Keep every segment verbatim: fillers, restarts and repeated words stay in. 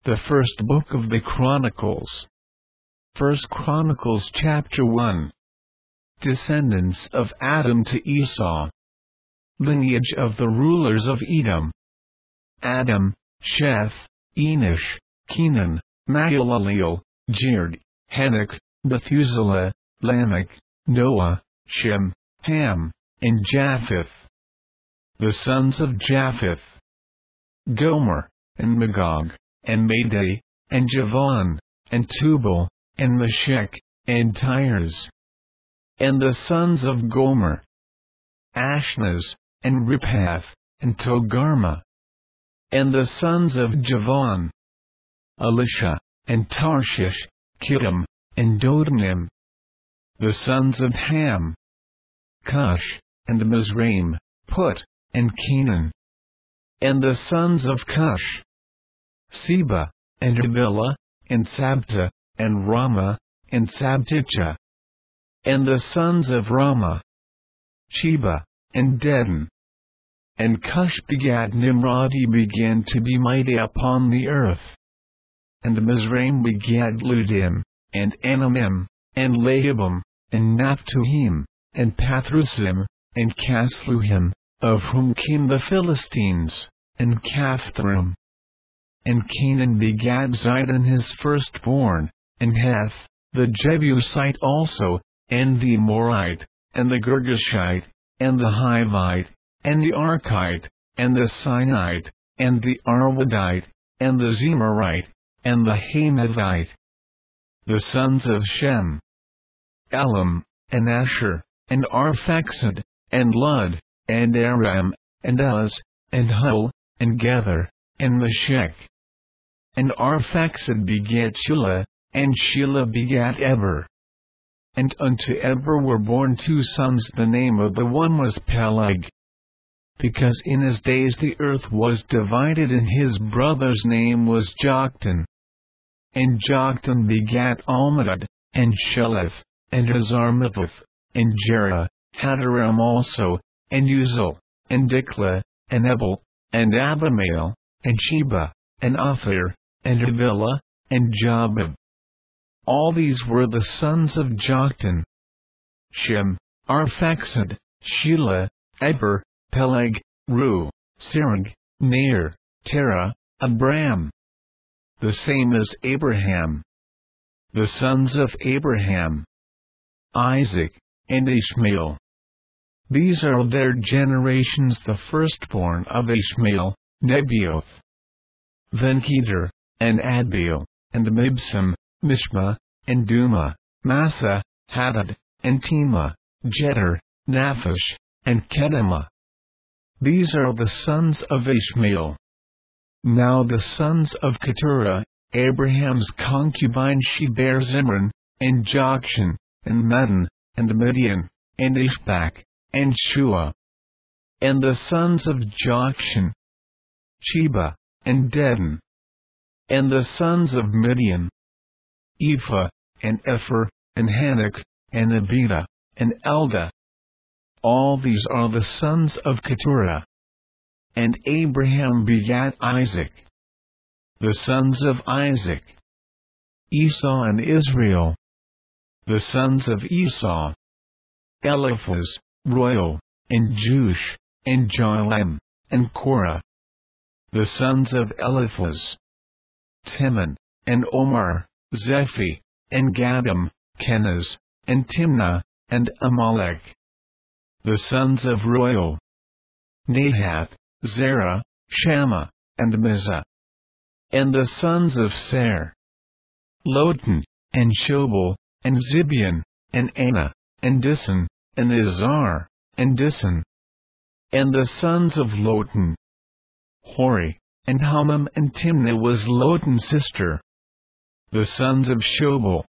The first book of the Chronicles. First Chronicles chapter one. Descendants of Adam to Esau. Lineage of the rulers of Edom. Adam, Sheth, Enosh, Kenan, Mahalaleel, Jared, Henoch, Methuselah, Lamech, Noah, Shem, Ham, and Japheth. The sons of Japheth: Gomer, and Magog, and Madai, and Javan, and Tubal, and Meshech, and Tyres. And the sons of Gomer: Ashkenaz, and Riphath, and Togarmah. And the sons of Javan: Elisha, and Tarshish, Kittim, and Dodanim. The sons of Ham: Cush, and Mizraim, Put, and Canaan. And the sons of Cush: Seba, and Havilah, and Sabta, and Ramah, and Sabticha. And the sons of Ramah: Sheba, and Dedan. And Cush begat Nimrod. He began to be mighty upon the earth. And Mizraim begat Ludim, and Anamim, and Lahabim, and Naphtuhim, and Pathrusim, and Casluhim, of whom came the Philistines, and Caphtorim. And Canaan begat Zidon his firstborn, and Heth, the Jebusite also, and the Amorite, and the Girgashite, and the Hivite, and the Archite, and the Sinite, and the Arwadite, and the Zemarite, and the Hamathite. The sons of Shem: Elam, and Asher, and Arphaxad, and Lud, and Aram, and Uz, and Hul, and Gether, and Meshech. And Arphaxad begat Shelah, and Shelah begat Eber. And unto Eber were born two sons. The name of the one was Peleg, because in his days the earth was divided, and his brother's name was Joktan. And Joktan begat Almadad, and Sheleth, and Hazarmaveth, and Jerah, Hadaram also, and Uzal, and Diklah, and Ebal, and Abimael, and Sheba, and Ophir, and Havilah, and Jobab. All these were the sons of Joktan: Shem, Arphaxad, Shelah, Eber, Peleg, Ru, Serug, Ner, Terah, Abram. The same as Abraham. The sons of Abraham: Isaac, and Ishmael. These are their generations. The firstborn of Ishmael, Nebaioth. Then Kedar, and Adbeel, and Mibsam, Mishma, and Duma, Massa, Hadad, and Tema, Jeter, Naphish, and Kedemah. These are the sons of Ishmael. Now the sons of Keturah, Abraham's concubine, she bare Zimran, and Jokshan, and Medan, and Midian, and Ishbak, and Shua. And the sons of Jokshan: Sheba, and Dedan. And the sons of Midian: Ephah, and Epher, and Hanoch, and Abida, and Eldah. All these are the sons of Keturah. And Abraham begat Isaac. The sons of Isaac: Esau and Israel. The sons of Esau: Eliphaz, Royal, and Jush, and Joram, and Korah. The sons of Eliphaz: Teman, and Omar, Zephi, and Gadim, Kenaz, and Timnah, and Amalek. The sons of Royal: Nahath, Zerah, Shammah, and Mizah. And the sons of Ser: Lotan, and Shobal, and Zibeon, and Anah, and Dissan, and Izar, and Dissan. And the sons of Lotan: Hori, and Humam, and Timnah was Lotan's sister. The sons of Shobal: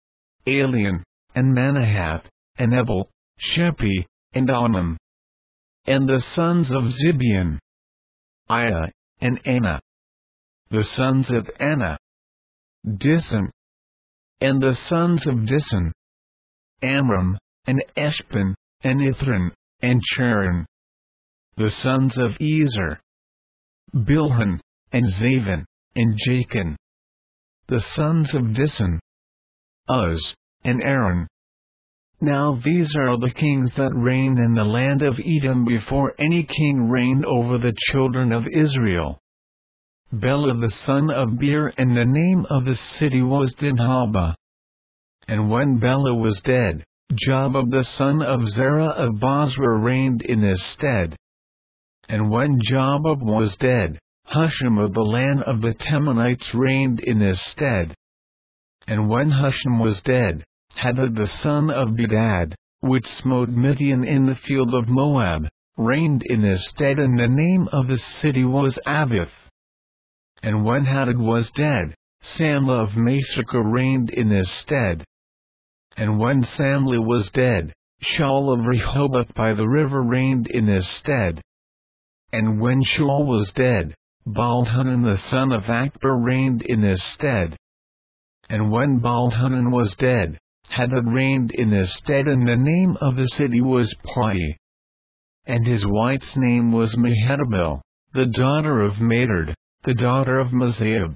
Alian, and Manahath, and Ebal, Shepi, and Onam. And the sons of Zibeon: Aiah, and Anah. The sons of Anah: Dissan. And the sons of Dissan: Amram, and Eshban, and Ithran, and Charan. The sons of Ezer: Bilhan, and Zavan. and Jachin. The sons of Disson: Uz, and Aaron. Now these are the kings that reigned in the land of Edom before any king reigned over the children of Israel. Bela the son of Beer, and the name of the city was Dinhabah. And when Bela was dead, Jobab the son of Zerah of Bozrah reigned in his stead. And when Jobab was dead, Husham of the land of the Temanites reigned in his stead. And when Husham was dead, Hadad the son of Bedad, which smote Midian in the field of Moab, reigned in his stead, and the name of his city was Avith. And when Hadad was dead, Samlah of Masrekah reigned in his stead. And when Samlah was dead, Shaul of Rehoboth by the river reigned in his stead. And when Shaul was dead, Baalhanan the son of Akbar reigned in his stead. And when Baalhanan was dead, Hadad reigned in his stead, and the name of the city was Pai. And his wife's name was Mehetabel, the daughter of Matred, the daughter of Mazaeb.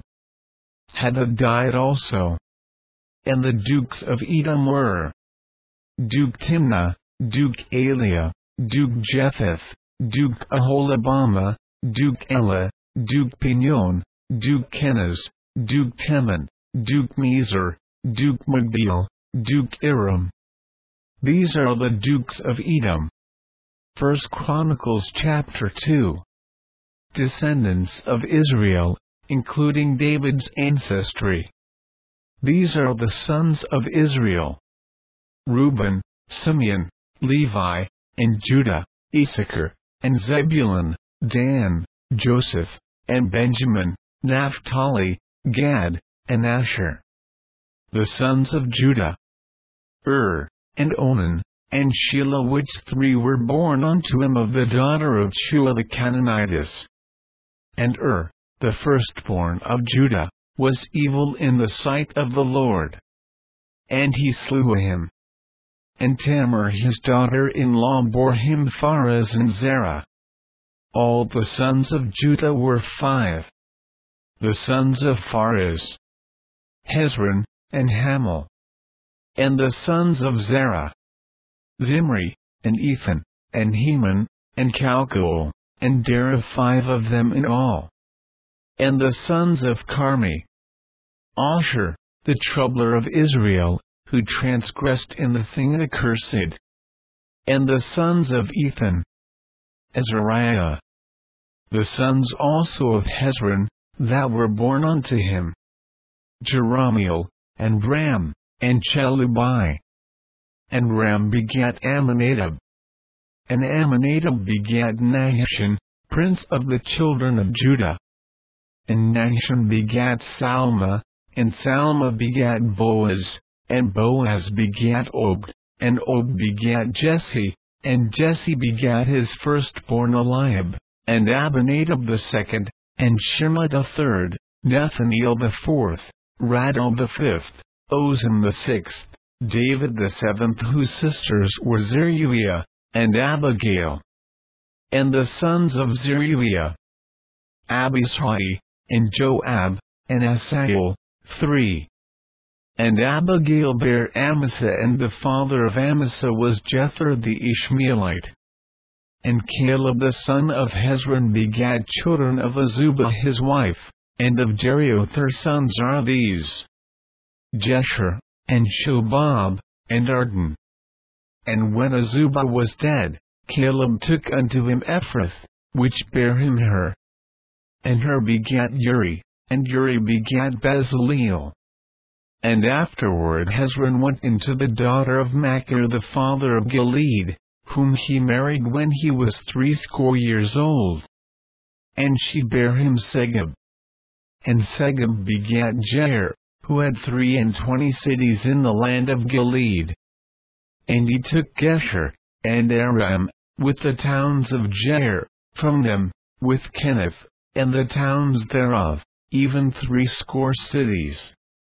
Hadad died also. And the dukes of Edom were Duke Timnah, Duke Eliah, Duke Jephthah, Duke Aholibamah, Duke Elah, Duke Pinion, Duke Kenaz, Duke Teman, Duke Mezer, Duke Magdiel, Duke Iram. These are the dukes of Edom. First Chronicles chapter two. Descendants of Israel, including David's ancestry. These are the sons of Israel: Reuben, Simeon, Levi, and Judah, Issachar, and Zebulun, Dan, Joseph, and Benjamin, Naphtali, Gad, and Asher. The sons of Judah: Ur, and Onan, and Shelah, which three were born unto him of the daughter of Shua the Canaanitess. And Ur, the firstborn of Judah, was evil in the sight of the Lord, and he slew him. And Tamar his daughter-in-law bore him Pharez and Zerah. All the sons of Judah were five. The sons of Pharez: Hezron, and Hamel. And the sons of Zerah: Zimri, and Ethan, and Heman, and Calcol, and Dara, five of them in all. And the sons of Carmi: Asher, the troubler of Israel, who transgressed in the thing accursed. And the sons of Ethan: Azariah. The sons also of Hezron, that were born unto him: Jerahmeel, and Ram, and Chelubai. And Ram begat Amminadab. And Amminadab begat Nahshon, prince of the children of Judah. And Nahshon begat Salma, and Salma begat Boaz, and Boaz begat Obed, and Obed begat Jesse, and Jesse begat his firstborn Eliab, and Abinadab the second, and Shema the third, Nethaneel the fourth, Radel the fifth, Ozem the sixth, David the seventh, whose sisters were Zeruiah, and Abigail. And the sons of Zeruiah: Abishai, and Joab, and Asael, three. And Abigail bare Amasa, and the father of Amasa was Jether the Ishmaelite. And Caleb the son of Hezron begat children of Azubah his wife, and of Jerioth her sons are these: Jesher, and Shobab, and Arden. And when Azubah was dead, Caleb took unto him Ephrath, which bare him her. And her begat Uri, and Uri begat Bezaleel. And afterward Hezron went into the daughter of Machir the father of Gilead, whom he married when he was threescore years old. And she bare him Segub. And Segub begat Jair, who had three and twenty cities in the land of Gilead. And he took Gesher, and Aram, with the towns of Jair, from them, with Kenneth, and the towns thereof, even threescore cities.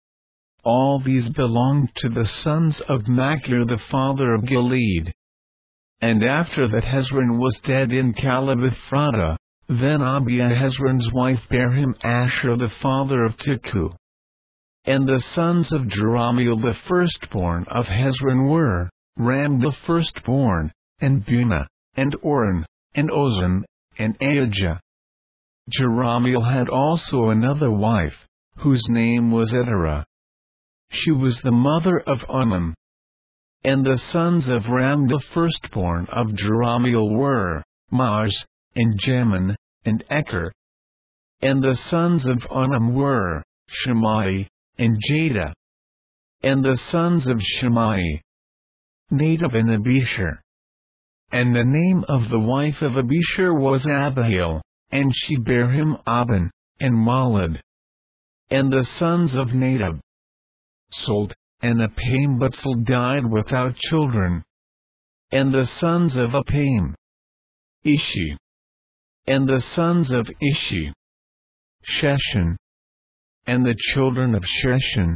All these belonged to the sons of Machir the father of Gilead. And after that Hezron was dead in Caleb Ephratah, Then Abiah Hezron's wife bare him Asher the father of Teku. And the sons of Jerahmeel the firstborn of Hezron were, Ram the firstborn, and Bunah, and Oren, and Ozan, and Ahijah. Jerahmeel had also another wife, whose name was Eterah. She was the mother of Onam. And the sons of Ram the firstborn of Jerahmeel were, Maaz, and Jamin, and Eker. And the sons of Onam were, Shammai, and Jada. And the sons of Shammai, Nadab and Abishur. And the name of the wife of Abishur was Abihail, and she bare him Aban, and Malad. And the sons of Nadab, Sold, and Apam, but Sold died without children. And the sons of Apam, Ishi. And the sons of Ishi, Sheshan. And the children of Sheshan,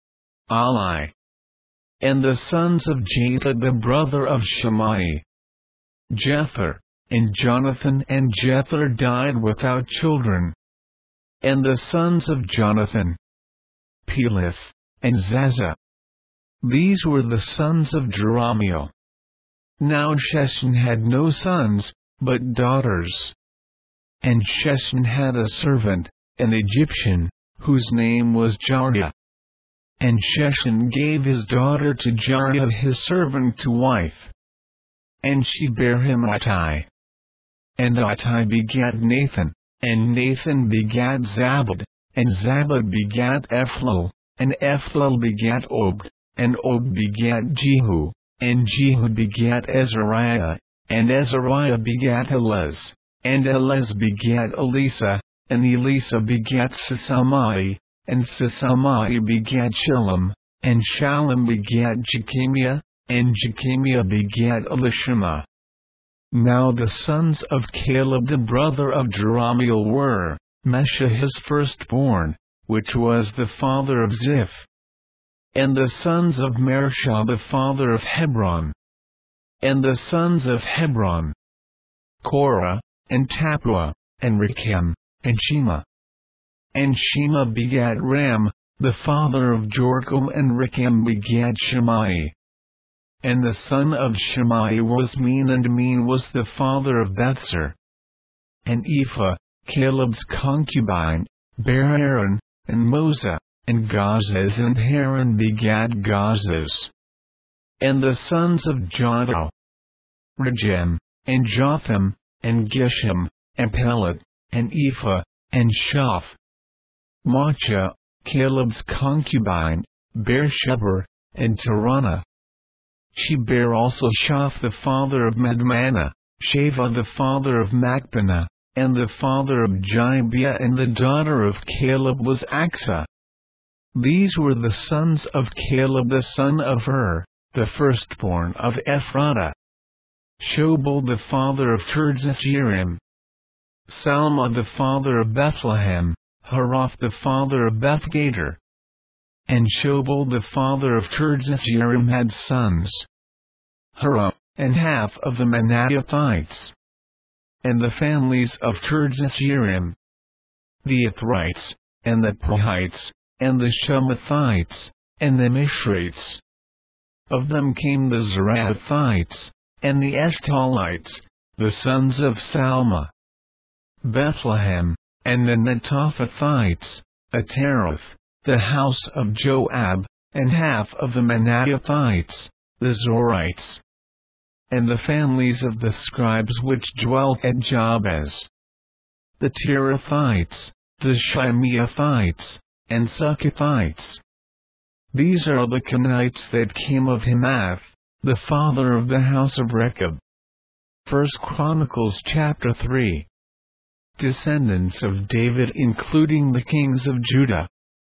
Ali. And the sons of Jada the brother of Shammai, Jether, and Jonathan. And Jether died without children. And the sons of Jonathan, Peleth, and Zaza. These were the sons of Jerahmeel. Now Sheshan had no sons, but daughters. And Sheshan had a servant, an Egyptian, whose name was Jariah. And Sheshan gave his daughter to Jariah his servant to wife. And she bare him Attai. And Attai begat Nathan, and Nathan begat Zabad, and Zabad begat Ephlal, and Ephlal begat Obed, and Obed begat Jehu, and Jehu begat Azariah, and Azariah begat Elez, and Elez begat Elisa, and Elisa begat Sisamai, and Sisamai begat Shallum, and Shallum begat Jechamiah, and Jechamiah begat Elishama. Now the sons of Caleb the brother of Jerahmeel were, Mesha his firstborn, which was the father of Ziph. And the sons of Mershah the father of Hebron. And the sons of Hebron, Korah, and Tapua, and Rechem, and Shema. And Shema begat Ram, the father of Jorgum, and Rechem begat Shammai. And the son of Shammai was Min, and Min was the father of Bethzer. And Ephah, Caleb's concubine, bare Aaron, and Moses, and Gazez, and Haran begat Gazez. And the sons of Jodah, Regem, and Jotham, and Geshem, and Pelet, and Ephah, and Shaph. Maachah, Caleb's concubine, bare Sheber, and Tirana. She bare also Shaph the father of Madmannah, Sheva the father of Machbenah, and the father of Gibeah, and the daughter of Caleb was Achsah. These were the sons of Caleb the son of Ur, the firstborn of Ephratah. Shobal the father of Kirjath-jearim, Salma the father of Bethlehem, Haroth the father of Bethgader. And Shobal the father of Kirjath-jearim had sons, Hurrah, and half of the Manaathites. And the families of Kirjath-jearim, the Ithrites, and the Prahites, and the Shemathites, and the Mishrites. Of them came the Zarathites, and the Eshtolites, the sons of Salma. Bethlehem, and the Netophathites, Ataroth, the house of Joab, and half of the Manaathites, the Zorites. And the families of the scribes which dwelt at Jabez, the Tirathites, the Shimeathites, and Succothites. These are the Kenites that came of Hamath, the father of the house of Rechab. First Chronicles chapter three. Descendants of David, including the kings of Judah.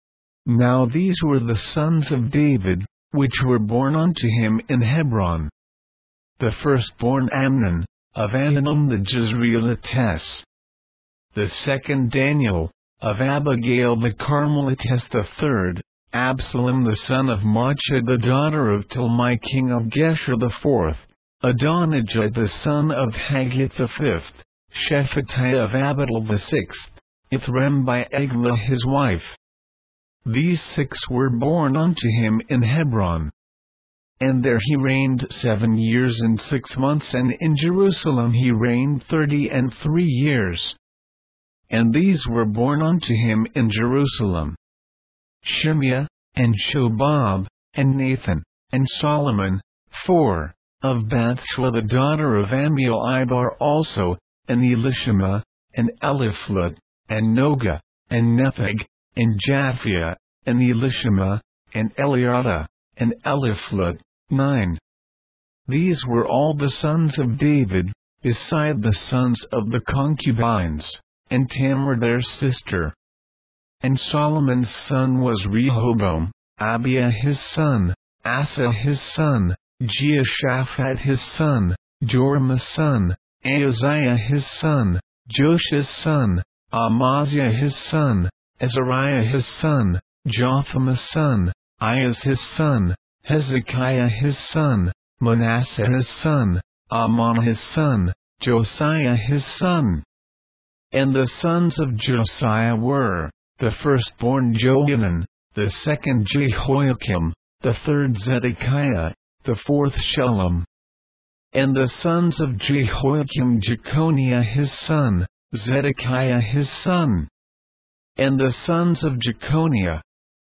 Now these were the sons of David, which were born unto him in Hebron. The firstborn Amnon, of Ahinoam the Jezreelitess. The second Daniel, of Abigail the Carmelitess. The third, Absalom the son of Maachah the daughter of Talmai king of Geshur. The fourth, Adonijah the son of Haggith. The fifth, Shephatiah of Abital the sixth, Ithream by Eglah his wife. These six were born unto him in Hebron. And there he reigned seven years and six months, and in Jerusalem he reigned thirty and three years. And these were born unto him in Jerusalem: Shimea, and Shobab, and Nathan, and Solomon, four, of Bathsheba the daughter of Amiel also, and Elishama, and Eliphlud, and Noga, and Nepheg, and Japhia, and Elishama, and Eliada, and Eliphlud, nine. These were all the sons of David, beside the sons of the concubines, and Tamar their sister. And Solomon's son was Rehoboam, Abiah his son, Asa his son, Jehoshaphat his son, Joram his son, Ahaziah his son, Joshua's son, Amaziah his son, Azariah his son, Jotham his son, Ahaz his son, Hezekiah his son, Manasseh his son, Amon his son, Josiah his son. And the sons of Josiah were, the firstborn Johanan, the second Jehoiakim, the third Zedekiah, the fourth Shallum. And the sons of Jehoiakim Jeconiah his son, Zedekiah his son. And the sons of Jeconiah: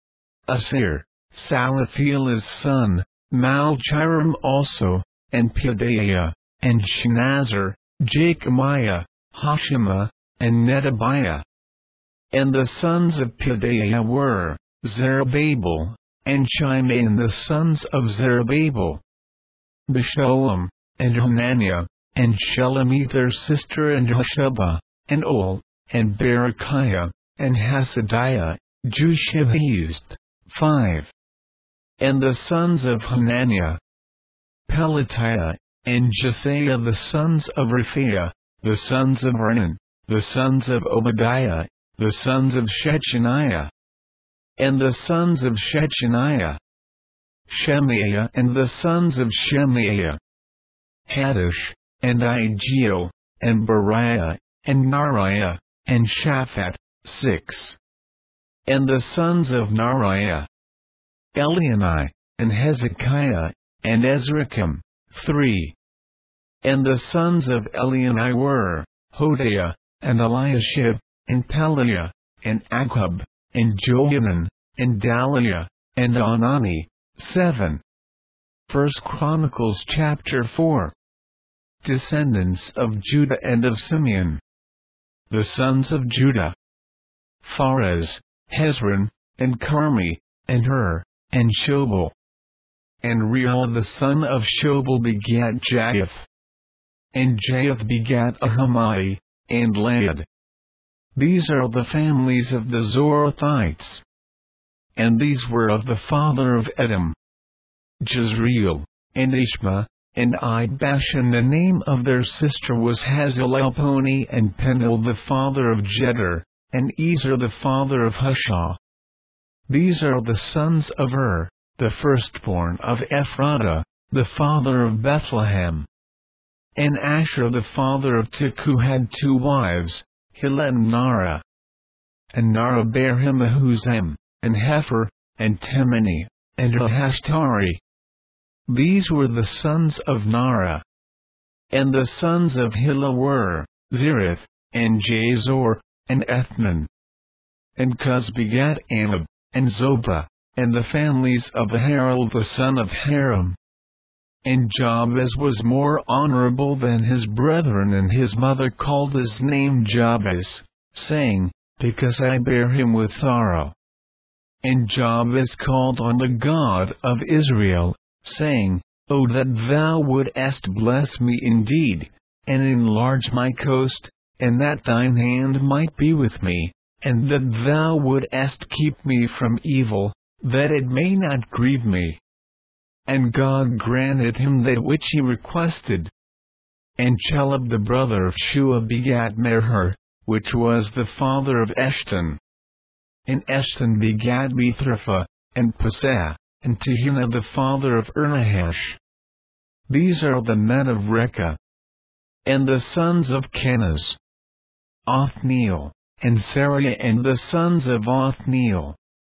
Asir, Salathiel his son, Malchiram also, and Pedaiah, and Shenazar, Jechemiah, Hoshema, and Nedabiah. And the sons of Pedaiah were, Zerubbabel, and Shimei. And the sons of Zerubbabel: Meshullam, and Hananiah, and Shelomith their sister, and Hosheba, and Ol, and Berechiah, and Hasadiah, Jushivized, five. And the sons of Hananiah: Pelatiah, and Jesaiah. The sons of Rephaiah, the sons of Renan, the sons of Obadiah, the sons of Shechaniah. And the sons of Shechaniah: Shemaiah. And the sons of Shemaiah: Haddish, and Igeo, and Bariah, and Nariah, and Shaphat, six. And the sons of Nariah: Elionai, and Hezekiah, and Ezrachim, three. And the sons of Elionai were, Hodiah, and Eliashib, and Pelaiah, and Akkub, and Johanan, and Daliah, and Anani, seven. First Chronicles chapter four. Descendants of Judah and of Simeon. The sons of Judah: Pharez, Hezron, and Carmi, and Hur, and Shobal. And Reuel the son of Shobal begat Jahath. And Jahath begat Ahamai, and Laad. These are the families of the Zorathites. And these were of the father of Edom: Jezreel, and Ishma, and Ibash. And the name of their sister was Hazelelponi. And Penuel the father of Jeter, and Ezer the father of Hushah. These are the sons of Ur, the firstborn of Ephratah, the father of Bethlehem. And Asher the father of Teku had two wives, Hilah and Nara. And Nara bare him Ahuzam, and Hefer, and Temeni, and Ahashtari. These were the sons of Nara. And the sons of Hilah were, Zerith, and Jazor, and Ethnan. And Cuz begat Anab, and Zobah, and the families of Harold the son of Haram. And Jabez was more honorable than his brethren, and his mother called his name Jabez, saying, Because I bare him with sorrow. And Jabez called on the God of Israel, saying, O that thou wouldest bless me indeed, and enlarge my coast, and that thine hand might be with me, and that thou wouldest keep me from evil, that it may not grieve me. And God granted him that which he requested. And Chelub the brother of Shua begat Merher, which was the father of Eshton. And Eshton begat Mithrephah, and Paseah, and Tehina the father of Ernahash. These are the men of Rekah. And the sons of Kenaz: Othniel, and Sarah. And the sons of Othniel: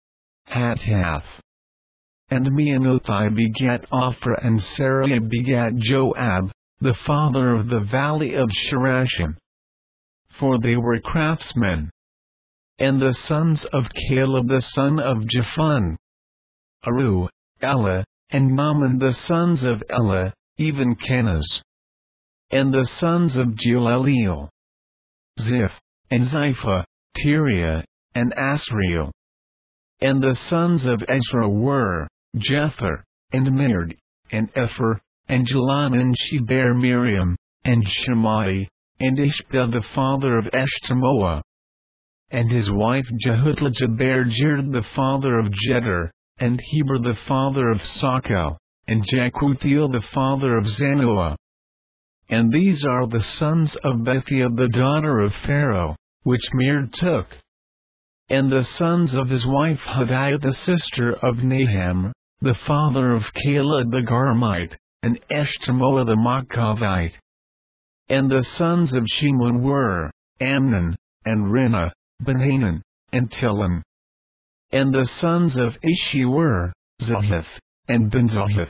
Hattath. And Meonothai begat Ophrah, and Sarah begat Joab, the father of the valley of Sharashim. For they were craftsmen. And the sons of Caleb the son of Jephunneh: Aru, Ela, and Naaman. The sons of Ela, even Kenaz. And the sons of Jehalelel: Ziph, and Ziphah, Tiria, and Asriel. And the sons of Ezra were Jether, and Mered, and Epher, and Jalon. And she bare Miriam, and Shammai, and Ishbah the father of Eshtemoa. And his wife Jehudlijah bare Jered the father of Jeter, and Heber the father of Socho, and Jekuthiel the father of Zanoah. And these are the sons of Bethia the daughter of Pharaoh, which Mered took. And the sons of his wife Hodiah the sister of Naham, the father of Caleb the Garmite, and Eshtemoa the Machavite. And the sons of Shimon were Amnon, and Rinnah, Benhanan, and Tilon. And the sons of Ishi were Zahith, and Ben-Zahith.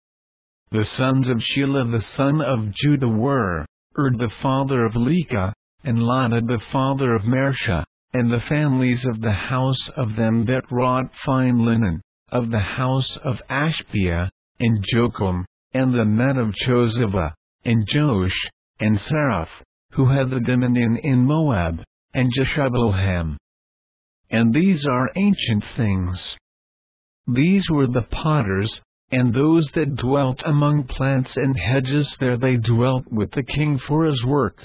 The sons of Shelah the son of Judah were Ur the father of Leka, and Lada the father of Mersha. And the families of the house of them that wrought fine linen, of the house of Ashbia, and Jocham, and the men of Jozabah, and Josh, and Seraph, who had the dominion in Moab, and Jeshubbelhem. And these are ancient things. These were the potters, and those that dwelt among plants and hedges. There they dwelt with the king for his work.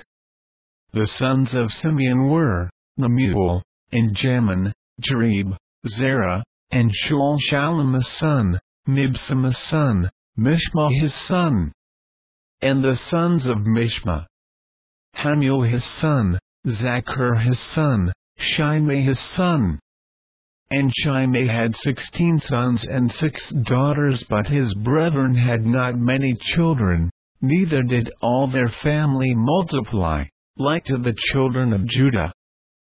The sons of Simeon were Nemuel, and Jamin, Jarib, Zerah, and Shaul Shalom his son, Mibsam his son, Mishma his son. And the sons of Mishma: Hamuel his son, Zachar his son, Shimei his son. And Shimei had sixteen sons and six daughters, but his brethren had not many children, neither did all their family multiply, like to the children of Judah.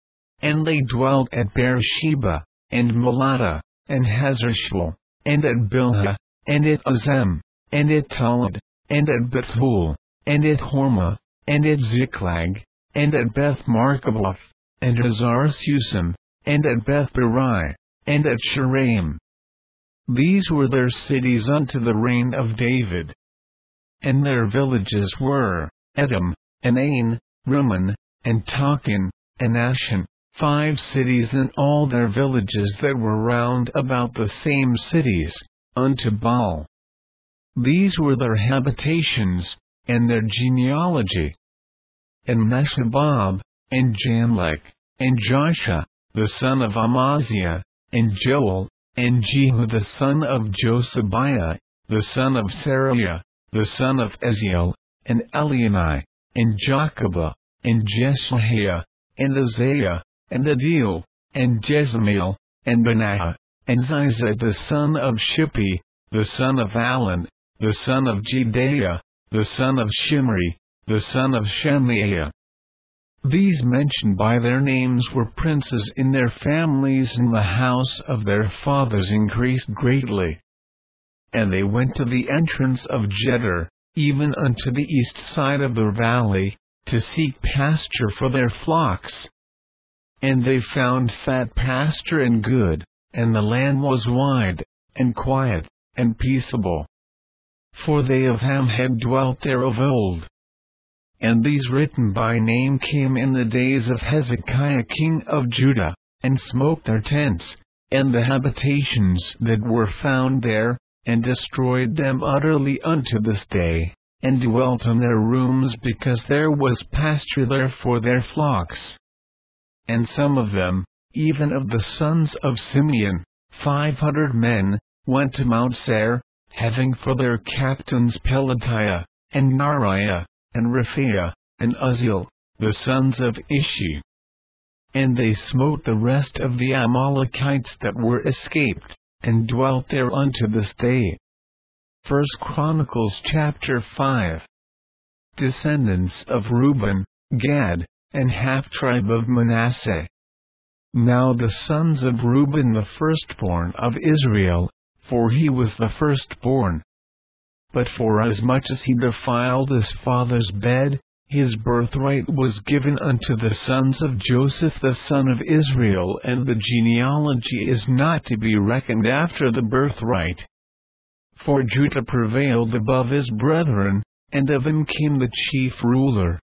And they dwelt at Beersheba, and Melata, and Hazarshville, and at Bilhah, and at Azem, and at Tolad, and at Bethul, and at Hormah, and at Ziklag, and at Beth Markaboth, and Hazar Susam, and at Beth Berai, and at Sharaim. These were their cities unto the reign of David. And their villages were Edom, and Ain, Rimmon, and Talkin, and Ashan, five cities, and all their villages that were round about the same cities, unto Baal. These were their habitations, and their genealogy. And Meshabab, and Jamlech, and Joshua, the son of Amaziah, and Joel, and Jehu the son of Josabiah, the son of Sariah, the son of Eziel, and Elionai, and Jochebah, and Jeshahiah, and Isaiah, and Adil, and Jezameel, and Benaiah, and Ziza the son of Shippi, the son of Alan, the son of Jedaiah, the son of Shimri, the son of Shemaiah. These mentioned by their names were princes in their families, and the house of their fathers increased greatly. And they went to the entrance of Jeter, even unto the east side of the valley, to seek pasture for their flocks. And they found fat pasture and good, and the land was wide, and quiet, and peaceable. For they of Ham had dwelt there of old. And these written by name came in the days of Hezekiah king of Judah, and smote their tents, and the habitations that were found there, and destroyed them utterly unto this day, and dwelt in their rooms, because there was pasture there for their flocks. And some of them, even of the sons of Simeon, five hundred men, went to Mount Seir, having for their captains Pelatiah, and Nariah, and Raphiah, and Uzziel, the sons of Ishi. And they smote the rest of the Amalekites that were escaped, and dwelt there unto this day. First Chronicles chapter five. Descendants of Reuben, Gad, and half-tribe of Manasseh. Now the sons of Reuben the firstborn of Israel, for he was the firstborn. But forasmuch as he defiled his father's bed, his birthright was given unto the sons of Joseph the son of Israel, and the genealogy is not to be reckoned after the birthright. For Judah prevailed above his brethren, and of him came the chief ruler.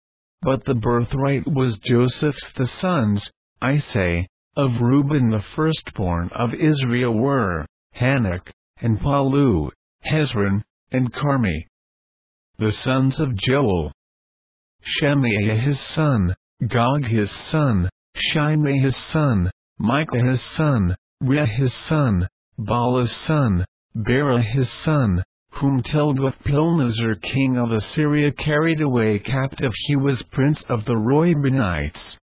But the birthright was Joseph's. The sons, I say, of Reuben the firstborn of Israel were Hanok, and Palu, Hezron, and Carmi. The sons of Joel: Shemaiah his son, Gog his son, Shimei his son, Micah his son, Reh his son, Bala's son, Bera his son, whom Tilgath-Pilneser king of Assyria carried away captive. He was prince of the Reubenites.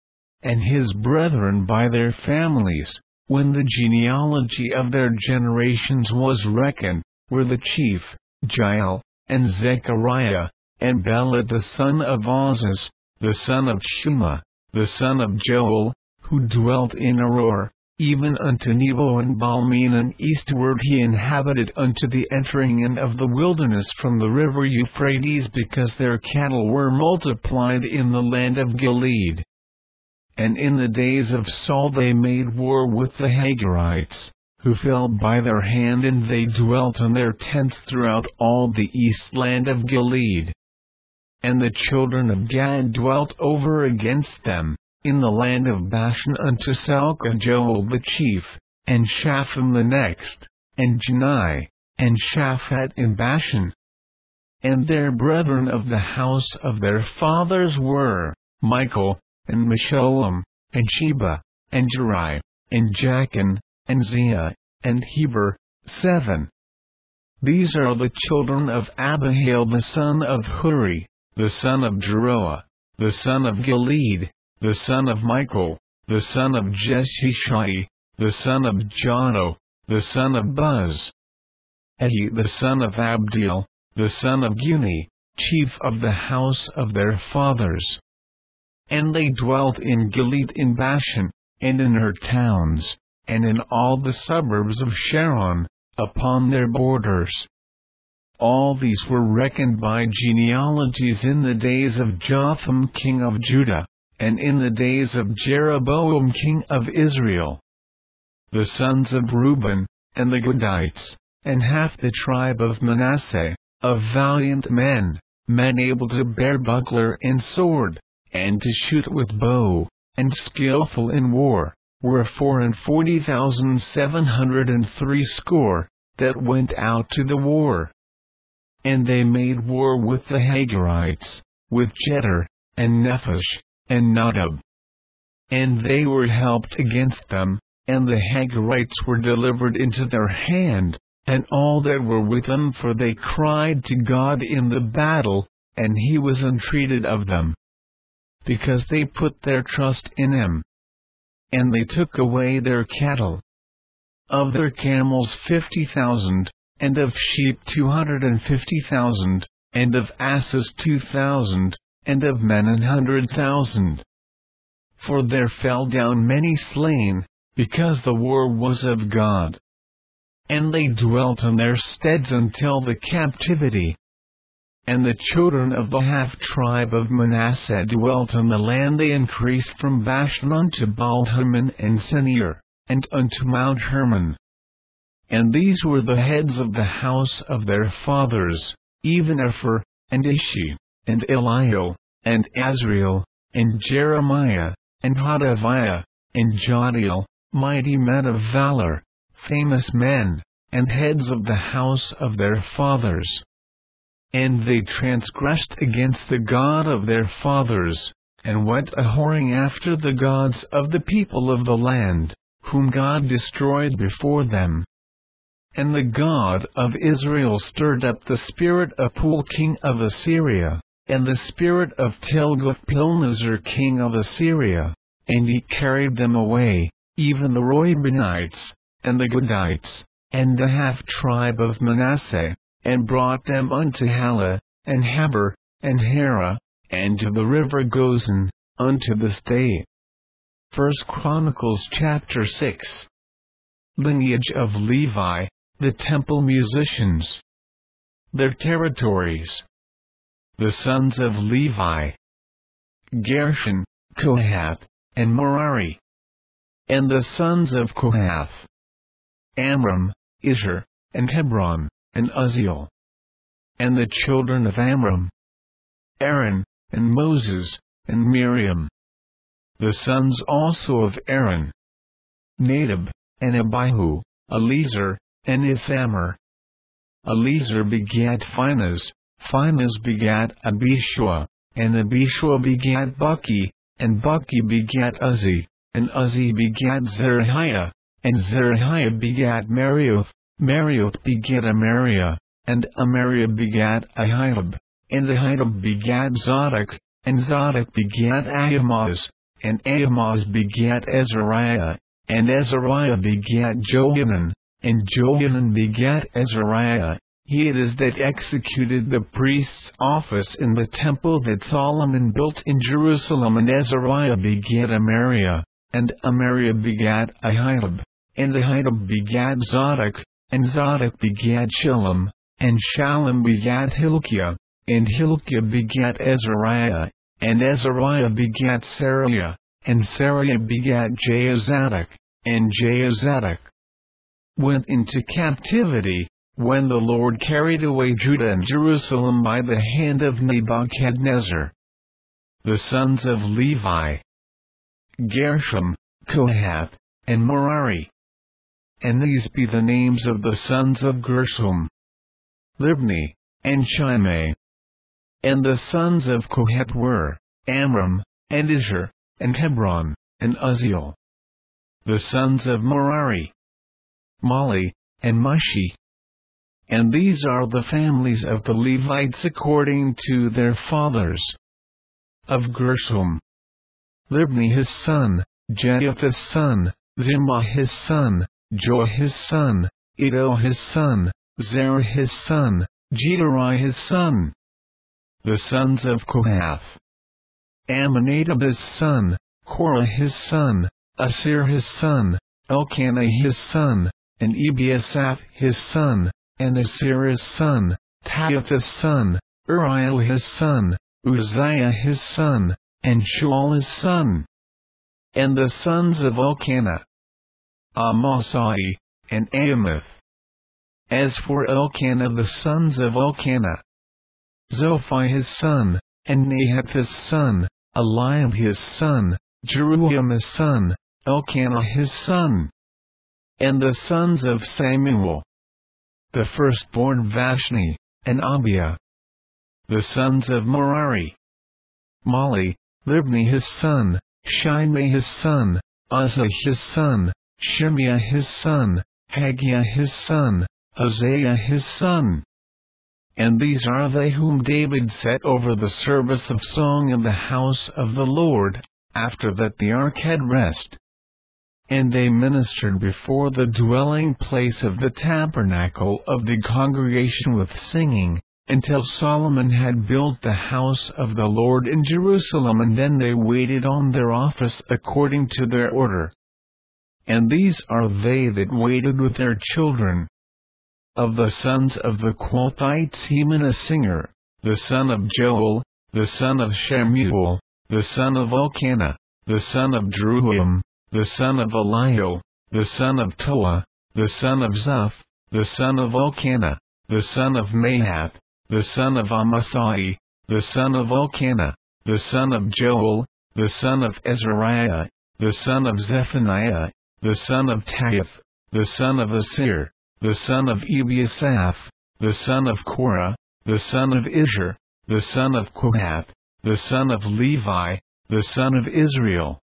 And his brethren by their families, when the genealogy of their generations was reckoned, were the chief, Jael, and Zechariah, and Bela the son of Ozas, the son of Shema, the son of Joel, who dwelt in Aroer, even unto Nebo and Balmenon eastward. He inhabited unto the entering in of the wilderness from the river Euphrates, because their cattle were multiplied in the land of Gilead. And in the days of Saul they made war with the Hagarites, who fell by their hand, and they dwelt in their tents throughout all the east land of Gilead. And the children of Gad dwelt over against them, in the land of Bashan unto Salcah Joel the chief, and Shapham the next, and Janai, and Shaphat in Bashan. And their brethren of the house of their fathers were Michael, and Meshullam, and Sheba, and Jerai, and Jachin, and Zia, and Heber, seven. These are the children of Abihail the son of Huri, the son of Jeroah, the son of Gilead, the son of Michael, the son of Jeshishai, the son of Jono, the son of Buz. Ehi the son of Abdiel, the son of Guni, chief of the house of their fathers. And they dwelt in Gilead in Bashan, and in her towns, and in all the suburbs of Sharon, upon their borders. All these were reckoned by genealogies in the days of Jotham king of Judah, and in the days of Jeroboam king of Israel. The sons of Reuben, and the Gadites, and half the tribe of Manasseh, of valiant men, men able to bear buckler and sword, and to shoot with bow, and skillful in war, were four and forty thousand seven hundred and threescore, that went out to the war. And they made war with the Hagarites, with Jeter, and Nephish, and Nadab. And they were helped against them, and the Hagarites were delivered into their hand, and all that were with them, for they cried to God in the battle, and he was entreated of them, because they put their trust in him. And they took away their cattle. Of their camels fifty thousand, and of sheep two hundred and fifty thousand, and of asses two thousand, and of men an hundred thousand. For there fell down many slain, because the war was of God. And they dwelt in their steads until the captivity. And the children of the half-tribe of Manasseh dwelt in the land. They increased from Bashan unto Baal-Hermon and Senir, and unto Mount Hermon. And these were the heads of the house of their fathers, even Epher, and Ishi, and Eliel, and Azriel, and Jeremiah, and Hodaviah, and Jodiel, mighty men of valor, famous men, and heads of the house of their fathers. And they transgressed against the God of their fathers, and went a-whoring after the gods of the people of the land, whom God destroyed before them. And the God of Israel stirred up the spirit of Pul king of Assyria, and the spirit of Tilgath-Pilneser king of Assyria, and he carried them away, even the Reubenites, and the Gadites, and the half-tribe of Manasseh, and brought them unto Halah, and Habor, and Hara, and to the river Gozan, unto this day. First Chronicles chapter six. Lineage of Levi, the temple musicians. Their territories. The sons of Levi: Gershon, Kohath, and Merari. And the sons of Kohath: Amram, Izhar, and Hebron, and Uzziel. And the children of Amram: Aaron, and Moses, and Miriam. The sons also of Aaron: Nadab, and Abihu, Eleazar, and Ithamar. Eleazar begat Phinehas, Phinehas begat Abishua, and Abishua begat Buki, and Buki begat Uzzi, and Uzzi begat Zerahiah, and Zerahiah begat Marioth, Marioth begat Amariah, and Amariah begat Ahitub, and Ahitub begat Zadok, and Zadok begat Ahimaaz, and Ahimaaz begat Azariah, and Azariah begat Johanan, and Johanan begat Azariah. He it is that executed the priest's office in the temple that Solomon built in Jerusalem. And Azariah begat Amariah, and Amariah begat Ahitub, and Ahitub begat Zadok, and Zadok begat Shallum, and Shallum begat Hilkiah, and Hilkiah begat Azariah, and Azariah begat Sariah, and Sariah begat Jehozadak, and Jehozadak went into captivity, when the Lord carried away Judah and Jerusalem by the hand of Nebuchadnezzar. The sons of Levi: Gershom, Kohath, and Merari. And these be the names of the sons of Gershom: Libni, and Shimei. And the sons of Kohath were Amram, and Izhar, and Hebron, and Uzziel. The sons of Merari: Mali, and Mushi. And these are the families of the Levites according to their fathers. Of Gershom: Libni his son, Jeduth his son, Zimmah his son, Joah his son, Iddo his son, Zerah his son, Jedari his son. The sons of Kohath: Amminadab his son, Korah his son, Asir his son, Elkanah his son, and Ebiasaph his son, and Asir his son, Tahath his son, Uriel his son, Uzziah his son, and Shual his son. And the sons of Elkanah: Amasai, and Amith. As for Elkanah, the sons of Elkanah: Zophai his son, and Nahath his son, Eliab his son, Jeruam his son, Elkanah his son. And the sons of Samuel: the firstborn Vashni, and Abiah. The sons of Merari: Mali, Libni his son, Shimei his son, Uzzah his son, Shimea his son, Haggiah his son, Uzziah his son. And these are they whom David set over the service of song in the house of the Lord, after that the ark had rest. And they ministered before the dwelling place of the tabernacle of the congregation with singing, until Solomon had built the house of the Lord in Jerusalem. And then they waited on their office according to their order. And these are they that waited with their children. Of the sons of the Quathites, Heman a singer, the son of Joel, the son of Shemuel, the son of Elkanah, the son of Jeruam, the son of Eliel, the son of Toah, the son of Zuph, the son of Elkanah, the son of Mahath, the son of Amasai, the son of Elkanah, the son of Joel, the son of Azariah, the son of Zephaniah, the son of Tahath, the son of Asir, the son of Ebiasaph, the son of Korah, the son of Izhar, the son of Kohath, the son of Levi, the son of Israel.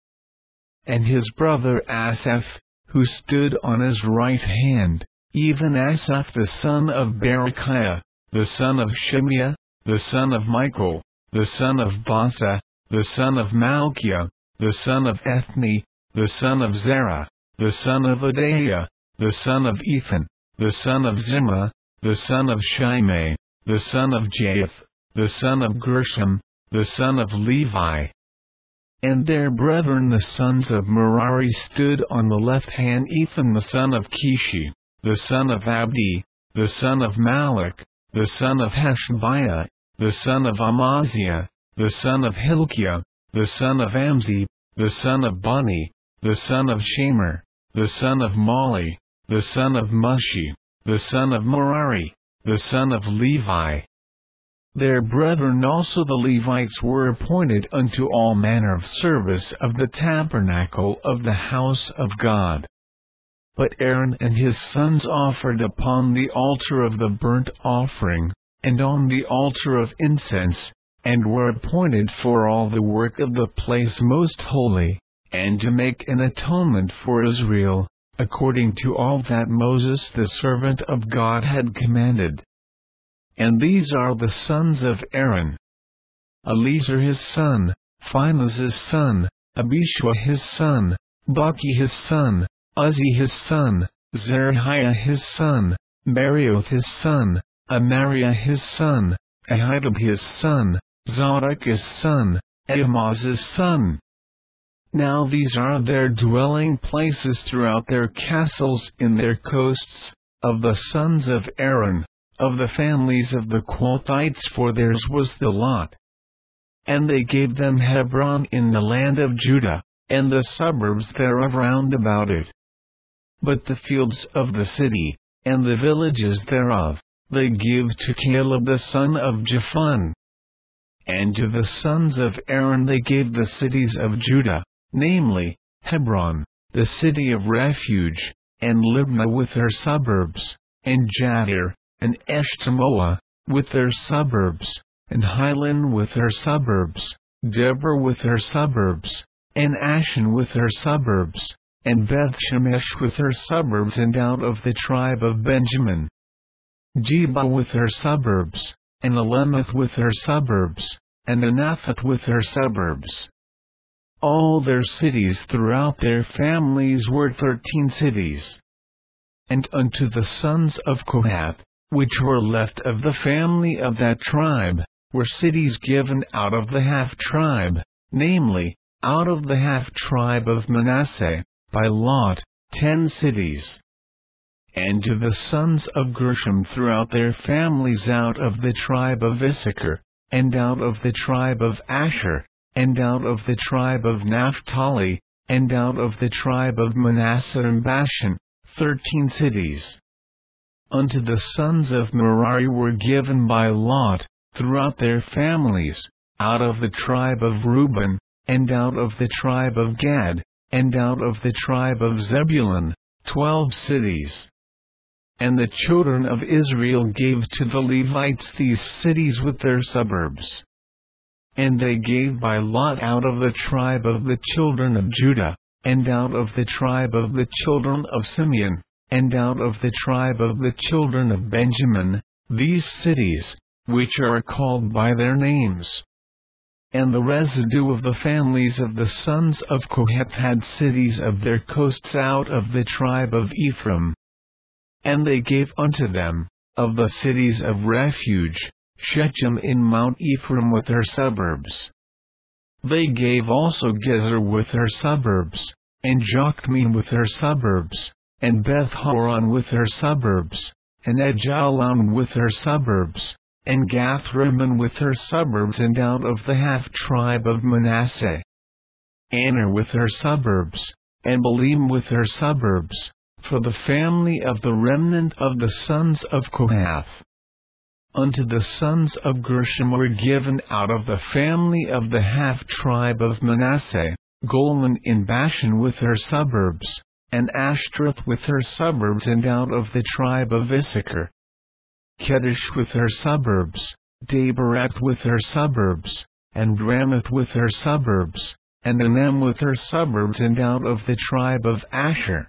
And his brother Asaph, who stood on his right hand, even Asaph the son of Berechiah, the son of Shimea, the son of Michael, the son of Basa, the son of Malchiah, the son of Ethni, the son of Zerah, the son of Adaiah, the son of Ethan, the son of Zimmah, the son of Shimei, the son of Jaeth, the son of Gershom, the son of Levi. And their brethren the sons of Merari stood on the left hand, Ethan the son of Kishi, the son of Abdi, the son of Malach, the son of Hashabiah, the son of Amaziah, the son of Hilkiah, the son of Amzi, the son of Bani, the son of Shamer, the son of Mali, the son of Mushi, the son of Merari, the son of Levi. Their brethren also the Levites were appointed unto all manner of service of the tabernacle of the house of God. But Aaron and his sons offered upon the altar of the burnt offering, and on the altar of incense, and were appointed for all the work of the place most holy, and to make an atonement for Israel, according to all that Moses the servant of God had commanded. And these are the sons of Aaron: Eleazar his son, Phinehas his son, Abishua his son, Baki his son, Uzzi his son, Zerahiah his son, Marioth his son, Amariah his son, Ahitub his son, Zadok his son, Ahimaaz his son. Now these are their dwelling places throughout their castles in their coasts, of the sons of Aaron, of the families of the Kohathites, for theirs was the lot. And they gave them Hebron in the land of Judah, and the suburbs thereof round about it. But the fields of the city, and the villages thereof, they give to Caleb the son of Jephunneh. And to the sons of Aaron they gave the cities of Judah, namely, Hebron, the city of refuge, and Libnah with her suburbs, and Jatir, and Eshtemoa, with their suburbs, and Hilen with her suburbs, Deborah with her suburbs, and Ashan with her suburbs, and Beth-Shemesh with her suburbs, and out of the tribe of Benjamin, Jeba with her suburbs, and Alemeth with her suburbs, and Anathoth with her suburbs. All their cities throughout their families were thirteen cities. And unto the sons of Kohath, which were left of the family of that tribe, were cities given out of the half-tribe, namely, out of the half-tribe of Manasseh, by lot, ten cities. And to the sons of Gershom throughout their families out of the tribe of Issachar, and out of the tribe of Asher, and out of the tribe of Naphtali, and out of the tribe of Manasseh and Bashan, thirteen cities. Unto the sons of Merari were given by lot, throughout their families, out of the tribe of Reuben, and out of the tribe of Gad, and out of the tribe of Zebulun, twelve cities. And the children of Israel gave to the Levites these cities with their suburbs. And they gave by lot out of the tribe of the children of Judah, and out of the tribe of the children of Simeon, and out of the tribe of the children of Benjamin, these cities, which are called by their names. And the residue of the families of the sons of Kohath had cities of their coasts out of the tribe of Ephraim. And they gave unto them, of the cities of refuge, Shechem in Mount Ephraim with her suburbs. They gave also Gezer with her suburbs, and Jokmeam with her suburbs, and Beth-horon with her suburbs, and Ajalon with her suburbs, and Gath-rimmon with her suburbs, and out of the half-tribe of Manasseh, Aner with her suburbs, and Baalim with her suburbs, for the family of the remnant of the sons of Kohath. Unto the sons of Gershom were given out of the family of the half-tribe of Manasseh, Golan in Bashan with her suburbs, and Ashtaroth with her suburbs, and out of the tribe of Issachar, Kedesh with her suburbs, Daberat with her suburbs, and Ramoth with her suburbs, and Anem with her suburbs, and out of the tribe of Asher,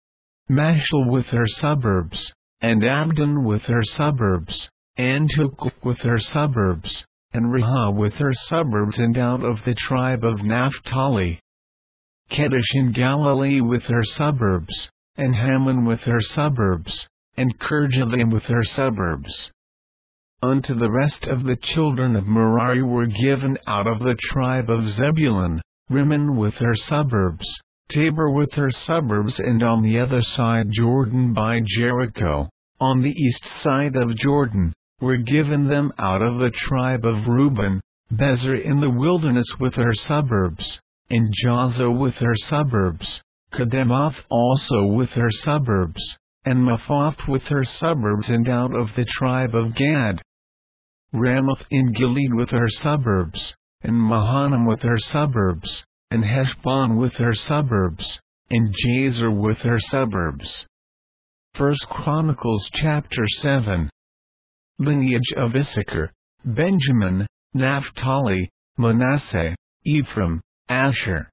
Mashal with her suburbs, and Abdon with her suburbs, and Hukok with her suburbs, and Reha with her suburbs, and out of the tribe of Naphtali, Kedesh in Galilee with her suburbs, and Hammon with her suburbs, and Kirjathaim with her suburbs. Unto the rest of the children of Merari were given out of the tribe of Zebulun, Rimmon with her suburbs, Tabor with her suburbs, and on the other side Jordan by Jericho, on the east side of Jordan, were given them out of the tribe of Reuben, Bezer in the wilderness with her suburbs, and Jahzah with her suburbs, Kedemoth also with her suburbs, and Mephath with her suburbs, and out of the tribe of Gad, Ramoth in Gilead with her suburbs, and Mahanaim with her suburbs, and Heshbon with her suburbs, and Jazer with her suburbs. First Chronicles chapter seven. Lineage of Issachar, Benjamin, Naphtali, Manasseh, Ephraim, Asher.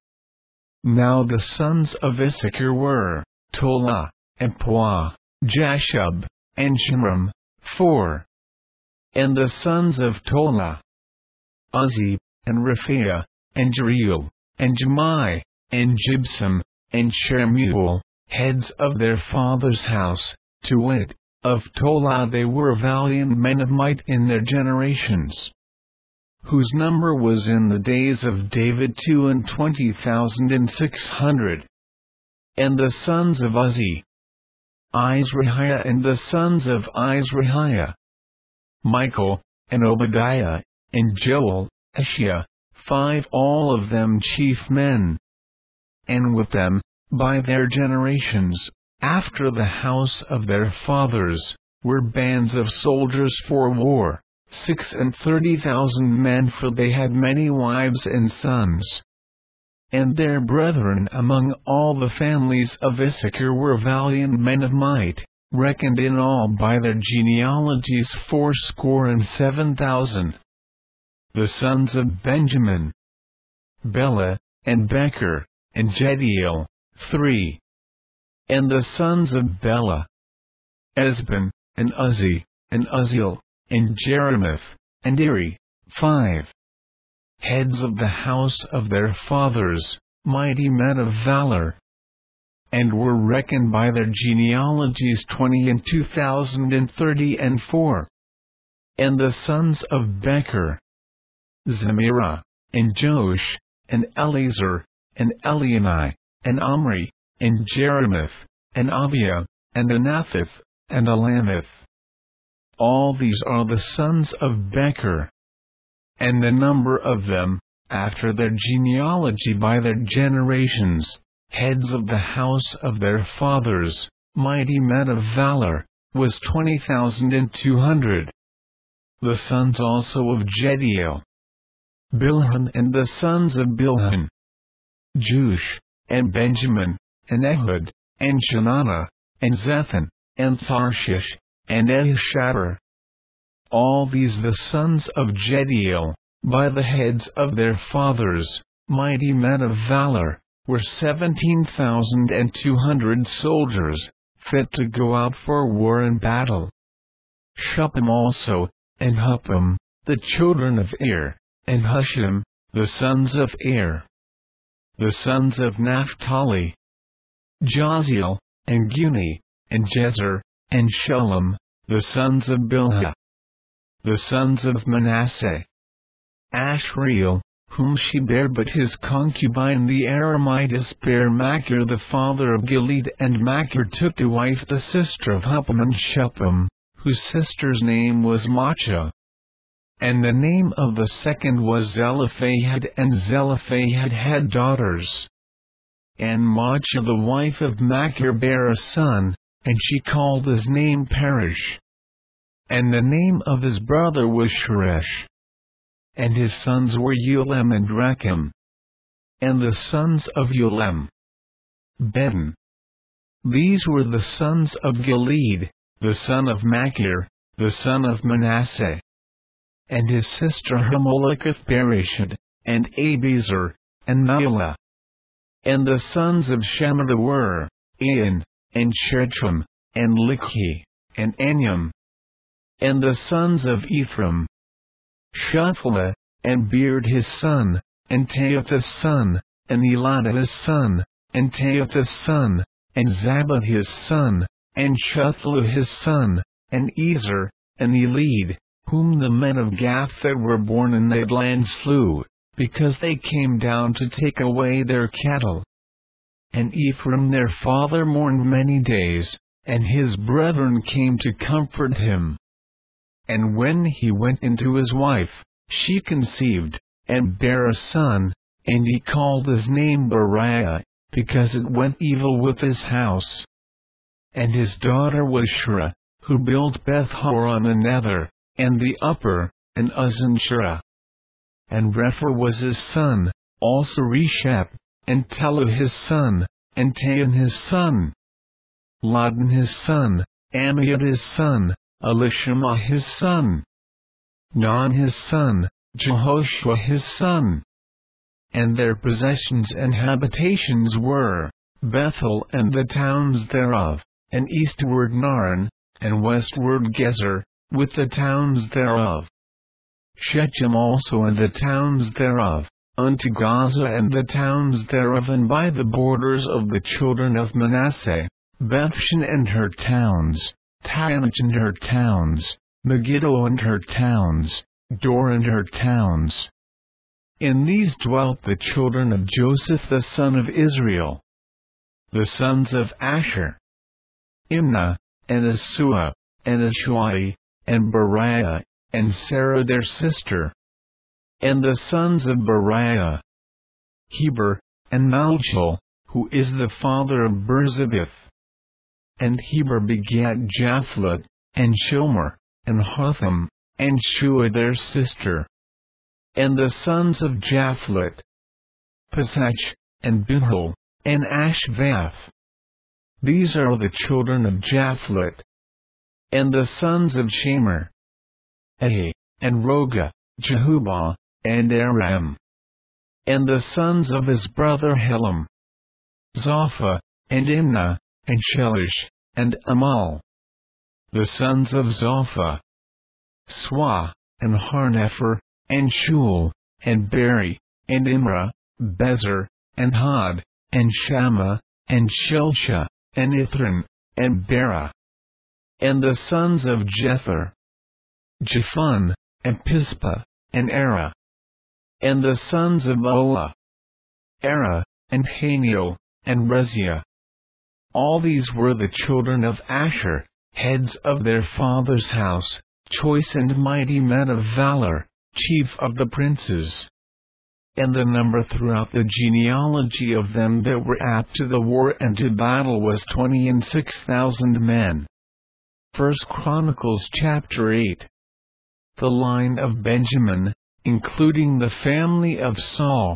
Now the sons of Issachar were Tola, and Puah, Jashub, and Shimram, four. And the sons of Tola, Uzzi, and Raphiah, and Jeriel, and Jemai, and Jibsam, and Shemuel, heads of their father's house, to wit, of Tola they were valiant men of might in their generations, whose number was in the days of David two and twenty thousand and six hundred. And the sons of Uzzi, Izrahiah, and the sons of Izrahiah, Michael, and Obadiah, and Joel, Ashiah, five, all of them chief men. And with them, by their generations, after the house of their fathers, were bands of soldiers for war, six and thirty thousand men, for they had many wives and sons. And their brethren among all the families of Issachar were valiant men of might, reckoned in all by their genealogies fourscore and seven thousand. The sons of Benjamin, Bela, and Becher, and Jediel, three. And the sons of Bela, Esban, and Uzzi, and Uzziel, and Jeremoth, and Eri, five. Heads of the house of their fathers, mighty men of valor, and were reckoned by their genealogies twenty and two thousand and thirty and four. And the sons of Becher, Zemirah, and Josh, and Eleazar, and Elionai, and Omri, and Jeremoth, and Abiah, and Anathith, and Alameth. All these are the sons of Becher. And the number of them, after their genealogy by their generations, heads of the house of their fathers, mighty men of valor, was twenty thousand and two hundred. The sons also of Jediel, Bilhan, and the sons of Bilhan, Jush, and Benjamin, and Ehud, and Shananah, and Zethan, and Tharshish, and Ahishar. All these the sons of Jediel, by the heads of their fathers, mighty men of valor, were seventeen thousand and two hundred soldiers, fit to go out for war and battle. Shuppim also, and Huppim, the children of Er, and Hushim, the sons of Er. The sons of Naphtali, Jaziel, and Guni, and Jezer, and Shalom, the sons of Bilhah. The sons of Manasseh, Ashriel, whom she bare, but his concubine the Aramitess bare Machir the father of Gilead, and Machir took to wife the sister of Huppim and Shuppim, whose sister's name was Maachah. And the name of the second was Zelophehad, and Zelophehad had daughters. And Maachah the wife of Machir bare a son, and she called his name Perish. And the name of his brother was Sheresh. And his sons were Ulem and Rakem. And the sons of Ulem, Beden. These were the sons of Gilead, the son of Machir, the son of Manasseh. And his sister Hammoleketh Bereshad, and Abiezer, and Mahlah. And the sons of Shemida were Ian, and Shetram, and Likhi, and Anyam. And the sons of Ephraim, Shaphalah, and Beard his son, and Tahath his son, and Eladah his son, and Tahath his son, and Zabad his son, and Shuthalah his son, and Ezer, and Elid, whom the men of Gath that were born in that land slew, because they came down to take away their cattle. And Ephraim their father mourned many days, and his brethren came to comfort him. And when he went into his wife, she conceived, and bare a son, and he called his name Beriah, because it went evil with his house. And his daughter was Shurah, who built Beth-horon the nether, and the upper, and Uzzen-shurah. And Repher was his son, also Reshep, and Telu his son, and Tahan his son, Ladan his son, Ammiad his son, Elishama his son, Non his son, Jehoshua his son. And their possessions and habitations were Bethel and the towns thereof, and eastward Naran, and westward Gezer, with the towns thereof. Shechem also and the towns thereof, unto Gaza and the towns thereof, and by the borders of the children of Manasseh, Bethshan and her towns, Taanach and her towns, Megiddo and her towns, Dor and her towns. In these dwelt the children of Joseph the son of Israel. The sons of Asher: Imnah, and Asua, and Ashuai, and Beriah, and Sarah their sister. And the sons of Beriah: Heber, and Malchel, who is the father of Berzabeth. And Heber begat Japhlet, and Shomer, and Hotham, and Shua their sister. And the sons of Japhlet: Pasach, and Bihol, and Ashvath. These are the children of Japhlet. And the sons of Shamer: Ahi, and Roga, Jehubah, and Aram. And the sons of his brother Helam: Zophah, and Imnah, and Shelish, and Amal. The sons of Zophah: Swah, and Harnepher, and Shul, and Beri, and Imrah, Bezer, and Had, and Shammah, and Shelsha, and Ithran, and Bera. And the sons of Jether: Japhon, and Pispa, and Era. And the sons of Olah: Era, and Haniel, and Reziah. All these were the children of Asher, heads of their father's house, choice and mighty men of valor, chief of the princes. And the number throughout the genealogy of them that were apt to the war and to battle was twenty and six thousand men. First Chronicles chapter eight. The line of Benjamin, including the family of Saul.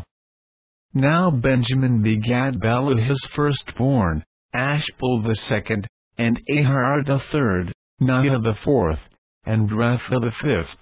Now Benjamin begat Bela his firstborn, Ashbel the second, and Ahar the third, Nahah the fourth, and Repha the fifth.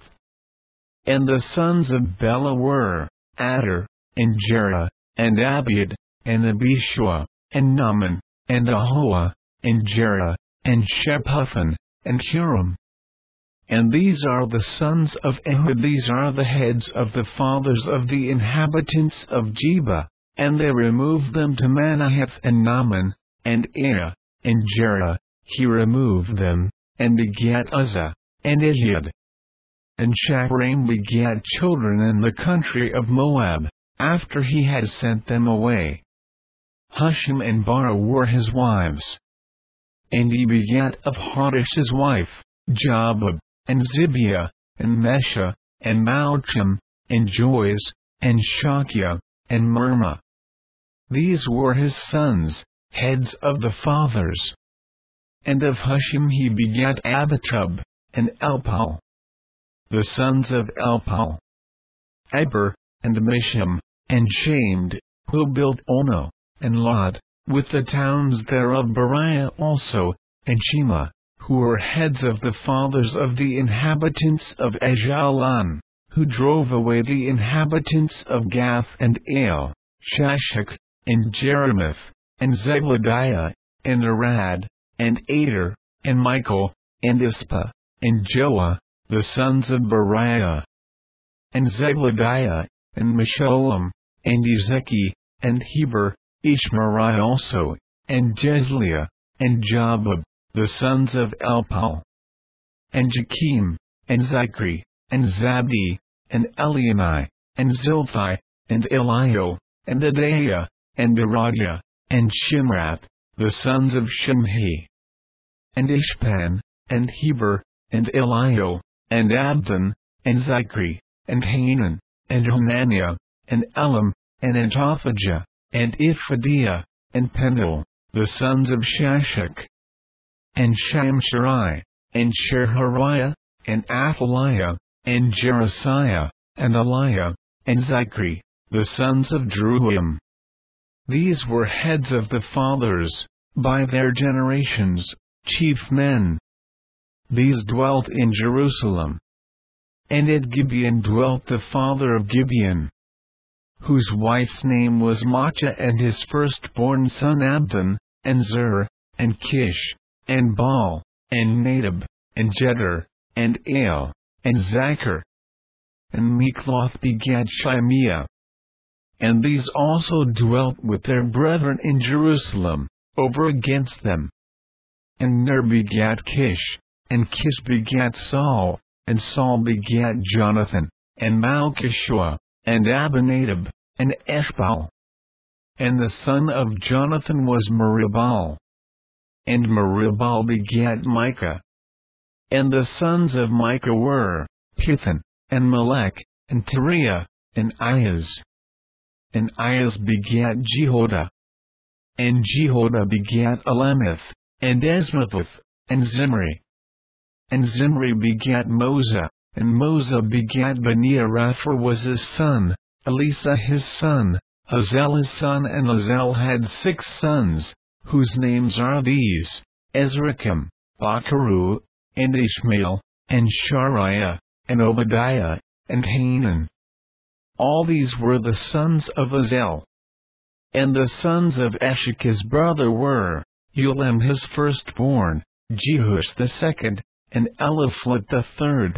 And the sons of Bela were Adar, and Jerah, and Abiad, and Abishua, and Naaman, and Ahoah, and Jerah, and Shephupham, and Huram. And these are the sons of Ehud. These are the heads of the fathers of the inhabitants of Geba, and they removed them to Manahath and Naaman, and Ea, and Jerah. He removed them, and begat Uzzah, and Ehud. And Shacharaim begat children in the country of Moab, after he had sent them away. Hushim and Bara were his wives. And he begat of Hodish his wife, Jobab, and Zibiah, and Mesha, and Malcham, and Joiz, and Shakia, and Mirma. These were his sons, heads of the fathers. And of Hushim he begat Abitub, and Elpal. The sons of Elpal: Eber, and Misham, and Shamed, who built Ono, and Lod, with the towns thereof. Beriah also, and Shema, who were heads of the fathers of the inhabitants of Ajalon, who drove away the inhabitants of Gath and Al, Shashak, and Jerimoth, and Zegladiah, and Arad, and Ader, and Michael, and Ispa, and Joah, the sons of Beriah. And Zegladiah, and Meshullam, and Ezeki, and Heber, Ishmerai also, and Jezliah, and Jobab, the sons of Elpal. And Jakim, and Zichri, and Zabdi, and Eliani, and Zilphi, and Elio, and Adaiah, and Aradiah, and Shimrath, the sons of Shimhi, and Ishpan, and Heber, and Elio, and Abdon, and Zichri, and Hanan, and Hananiah, and Elam, and Antophajah, and Iphidiah, and Penuel, the sons of Shashak, and Shamsherai, and Shehariah, and Athaliah, and Jerasiah, and Eliah, and Zichri, the sons of Jeruim. These were heads of the fathers, by their generations, chief men. These dwelt in Jerusalem. And at Gibeon dwelt the father of Gibeon, whose wife's name was Maachah, and his firstborn son Abdon, and Zer, and Kish, and Baal, and Nadab, and Jeter, and Ale, and Zachar. And Mikloth begat Shimea. And these also dwelt with their brethren in Jerusalem, over against them. And Ner begat Kish, and Kish begat Saul, and Saul begat Jonathan, and Malchishua, and Abinadab, and Eshbaal. And the son of Jonathan was Meribbaal. And Meribbaal begat Micah. And the sons of Micah were Pithon, and Melech, and Teriah, and Iaz. And Iaz begat Jehoda. And Jehoda begat Alemeth, and Esmatheth, and Zimri. And Zimri begat Moza, and Moza begat Benia. Rapha was his son, Elisa his son, Hazel his son, and Hazel had six sons, whose names are these: Ezrachim, Bacharu, and Ishmael, and Shariah, and Obadiah, and Hanan. All these were the sons of Hazel. And the sons of Eshek his brother were Ulam his firstborn, Jehush the second, and Eliphalet the third.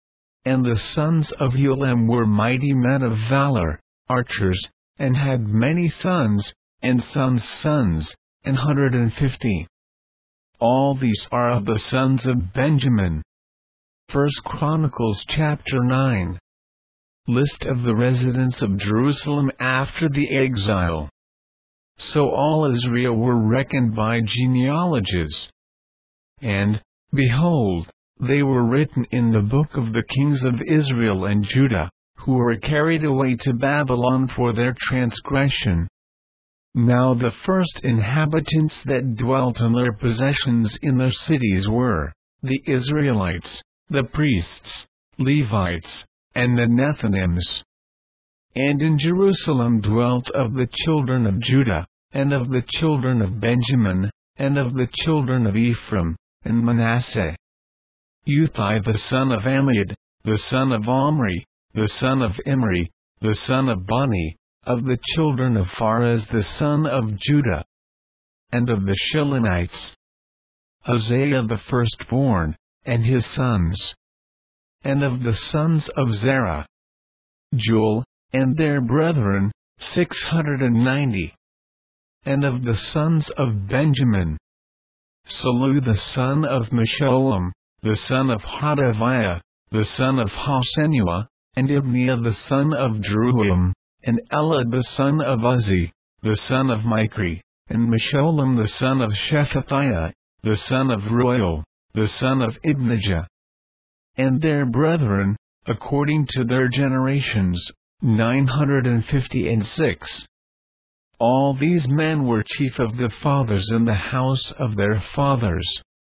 And the sons of Ulam were mighty men of valor, archers, and had many sons, and sons' sons, an hundred and fifty. All these are of the sons of Benjamin. First Chronicles chapter nine. List of the residents of Jerusalem after the exile. So all Israel were reckoned by genealogies. And, behold, they were written in the book of the kings of Israel and Judah, who were carried away to Babylon for their transgression. Now the first inhabitants that dwelt in their possessions in their cities were the Israelites, the priests, Levites, and the Nethinims. And in Jerusalem dwelt of the children of Judah, and of the children of Benjamin, and of the children of Ephraim, and Manasseh, Uthai the son of Ammiad, the son of Omri, the son of Imri, the son of Bani, of the children of Pharez the son of Judah, and of the Shilonites, Hosea the firstborn, and his sons, and of the sons of Zerah, Joel, and their brethren, six hundred and ninety, and of the sons of Benjamin, Salu the son of Meshullam, the son of Hodaviah, the son of Hosenua, and Ibniah the son of Jeruim, and Elad the son of Uzzi, the son of Michri, and Meshullam the son of Shephathiah, the son of Reuel, the son of Ibnijah, and their brethren, according to their generations, nine hundred and fifty and six. All these men were chief of the fathers in the house of their fathers.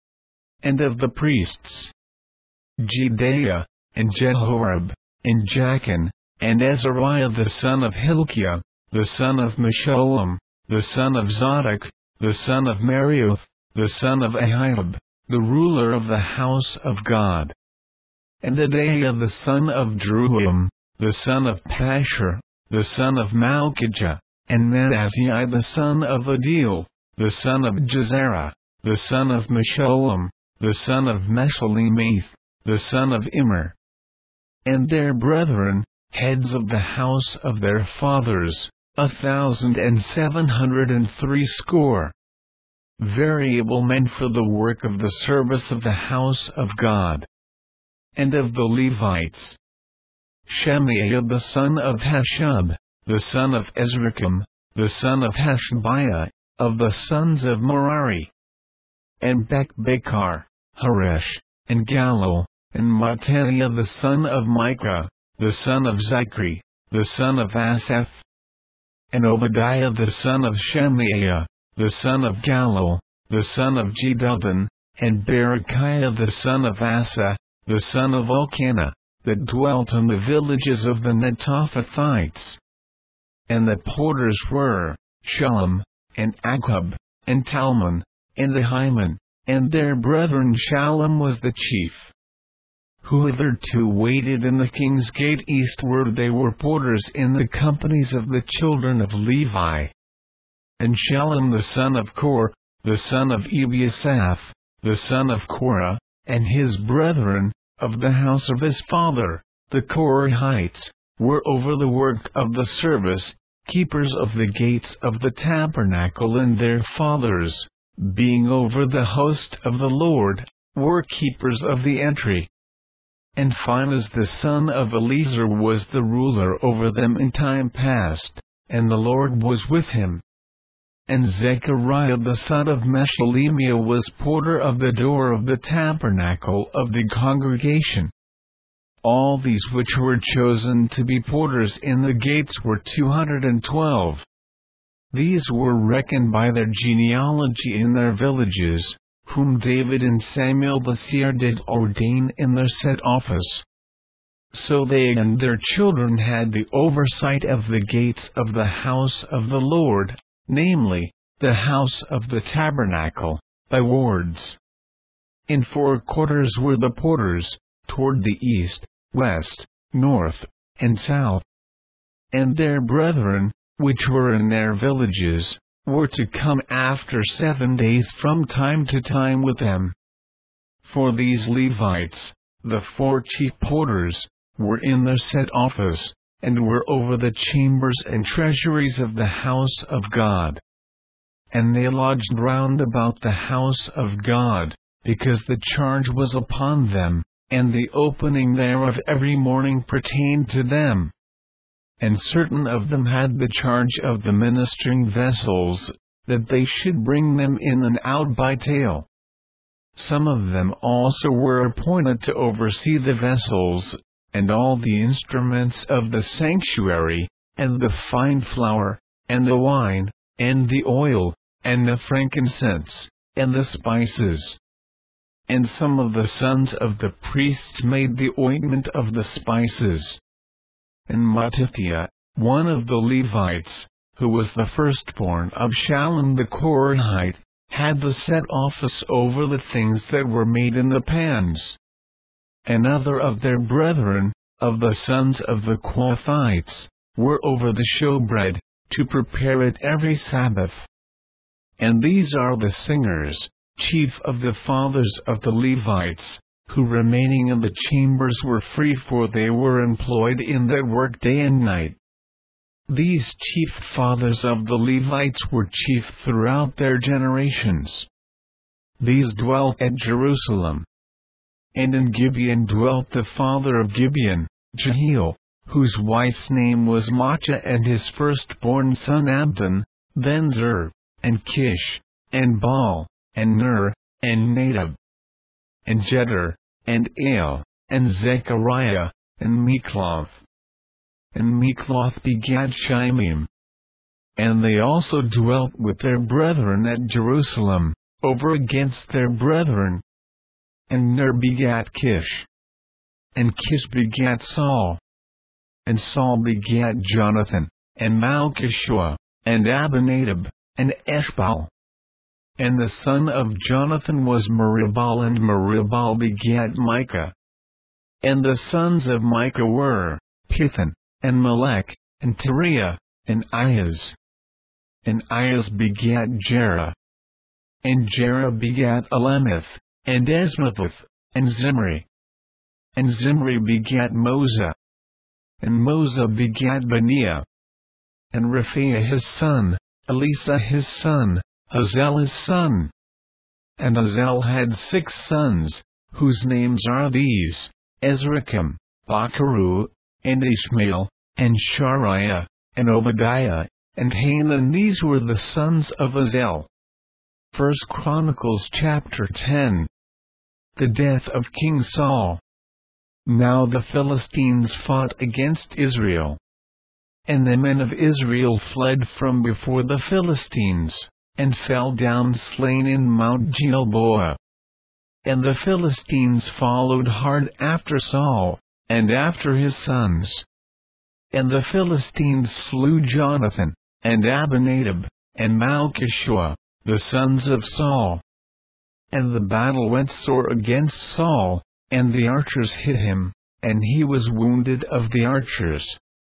And of the priests, Jedaiah, and Jehoram, and Jachin, and Azariah the son of Hilkiah, the son of Meshullam, the son of Zadok, the son of Marioth, the son of Ahihab, the ruler of the house of God. And Adaiah the son of Jeruim, the son of Pashur, the son of Malchijah, and Mattazai the son of Adil, the son of Jezerah, the son of Meshullam, the son of Meshalemeth, the son of Immer, and their brethren, heads of the house of their fathers, a thousand and seven hundred and three score. Variable men for the work of the service of the house of God. And of the Levites, Shemaiah the son of Hashub, the son of Ezracham, the son of Hashabiah, of the sons of Merari. And Bech-Bekar, Haresh, and Galal, and Mattaniah the son of Micah, the son of Zichri, the son of Asaph. And Obadiah the son of Shemaiah, the son of Galal, the son of Jeduthun, and Berechiah the son of Asa, the son of Elkanah, that dwelt in the villages of the Netophathites. And the porters were Shallum, and Akkub, and Talmon, and Ahiman, and their brethren. Shallum was the chief, who hitherto waited in the king's gate eastward. They were porters in the companies of the children of Levi. And Shallum the son of Kor, the son of Ebiasaph, the son of Korah, and his brethren, of the house of his father, the Korahites, were over the work of the service, keepers of the gates of the tabernacle, and their fathers, being over the host of the Lord, were keepers of the entry. And Phinehas the son of Eleazar was the ruler over them in time past, and the Lord was with him. And Zechariah the son of Meshelemiah was porter of the door of the tabernacle of the congregation. All these which were chosen to be porters in the gates were two hundred and twelve. These were reckoned by their genealogy in their villages, whom David and Samuel the seer did ordain in their set office. So they and their children had the oversight of the gates of the house of the Lord, namely, the house of the tabernacle, by wards. In four quarters were the porters, toward the east, west, north, and south. And their brethren, which were in their villages, were to come after seven days from time to time with them. For these Levites, the four chief porters, were in their set office, and were over the chambers and treasuries of the house of God. And they lodged round about the house of God, because the charge was upon them, and the opening thereof every morning pertained to them. And certain of them had the charge of the ministering vessels, that they should bring them in and out by tale. Some of them also were appointed to oversee the vessels, and all the instruments of the sanctuary, and the fine flour, and the wine, and the oil, and the frankincense, and the spices. And some of the sons of the priests made the ointment of the spices. And Mattithiah, one of the Levites, who was the firstborn of Shallum the Korahite, had the set office over the things that were made in the pans. And other of their brethren, of the sons of the Kohathites, were over the showbread, to prepare it every Sabbath. And these are the singers, chief of the fathers of the Levites, who remaining in the chambers were free, for they were employed in that work day and night. These chief fathers of the Levites were chief throughout their generations. These dwelt at Jerusalem. And in Gibeon dwelt the father of Gibeon, Jehiel, whose wife's name was Maachah, and his firstborn son Abdon, then Zer, and Kish, and Baal, and Ner, and Nadab, and Jeter, and El, and Zechariah, and Mikloth. And Mikloth begat Shimim. And they also dwelt with their brethren at Jerusalem, over against their brethren. And Ner begat Kish. And Kish begat Saul. And Saul begat Jonathan, and Malchishua, and Abinadab, and Eshbaal. And the son of Jonathan was Meribal, and Meribal begat Micah. And the sons of Micah were Pithon, and Melech, and Teriah, and Iaz. And Iaz begat Jerah. And Jerah begat Alemeth, and Esmetheth, and Zimri. And Zimri begat Moza. And Moza begat Beniah. And Rephaiah his son, Elisa his son, Hazel his son. And Hazel had six sons, whose names are these: Azrikam, Bacharu, and Ishmael, and Shariah, and Obadiah, and Hanan. These were the sons of Azel. First Chronicles chapter ten. The death of King Saul. Now the Philistines fought against Israel. And the men of Israel fled from before the Philistines, and fell down slain in Mount Gilboa. And the Philistines followed hard after Saul, and after his sons. And the Philistines slew Jonathan, and Abinadab, and Malchishua, the sons of Saul. And the battle went sore against Saul, and the archers hit him, and he was wounded of the archers.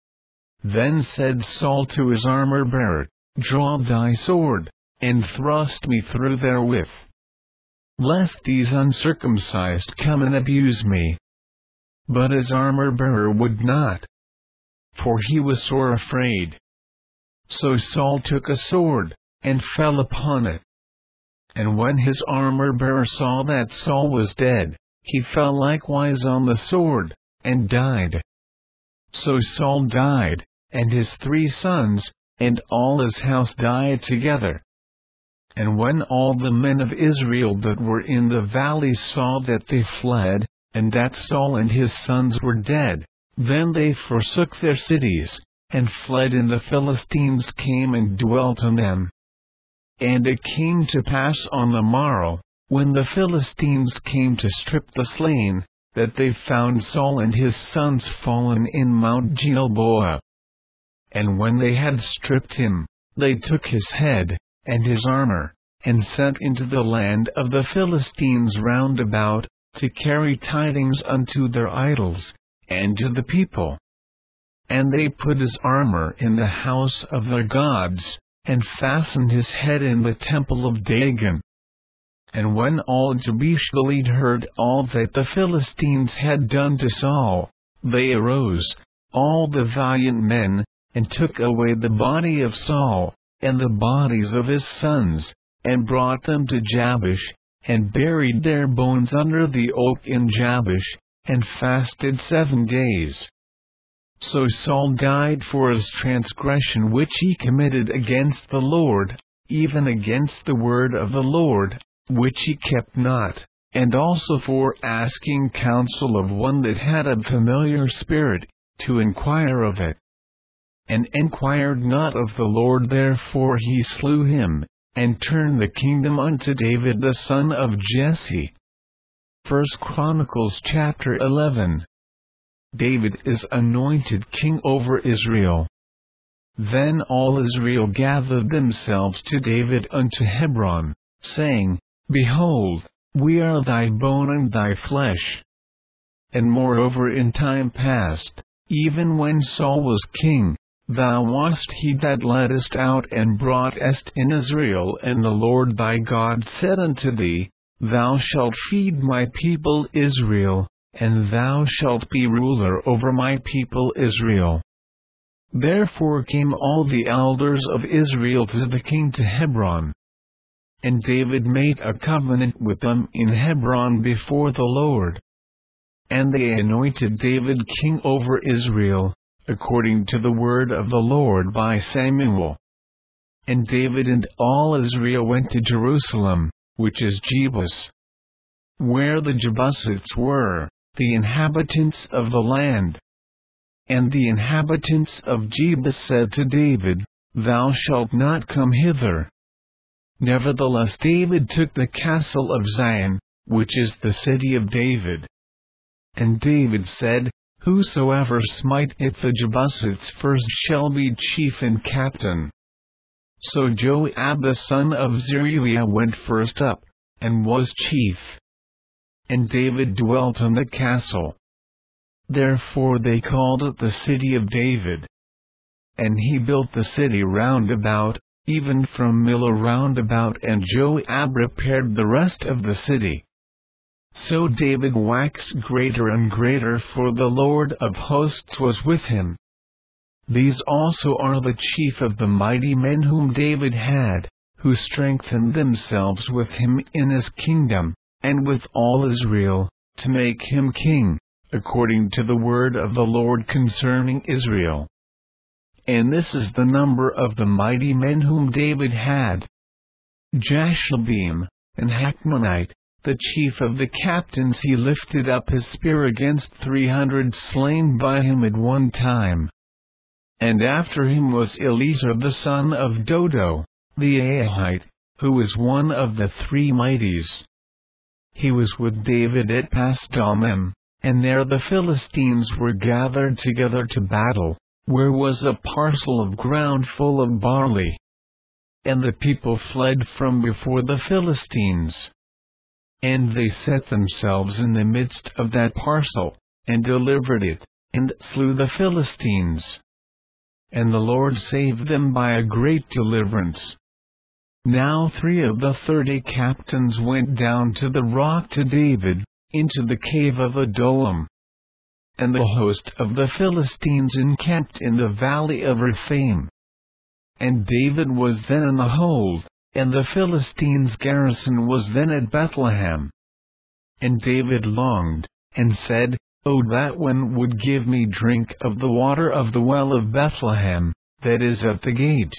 Then said Saul to his armor-bearer, Draw thy sword, and thrust me through therewith, lest these uncircumcised come and abuse me. But his armor-bearer would not, for he was sore afraid. So Saul took a sword, and fell upon it. And when his armor-bearer saw that Saul was dead, he fell likewise on the sword, and died. So Saul died, and his three sons, and all his house died together. And when all the men of Israel that were in the valley saw that they fled, and that Saul and his sons were dead, then they forsook their cities, and fled, and the Philistines came and dwelt in them. And it came to pass on the morrow, when the Philistines came to strip the slain, that they found Saul and his sons fallen in Mount Gilboa. And when they had stripped him, they took his head, and his armor, and sent into the land of the Philistines round about, to carry tidings unto their idols, and to the people. And they put his armor in the house of their gods, and fastened his head in the temple of Dagon. And when all Jabesh Gilead heard all that the Philistines had done to Saul, they arose, all the valiant men, and took away the body of Saul, and the bodies of his sons, and brought them to Jabesh, and buried their bones under the oak in Jabesh, and fasted seven days. So Saul died for his transgression which he committed against the Lord, even against the word of the Lord, which he kept not, and also for asking counsel of one that had a familiar spirit, to inquire of it. And inquired not of the Lord, therefore he slew him, and turned the kingdom unto David the son of Jesse. First Chronicles chapter eleven. David is anointed king over Israel. Then all Israel gathered themselves to David unto Hebron, saying, Behold, we are thy bone and thy flesh. And moreover in time past, even when Saul was king, thou wast he that leddest out and broughtest in Israel, and the Lord thy God said unto thee, Thou shalt feed my people Israel, and thou shalt be ruler over my people Israel. Therefore came all the elders of Israel to the king to Hebron. And David made a covenant with them in Hebron before the Lord. And they anointed David king over Israel, according to the word of the Lord by Samuel. And David and all Israel went to Jerusalem, which is Jebus, where the Jebusites were, the inhabitants of the land. And the inhabitants of Jebus said to David, Thou shalt not come hither. Nevertheless David took the castle of Zion, which is the city of David. And David said, Whosoever smiteth the Jebusites first shall be chief and captain. So Joab the son of Zeruiah went first up, and was chief. And David dwelt in the castle. Therefore they called it the city of David. And he built the city round about, even from Millo round about, and Joab repaired the rest of the city. So David waxed greater and greater, for the Lord of hosts was with him. These also are the chief of the mighty men whom David had, who strengthened themselves with him in his kingdom, and with all Israel, to make him king, according to the word of the Lord concerning Israel. And this is the number of the mighty men whom David had: Jashobeam, an Hakmonite, the chief of the captains. He lifted up his spear against three hundred slain by him at one time. And after him was Eliezer the son of Dodo, the Ahite, who was one of the three mighties. He was with David at Pasdammim, and there the Philistines were gathered together to battle, where was a parcel of ground full of barley. And the people fled from before the Philistines. And they set themselves in the midst of that parcel, and delivered it, and slew the Philistines. And the Lord saved them by a great deliverance. Now three of the thirty captains went down to the rock to David, into the cave of Adullam. And the host of the Philistines encamped in the valley of Rephaim. And David was then in the hold, and the Philistines' garrison was then at Bethlehem. And David longed, and said, "Oh, that one would give me drink of the water of the well of Bethlehem, that is at the gate."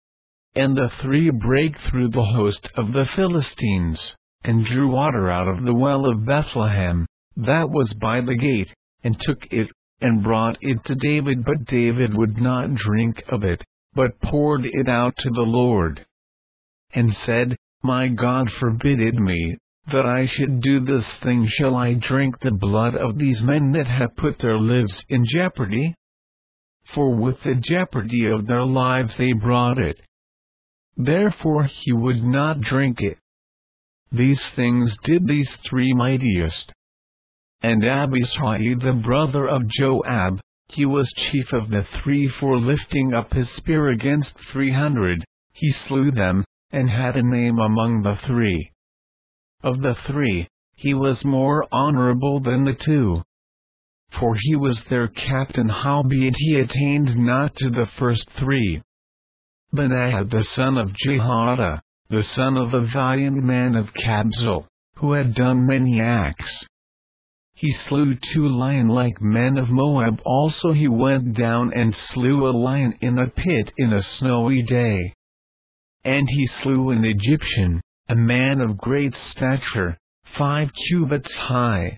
And the three brake through the host of the Philistines, and drew water out of the well of Bethlehem, that was by the gate, and took it, and brought it to David. But David would not drink of it, but poured it out to the Lord, and said, "My God forbid me, that I should do this thing. Shall I drink the blood of these men that have put their lives in jeopardy? For with the jeopardy of their lives they brought it." Therefore he would not drink it. These things did these three mightiest. And Abishai the brother of Joab, he was chief of the three, for lifting up his spear against three hundred, he slew them, and had a name among the three. Of the three, he was more honorable than the two. For he was their captain, howbeit he attained not to the first three. Benaiah the son of Jehoiada, the son of the valiant man of Kabzeel, who had done many acts. He slew two lion-like men of Moab. Also he went down and slew a lion in a pit in a snowy day. And he slew an Egyptian, a man of great stature, five cubits high.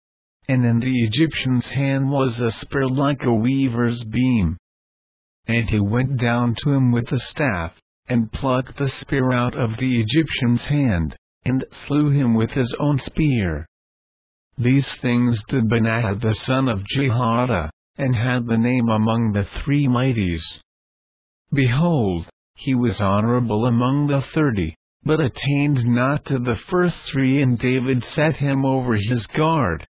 And in the Egyptian's hand was a spear like a weaver's beam. And he went down to him with a staff, and plucked the spear out of the Egyptian's hand, and slew him with his own spear. These things did Benaiah the son of Jehoiada, and had the name among the three mighties. Behold, he was honorable among the thirty, but attained not to the first three, and David set him over his guard.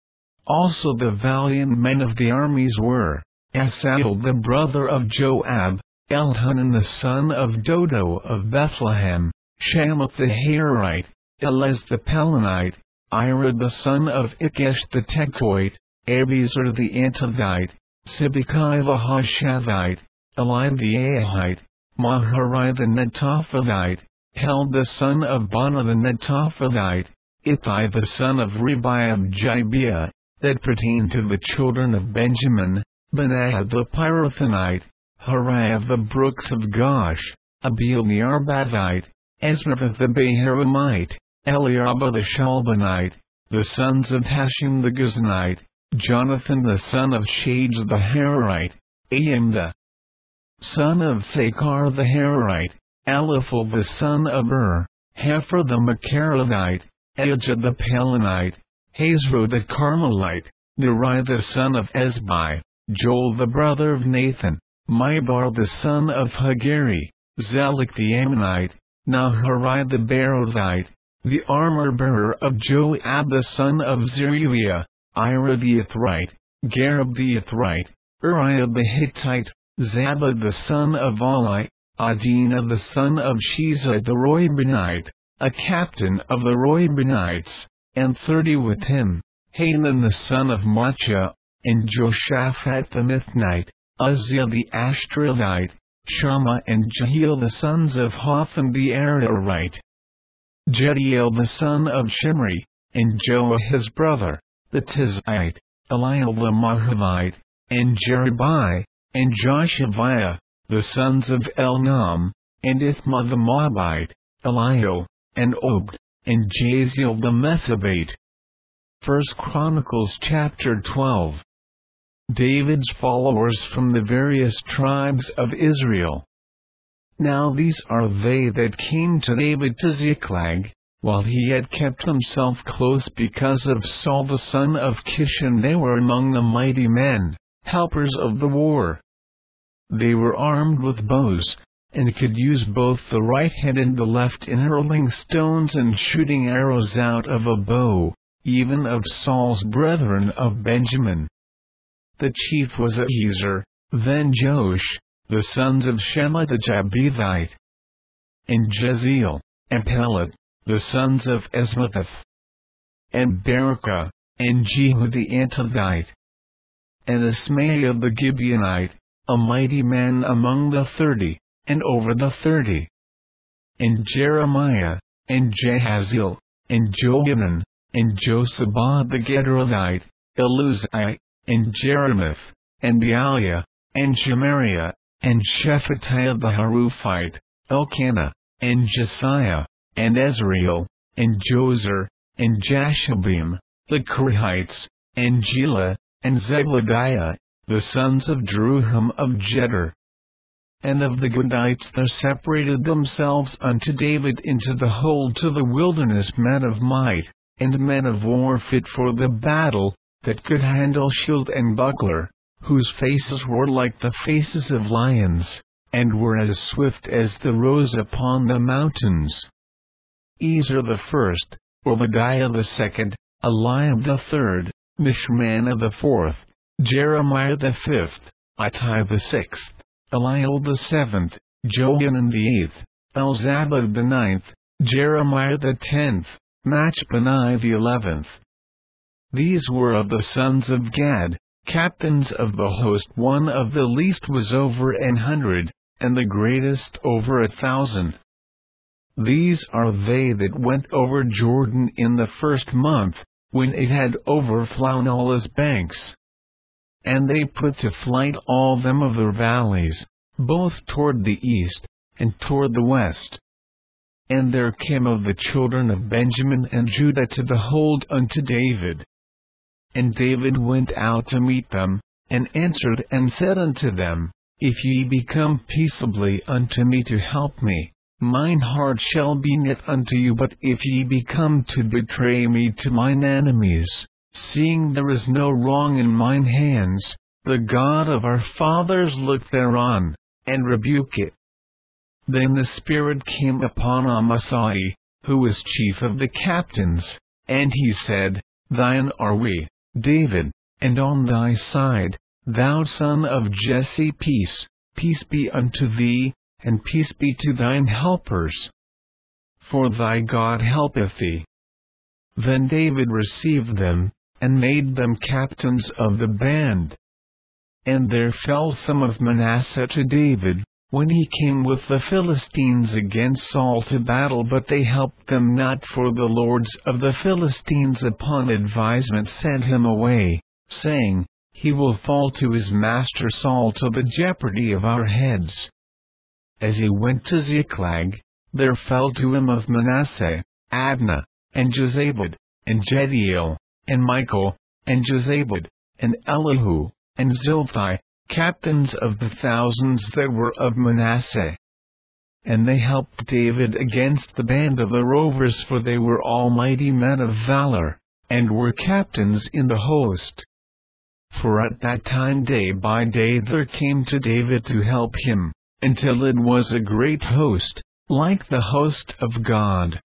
Also the valiant men of the armies were Asahel the brother of Joab, Elhanan the son of Dodo of Bethlehem, Shammah the Harite, Elez the Pelonite, Ira the son of Ikesh the Tekoite, Abiezer the Antiochite, Sibbecai the Hushavite, Eli the Ahite, Maharai the Netophathite, Held the son of Bana the Netophathite, Ittai the son of Ribai of Gibeah, that pertained to the children of Benjamin, Benaiah the Pirathonite, Hariah of the brooks of Gosh, Abiel the Arbathite, Esmaveth the Baharamite, Eliabah the Shalbanite, the sons of Hashim the Guzanite, Jonathan the son of Shage the Harite, Aim the son of Thakar the Harite, Eliphal the son of Ur, Hefer the Macharothite, Ahijah the Pelonite, Hazro the Carmelite, Neriah the son of Ezbai, Joel the brother of Nathan, Mibar the son of Hagari, Zalek the Ammonite, Nahariah the Berothite, the armor-bearer of Joab the son of Zeruiah, Ira the Ithrite, Gareb the Ithrite, Uriah the Hittite, Zabad the son of Ali, Adinah the son of Shizai the Roibonite, a captain of the Roibonites, and thirty with him, Hanan the son of Maachah, and Joshaphat the Mithnite, Uzziah the Ashtrelite, Shammah and Jehiel the sons of Hotham the Ararite, Jediel the son of Shimri, and Joah his brother, the Tizite, Eliel the Moabite, and Jerubai, and Joshaviah, the sons of Elnam, and Ithma the Moabite, Eliel, and Obed, and Jaziel the Messabite. First Chronicles chapter twelve. David's followers from the various tribes of Israel. Now these are they that came to David to Ziklag, while he had kept himself close because of Saul the son of Kish, and they were among the mighty men, helpers of the war. They were armed with bows, and could use both the right hand and the left in hurling stones and shooting arrows out of a bow, even of Saul's brethren of Benjamin. The chief was Ahiezer, then Joash, the sons of Shema the Jabethite, and Jeziel, and Pelet, the sons of Esmatheth, and Berekah, and Jehu the Antothite, and Ismaiah the Gibeonite, a mighty man among the thirty, and over the thirty, and Jeremiah, and Jahaziel, and Johanan, and Josabad the Gederathite, Eluzai, and Jeremoth, and Bealiah, and Shemariah, and Shephatiah the Haruphite, Elkanah, and Jesiah, and Ezrael, and Jozer, and Jashabim, the Korihites, and Jela, and Zebadiah, the sons of Jeruham of Jeter. And of the Gadites there separated themselves unto David into the hold to the wilderness men of might, and men of war fit for the battle, that could handle shield and buckler, whose faces were like the faces of lions, and were as swift as the roes upon the mountains. Ezer the first, Obadiah the second, Eliab the third, Mishmannah the fourth, Jeremiah the fifth, Ittai the sixth, Eliel the seventh, Johanan the eighth, Elzabad the ninth, Jeremiah the tenth, Machbenai the eleventh. These were of the sons of Gad, captains of the host. One of the least was over an hundred, and the greatest over a thousand. These are they that went over Jordan in the first month, when it had overflown all his banks. And they put to flight all them of their valleys, both toward the east, and toward the west. And there came of the children of Benjamin and Judah to the hold unto David. And David went out to meet them, and answered and said unto them, If ye be come peaceably unto me to help me, mine heart shall be knit unto you. But if ye be come to betray me to mine enemies, seeing there is no wrong in mine hands, the God of our fathers look thereon, and rebuke it. Then the Spirit came upon Amasai, who was chief of the captains, and he said, Thine are we, David, and on thy side, thou son of Jesse. Peace, peace be unto thee, and peace be to thine helpers. For thy God helpeth thee. Then David received them, and made them captains of the band. And there fell some of Manasseh to David, when he came with the Philistines against Saul to battle, but they helped them not, for the lords of the Philistines upon advisement sent him away, saying, He will fall to his master Saul to the jeopardy of our heads. As he went to Ziklag, there fell to him of Manasseh, Adnah, and Jozabad, and Jediel, and Michael, and Jozabad, and Elihu, and Zilthai, captains of the thousands that were of Manasseh. And they helped David against the band of the rovers, for they were all mighty men of valor, and were captains in the host. For at that time day by day there came to David to help him, until it was a great host, like the host of God.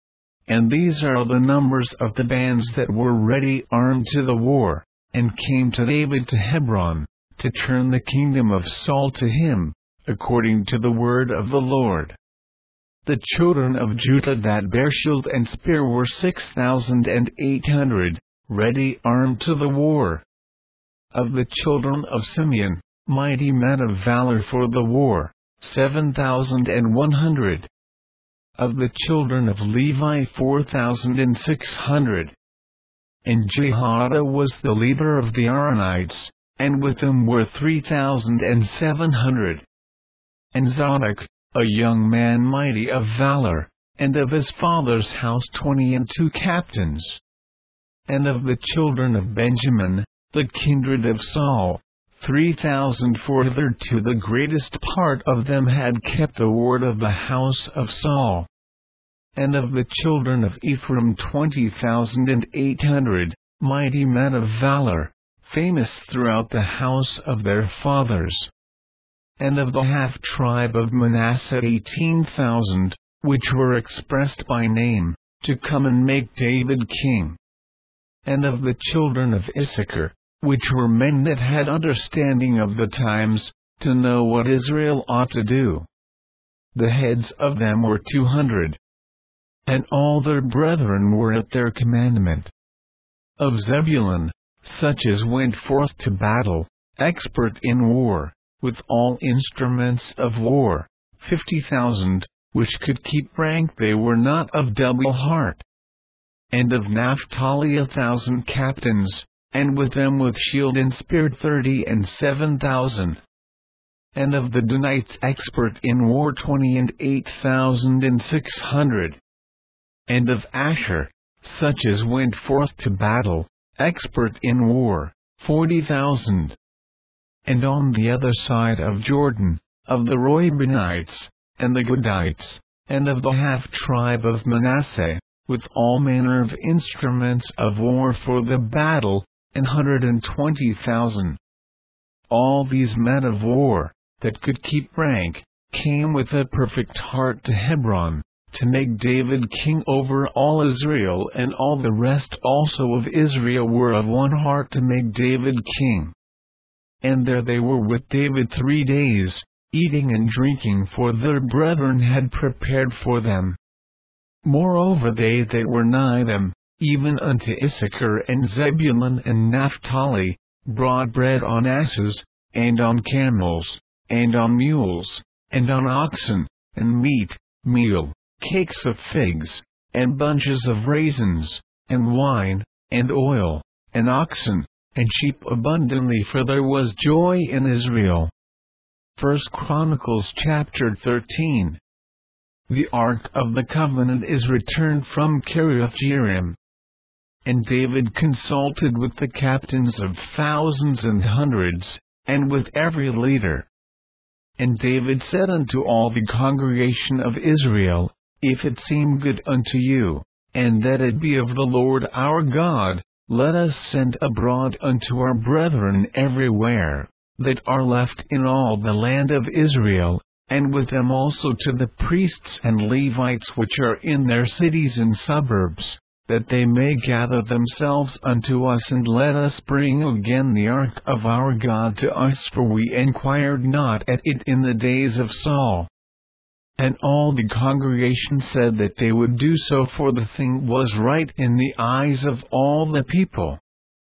And these are the numbers of the bands that were ready armed to the war, and came to David to Hebron, to turn the kingdom of Saul to him, according to the word of the Lord. The children of Judah that bare shield and spear were six thousand and eight hundred, ready armed to the war. Of the children of Simeon, mighty men of valor for the war, seven thousand and one hundred. Of the children of Levi four thousand and six hundred. and Jehoiada was the leader of the Aaronites, and with him were three thousand and seven hundred. And Zadok, a young man mighty of valor, and of his father's house twenty and two captains. And of the children of Benjamin, the kindred of Saul, three thousand for hitherto the greatest part of them had kept the word of the house of Saul. And of the children of Ephraim twenty thousand and eight hundred, mighty men of valor, famous throughout the house of their fathers. And of the half-tribe of Manasseh eighteen thousand, which were expressed by name, to come and make David king. And of the children of Issachar, which were men that had understanding of the times, to know what Israel ought to do. The heads of them were two hundred. And all their brethren were at their commandment. Of Zebulun, such as went forth to battle, expert in war, with all instruments of war, fifty thousand, which could keep rank, they were not of double heart. And of Naphtali a thousand captains, and with them with shield and spear thirty and seven thousand. And of the Danites expert in war twenty and eight thousand and six hundred. And of Asher, such as went forth to battle, expert in war, forty thousand. And on the other side of Jordan, of the Reubenites, and the Gadites, and of the half-tribe of Manasseh, with all manner of instruments of war for the battle, an hundred and twenty thousand. All these men of war, that could keep rank, came with a perfect heart to Hebron, to make David king over all Israel, and all the rest also of Israel were of one heart to make David king. And there they were with David three days, eating and drinking, for their brethren had prepared for them. Moreover they that were nigh them, even unto Issachar and Zebulun and Naphtali, brought bread on asses, and on camels, and on mules, and on oxen, and meat, meal, cakes of figs, and bunches of raisins, and wine, and oil, and oxen, and sheep abundantly, for there was joy in Israel. First Chronicles chapter thirteen. The Ark of the Covenant is returned from Kiriath-Jearim. And David consulted with the captains of thousands and hundreds, and with every leader. And David said unto all the congregation of Israel, If it seem good unto you, and that it be of the Lord our God, let us send abroad unto our brethren everywhere, that are left in all the land of Israel, and with them also to the priests and Levites which are in their cities and suburbs, that they may gather themselves unto us, and let us bring again the ark of our God to us, for we enquired not at it in the days of Saul. And all the congregation said that they would do so, for the thing was right in the eyes of all the people.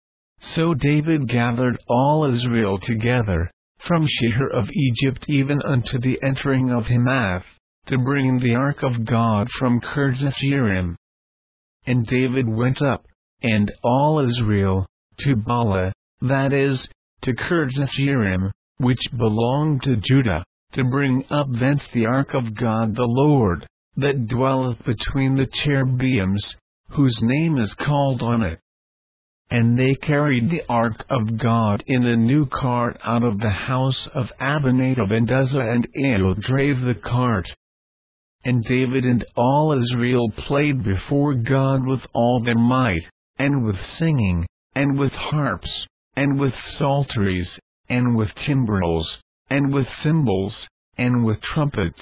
So David gathered all Israel together, from Shihor of Egypt even unto the entering of Hamath, to bring the ark of God from Kiriath-Jearim. And David went up, and all Israel, to Bala, that is, to Kiriath-Jearim, which belonged to Judah, to bring up thence the ark of God the Lord, that dwelleth between the cherubims, whose name is called on it. And they carried the ark of God in a new cart out of the house of Abinadab, and Uzzah and Ahio drave the cart. And David and all Israel played before God with all their might, and with singing, and with harps, and with psalteries, and with timbrels, and with cymbals, and with trumpets.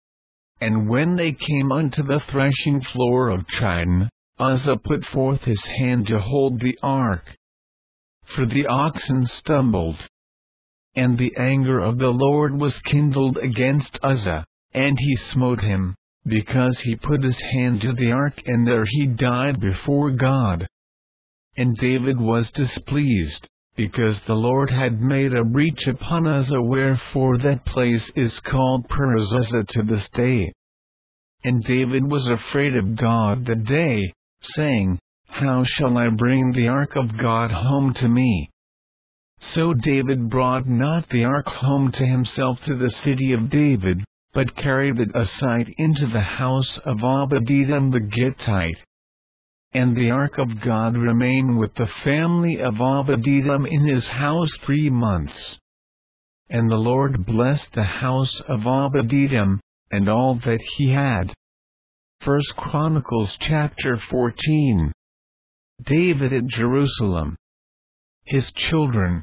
And when they came unto the threshing floor of Chidon, Uzzah put forth his hand to hold the ark. For the oxen stumbled. And the anger of the Lord was kindled against Uzzah, and he smote him, because he put his hand to the ark, and there he died before God. And David was displeased, because the Lord had made a breach upon Uzzah, wherefore that place is called Perez-Uzzah to this day. And David was afraid of God that day, saying, how shall I bring the ark of God home to me? So David brought not the ark home to himself to the city of David, but carried it aside into the house of Obed-Edom the Gittite. And the ark of God remained with the family of Obed-Edom in his house three months. And the Lord blessed the house of Obed-Edom, and all that he had. First Chronicles chapter fourteen. David at Jerusalem. His children.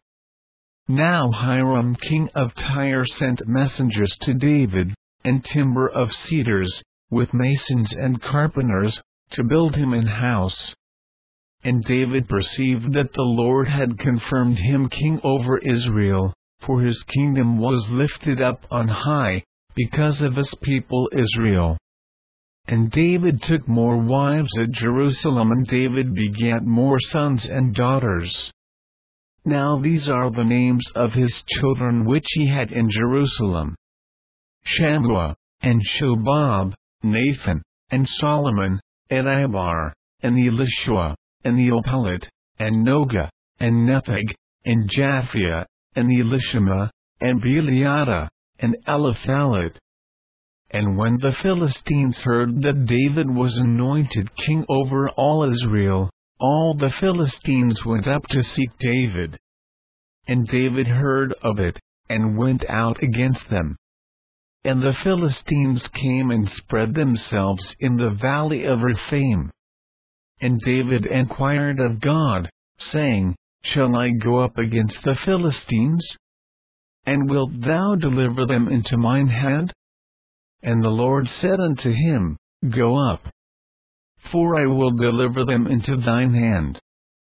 Now Hiram king of Tyre sent messengers to David, and timber of cedars, with masons and carpenters, to build him an house. And David perceived that the Lord had confirmed him king over Israel, for his kingdom was lifted up on high, because of his people Israel. And David took more wives at Jerusalem, and David begat more sons and daughters. Now these are the names of his children which he had in Jerusalem: Shammua, and Shobab, Nathan, and Solomon, and Abar, and Elishua, and Elpalet, and Noga, and Nepheg, and Japhia, and Elishama, and Beliada, and Eliphalet. And when the Philistines heard that David was anointed king over all Israel, all the Philistines went up to seek David. And David heard of it, and went out against them. And the Philistines came and spread themselves in the valley of Rephaim. And David inquired of God, saying, Shall I go up against the Philistines? And wilt thou deliver them into mine hand? And the Lord said unto him, Go up, for I will deliver them into thine hand.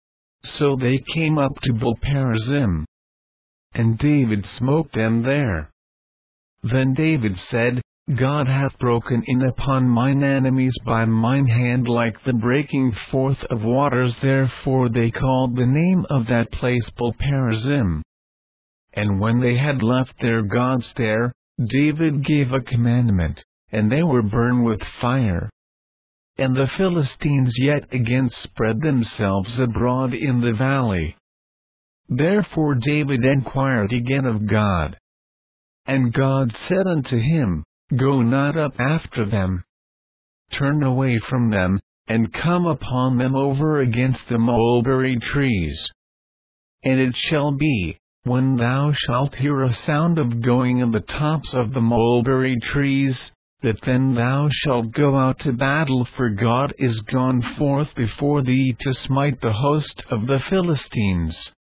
So they came up to Baal-perazim, and David smote them there. Then David said, God hath broken in upon mine enemies by mine hand like the breaking forth of waters. Therefore they called the name of that place Baal-perazim. And when they had left their gods there, David gave a commandment, and they were burned with fire. And the Philistines yet again spread themselves abroad in the valley. Therefore David inquired again of God. And God said unto him, Go not up after them. Turn away from them, and come upon them over against the mulberry trees. And it shall be, when thou shalt hear a sound of going in the tops of the mulberry trees, that then thou shalt go out to battle, for God is gone forth before thee to smite the host of the Philistines.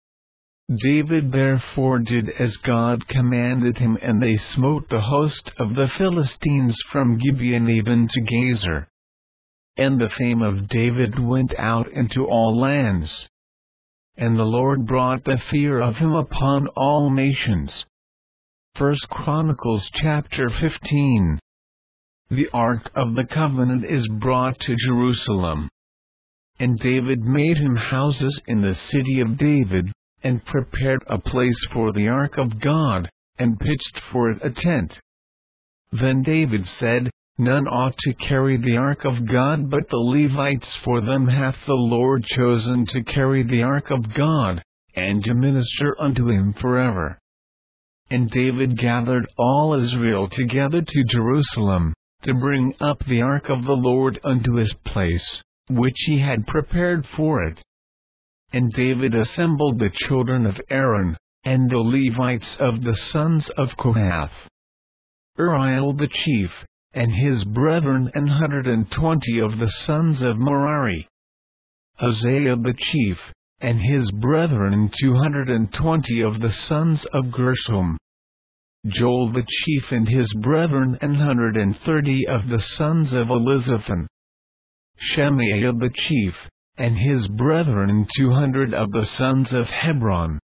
David therefore did as God commanded him, and they smote the host of the Philistines from Gibeon even to Gezer. And the fame of David went out into all lands. And the Lord brought the fear of him upon all nations. First Chronicles chapter fifteen. The ark of the covenant is brought to Jerusalem. And David made him houses in the city of David, and prepared a place for the ark of God, and pitched for it a tent. Then David said, None ought to carry the ark of God but the Levites, for them hath the Lord chosen to carry the ark of God, and to minister unto him forever. And David gathered all Israel together to Jerusalem, to bring up the ark of the Lord unto his place, which he had prepared for it. And David assembled the children of Aaron, and the Levites of the sons of Kohath. Uriel the chief, and his brethren, an hundred and twenty of the sons of Merari. Hosea the chief, and his brethren, two hundred and twenty of the sons of Gershom. Joel the chief, and his brethren, an hundred and thirty of the sons of Elizaphan. Shemaiah the chief, and his brethren, two hundred of the sons of Hebron.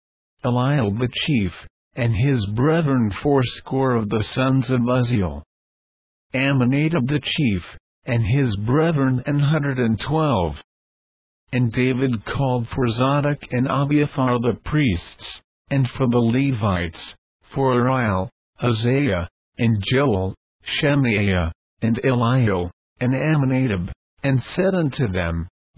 Eliel the chief, and his brethren, fourscore of the sons of Uzziel. Amminadab the chief, and his brethren, an hundred and twelve. And David called for Zadok and Abiathar the priests, and for the Levites, for Uriel, Hosea, and Joel, Shemaiah, and Eliel, and Amminadab, and said unto them,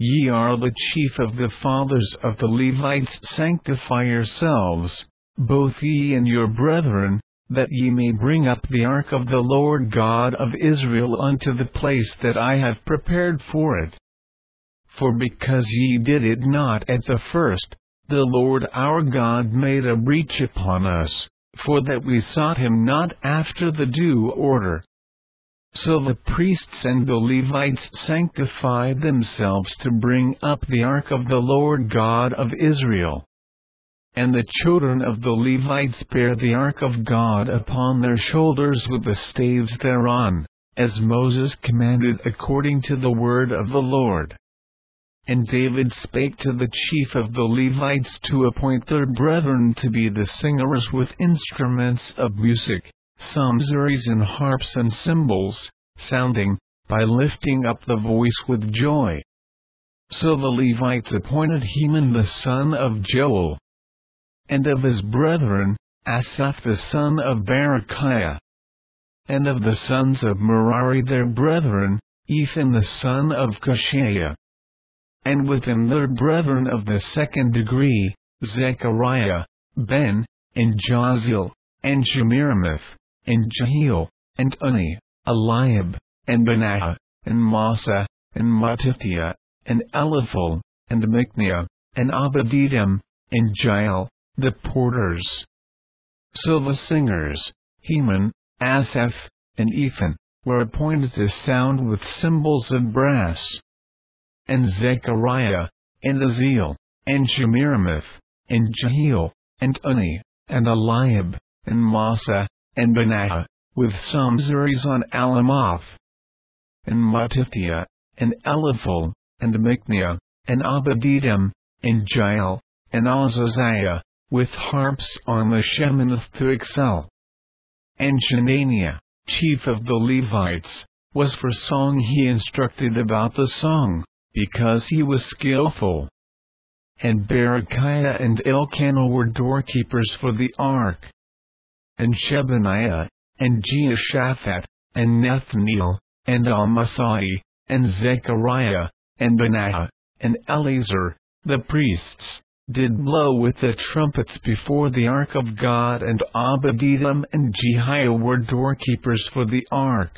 Ye are the chief of the fathers of the Levites. Sanctify yourselves, both ye and your brethren, that ye may bring up the ark of the Lord God of Israel unto the place that I have prepared for it. For because ye did it not at the first, the Lord our God made a breach upon us, for that we sought him not after the due order. So the priests and the Levites sanctified themselves to bring up the ark of the Lord God of Israel. And the children of the Levites bare the ark of God upon their shoulders with the staves thereon, as Moses commanded according to the word of the Lord. And David spake to the chief of the Levites to appoint their brethren to be the singers with instruments of music, psalteries and harps and cymbals, sounding, by lifting up the voice with joy. So the Levites appointed Heman the son of Joel, and of his brethren, Asaph the son of Berechiah, and of the sons of Merari their brethren, Ethan the son of Cushiah, and with him their brethren of the second degree, Zechariah, Ben, and Jaziel, and Jemiramath, and Jehiel, and Unni, Eliab, and Benaiah, and Masa, and Mattithiah, and Eliphal, and Micniah, and Obed-Edom, and Jael, the porters. So the singers, Heman, Asaph, and Ethan, were appointed to sound with cymbals of brass. And Zechariah, and Aziel, and Jemiramath, and Jehiel, and Unni, and Eliab, and Masa, and Benaiah, with psalteries on Alamoth, and Mattithiah, and Eliphal, and Micniah, and Obed-Edom, and Jael, and Azaziah, with harps on the Sheminith to excel. And Shenaniah, chief of the Levites, was for song he instructed about the song, because he was skillful. And Berechiah and Elkanah were doorkeepers for the ark. And Shebaniah, and Jehoshaphat, and Nethaneel, and Amasai, and Zechariah, and Benaiah, and Eleazar, the priests, did blow with the trumpets before the ark of God, and Obed-Edom and Jehiel were doorkeepers for the ark.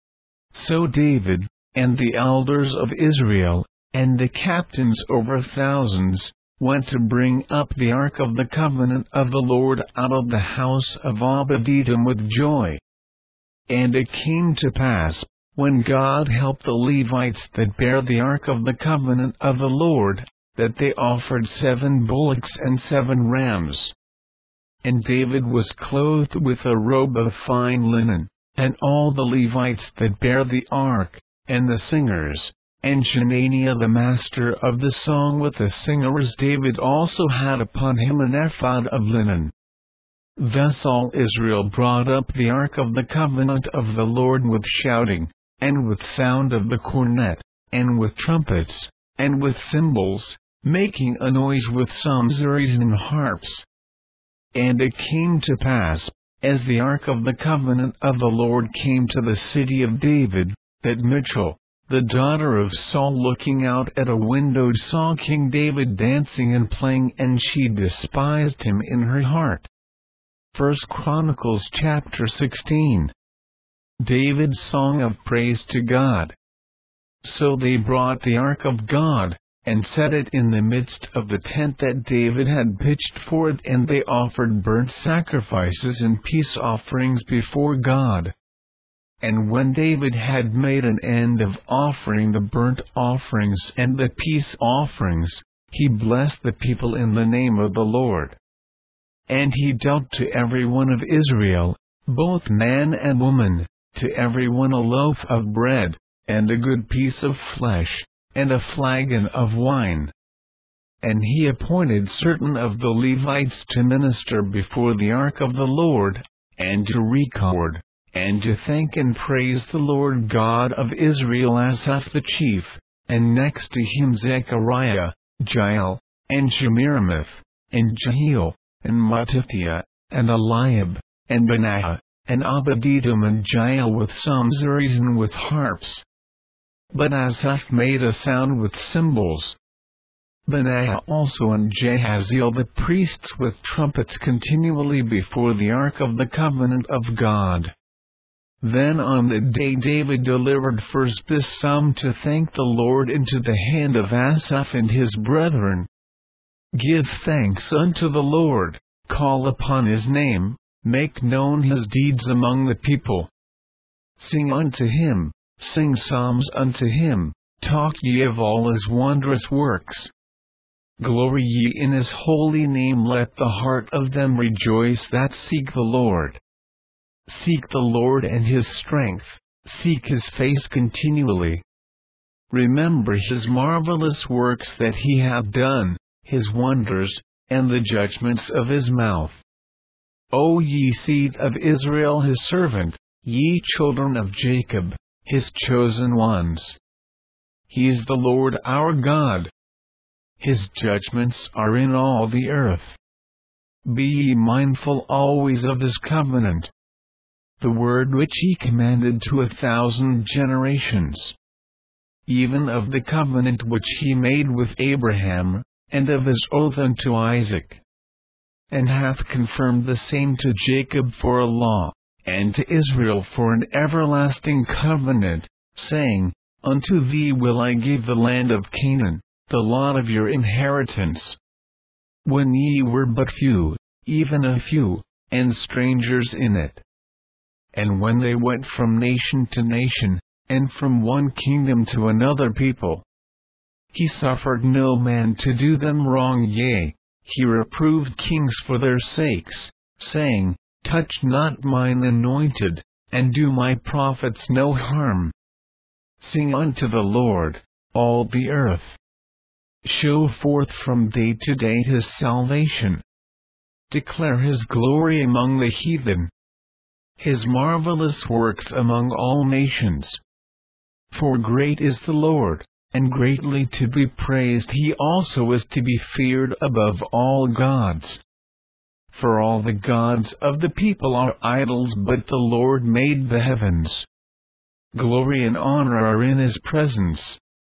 So David, and the elders of Israel, and the captains over thousands, went to bring up the ark of the covenant of the Lord out of the house of Obed-Edom with joy. And it came to pass, when God helped the Levites that bare the ark of the covenant of the Lord, that they offered seven bullocks and seven rams. And David was clothed with a robe of fine linen, and all the Levites that bare the ark, and the singers, and Shenaniah the master of the song with the singers. David also had upon him an ephod of linen. Thus all Israel brought up the ark of the covenant of the Lord with shouting, and with sound of the cornet, and with trumpets, and with cymbals, making a noise with psalteries and harps. And it came to pass, as the ark of the covenant of the Lord came to the city of David, that Michal, the daughter of Saul, looking out at a window, saw King David dancing and playing, and she despised him in her heart. First Chronicles chapter sixteen. David's song of praise to God. So they brought the ark of God, and set it in the midst of the tent that David had pitched for it, and they offered burnt sacrifices and peace offerings before God. And when David had made an end of offering the burnt offerings and the peace offerings, he blessed the people in the name of the Lord. And he dealt to every one of Israel, both man and woman, to every one a loaf of bread, and a good piece of flesh, and a flagon of wine. And he appointed certain of the Levites to minister before the ark of the Lord, and to record, and to thank and praise the Lord God of Israel, Asaph the chief, and next to him Zechariah, Jael, and Jemiramath, and Jehiel, and Mattithiah, and Eliab, and Benaiah, and Obed-Edom and Jael with psalteries and with harps. But Asaph made a sound with cymbals. Benaiah also and Jahaziel the priests with trumpets continually before the ark of the covenant of God. Then on the day David delivered first this psalm to thank the Lord into the hand of Asaph and his brethren. Give thanks unto the Lord, call upon his name, make known his deeds among the people. Sing unto him, sing psalms unto him, talk ye of all his wondrous works. Glory ye in his holy name, let the heart of them rejoice that seek the Lord. Seek the Lord and his strength, seek his face continually. Remember his marvelous works that he hath done, his wonders, and the judgments of his mouth. O ye seed of Israel his servant, ye children of Jacob, his chosen ones. He is the Lord our God. His judgments are in all the earth. Be ye mindful always of his covenant, the word which he commanded to a thousand generations, even of the covenant which he made with Abraham, and of his oath unto Isaac, and hath confirmed the same to Jacob for a law, and to Israel for an everlasting covenant, saying, Unto thee will I give the land of Canaan, the lot of your inheritance. When ye were but few, even a few, and strangers in it. And when they went from nation to nation, and from one kingdom to another people, he suffered no man to do them wrong, yea, he reproved kings for their sakes, saying, Touch not mine anointed, and do my prophets no harm. Sing unto the Lord, all the earth. Show forth from day to day his salvation. Declare his glory among the heathen, his marvelous works among all nations. For great is the Lord, and greatly to be praised, he also is to be feared above all gods. For all the gods of the people are idols, but the Lord made the heavens. Glory and honor are in his presence.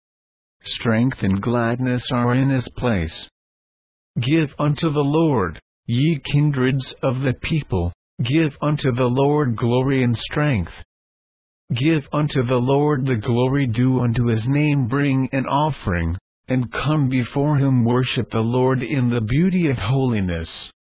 Strength and gladness are in his place. Give unto the Lord, ye kindreds of the people, give unto the Lord glory and strength. Give unto the Lord the glory due unto his name, bring an offering, and come before him, worship the Lord in the beauty of holiness.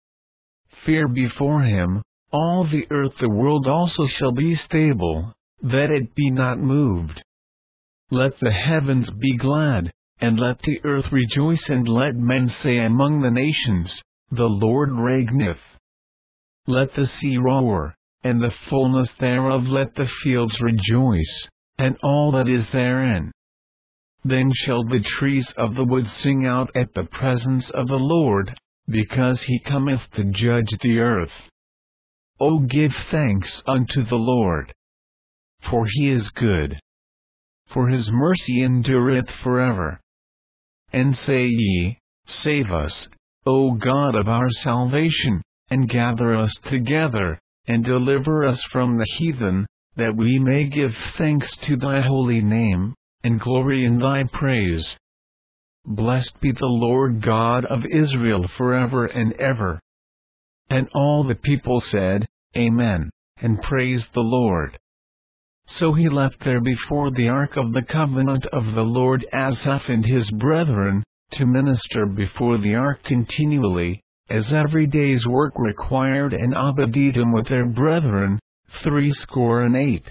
Fear before him, all the earth, the world also shall be stable, that it be not moved. Let the heavens be glad, and let the earth rejoice, and let men say among the nations, The Lord reigneth. Let the sea roar, and the fullness thereof, let the fields rejoice, and all that is therein. Then shall the trees of the wood sing out at the presence of the Lord, because he cometh to judge the earth. O give thanks unto the Lord, for he is good, for his mercy endureth forever. And say ye, Save us, O God of our salvation, and gather us together, and deliver us from the heathen, that we may give thanks to thy holy name, and glory in thy praise. Blessed be the Lord God of Israel forever and ever. And all the people said, Amen, and praised the Lord. So he left there before the ark of the covenant of the Lord Asaph and his brethren, to minister before the ark continually, as every day's work required, and Obed-Edom with their brethren, threescore and eight.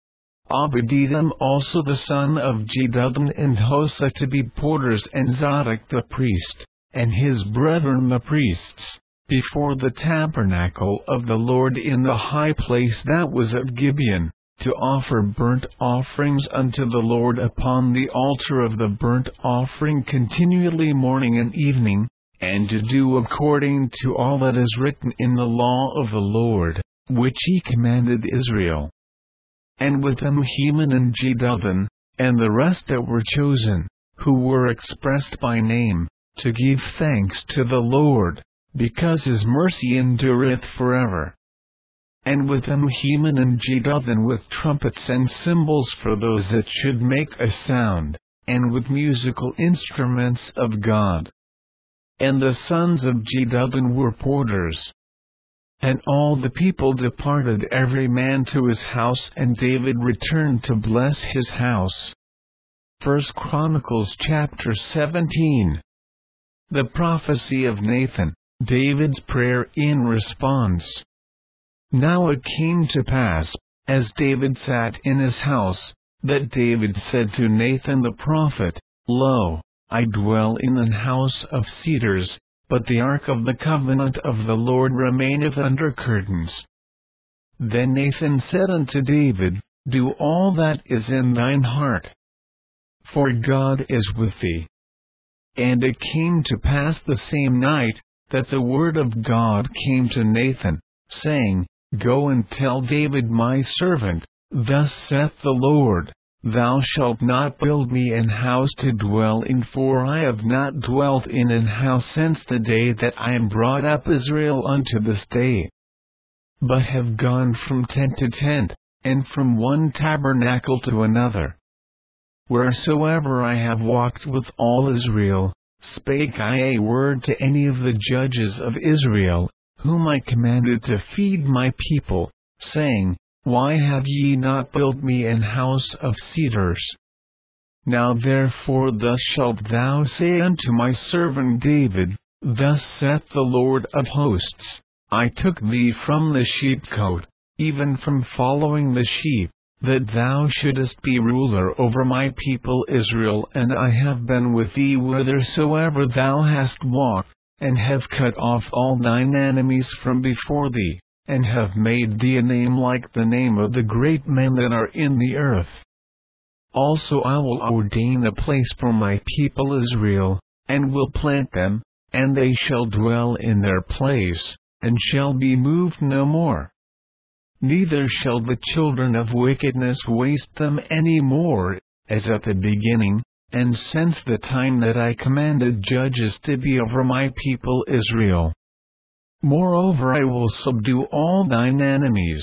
Obed-Edom also the son of Jeduthun and Hosah to be porters, and Zadok the priest, and his brethren the priests, before the tabernacle of the Lord in the high place that was at Gibeon, to offer burnt offerings unto the Lord upon the altar of the burnt offering continually morning and evening, and to do according to all that is written in the law of the Lord, which he commanded Israel. And with them Heman and Jeduthun, and the rest that were chosen, who were expressed by name, to give thanks to the Lord, because his mercy endureth forever. and with them Heman and Jeduthun with trumpets and cymbals for those that should make a sound, and with musical instruments of God. And the sons of Jeduthun were porters. And all the people departed every man to his house, and David returned to bless his house. First Chronicles chapter seventeen. The prophecy of Nathan, David's prayer in response. Now it came to pass, as David sat in his house, that David said to Nathan the prophet, Lo, I dwell in an house of cedars, but the ark of the covenant of the Lord remaineth under curtains. Then Nathan said unto David, Do all that is in thine heart, for God is with thee. And it came to pass the same night, that the word of God came to Nathan, saying, Go and tell David my servant, Thus saith the Lord, Thou shalt not build me an house to dwell in, for I have not dwelt in an house since the day that I am brought up Israel unto this day, but have gone from tent to tent, and from one tabernacle to another. Wheresoever I have walked with all Israel, spake I a word to any of the judges of Israel, whom I commanded to feed my people, saying, Why have ye not built me an house of cedars? Now therefore thus shalt thou say unto my servant David, Thus saith the Lord of hosts, I took thee from the sheepcote, even from following the sheep, that thou shouldest be ruler over my people Israel, and I have been with thee whithersoever thou hast walked, and have cut off all thine enemies from before thee, and have made thee a name like the name of the great men that are in the earth. Also I will ordain a place for my people Israel, and will plant them, and they shall dwell in their place, and shall be moved no more. Neither shall the children of wickedness waste them any more, as at the beginning, and since the time that I commanded judges to be over my people Israel. Moreover I will subdue all thine enemies.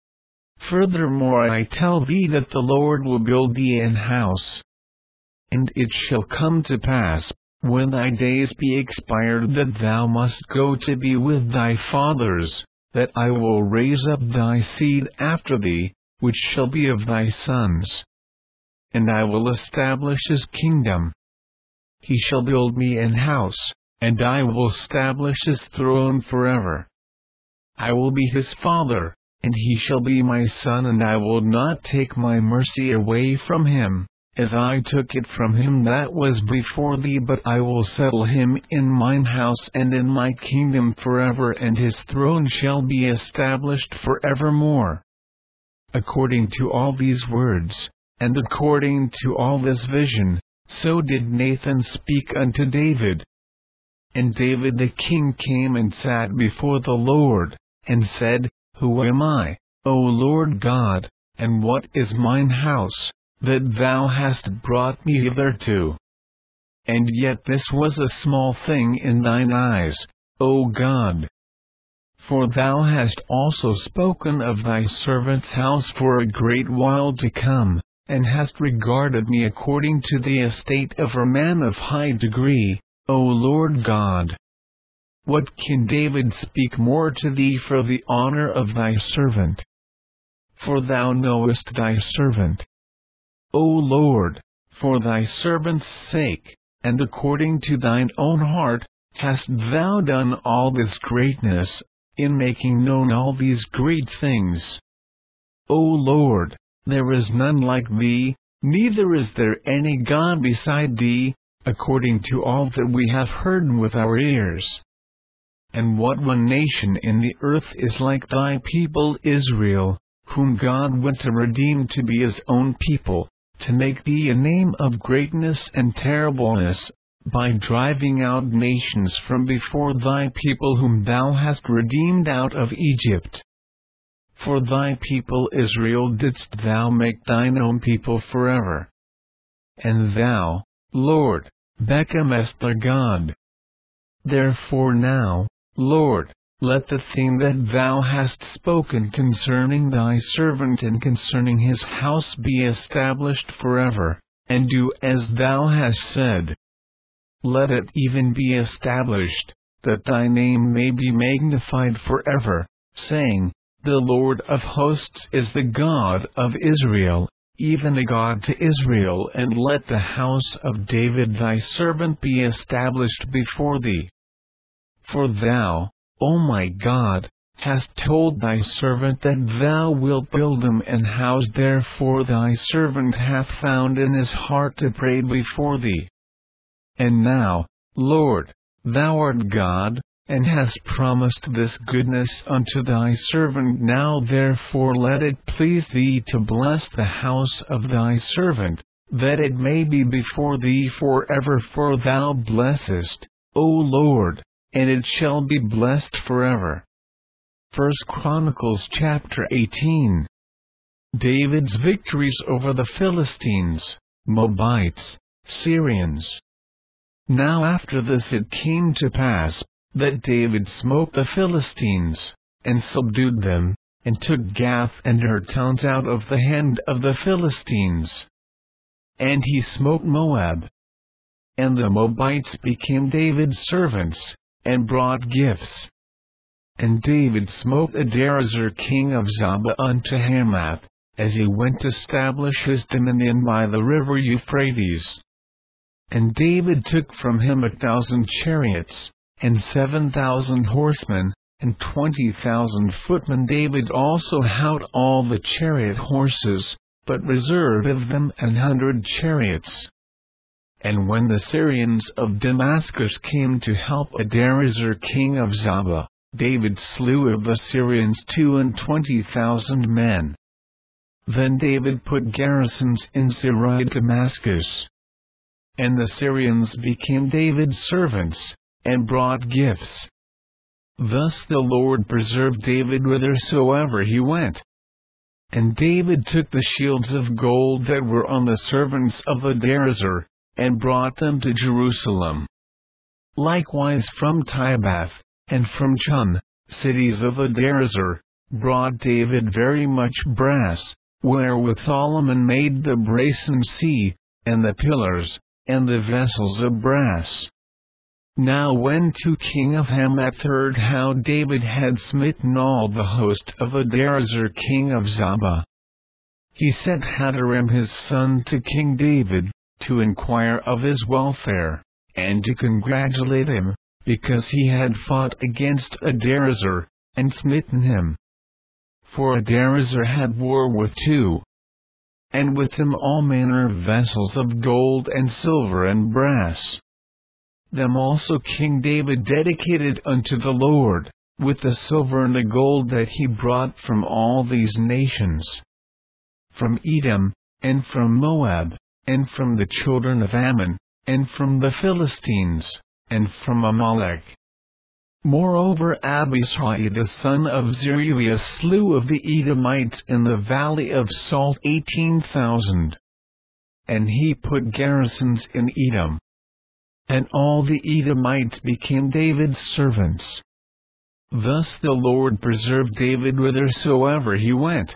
Furthermore I tell thee that the Lord will build thee an house. And it shall come to pass, when thy days be expired, that thou must go to be with thy fathers, that I will raise up thy seed after thee, which shall be of thy sons. And I will establish his kingdom. He shall build me an house, and I will establish his throne forever. I will be his father, and he shall be my son, and I will not take my mercy away from him, as I took it from him that was before thee, but I will settle him in mine house and in my kingdom forever, and his throne shall be established forevermore. According to all these words, and according to all this vision, so did Nathan speak unto David. And David the king came and sat before the Lord, and said, Who am I, O Lord God, and what is mine house, that thou hast brought me hitherto? And yet this was a small thing in thine eyes, O God. For thou hast also spoken of thy servant's house for a great while to come, and hast regarded me according to the estate of a man of high degree, O Lord God. What can David speak more to thee for the honor of thy servant? For thou knowest thy servant, O Lord, for thy servant's sake, and according to thine own heart, hast thou done all this greatness, in making known all these great things. O Lord, there is none like thee, neither is there any God beside thee, according to all that we have heard with our ears. And what one nation in the earth is like thy people Israel, whom God went to redeem to be his own people, to make thee a name of greatness and terribleness, by driving out nations from before thy people whom thou hast redeemed out of Egypt. For thy people Israel didst thou make thine own people forever. And thou, Lord, becomest their God. Therefore now, Lord, let the thing that thou hast spoken concerning thy servant and concerning his house be established forever, and do as thou hast said. Let it even be established, that thy name may be magnified forever, saying, The Lord of hosts is the God of Israel, even a God to Israel, and let the house of David thy servant be established before thee. For thou, O my God, hast told thy servant that thou wilt build him an house, therefore thy servant hath found in his heart to pray before thee. And now, Lord, thou art God, and hast promised this goodness unto thy servant. Now therefore let it please thee to bless the house of thy servant, that it may be before thee forever, for thou blessest, O Lord, and it shall be blessed forever. First Chronicles chapter eighteen. David's victories over the Philistines, Moabites, Syrians. Now after this it came to pass, that David smote the Philistines, and subdued them, and took Gath and her towns out of the hand of the Philistines. And he smote Moab. And the Moabites became David's servants, and brought gifts. And David smote Adarezer king of Zobah unto Hamath, as he went to establish his dominion by the river Euphrates. And David took from him a thousand chariots, and seven thousand horsemen, and twenty thousand footmen. David also had all the chariot horses, but reserved of them an hundred chariots. And when the Syrians of Damascus came to help Adarezer king of Zobah, David slew of the Syrians two and twenty thousand men. Then David put garrisons in Syria Damascus. And the Syrians became David's servants, and brought gifts. Thus the Lord preserved David whithersoever he went. And David took the shields of gold that were on the servants of Adarezer, and brought them to Jerusalem. Likewise from Tibhath, and from Chun, cities of Adarezer, brought David very much brass, wherewith Solomon made the brazen sea, and the pillars, and the vessels of brass. Now when to King of Hamath heard how David had smitten all the host of Adarezer king of Zobah, he sent Hadaram his son to King David, to inquire of his welfare, and to congratulate him, because he had fought against Adarezer, and smitten him. For Adarezer had war with two, and with him all manner of vessels of gold and silver and brass. Them also King David dedicated unto the Lord, with the silver and the gold that he brought from all these nations, from Edom, and from Moab, and from the children of Ammon, and from the Philistines, and from Amalek. Moreover Abishai the son of Zeruiah slew of the Edomites in the valley of Salt eighteen thousand. And he put garrisons in Edom. And all the Edomites became David's servants. Thus the Lord preserved David whithersoever he went.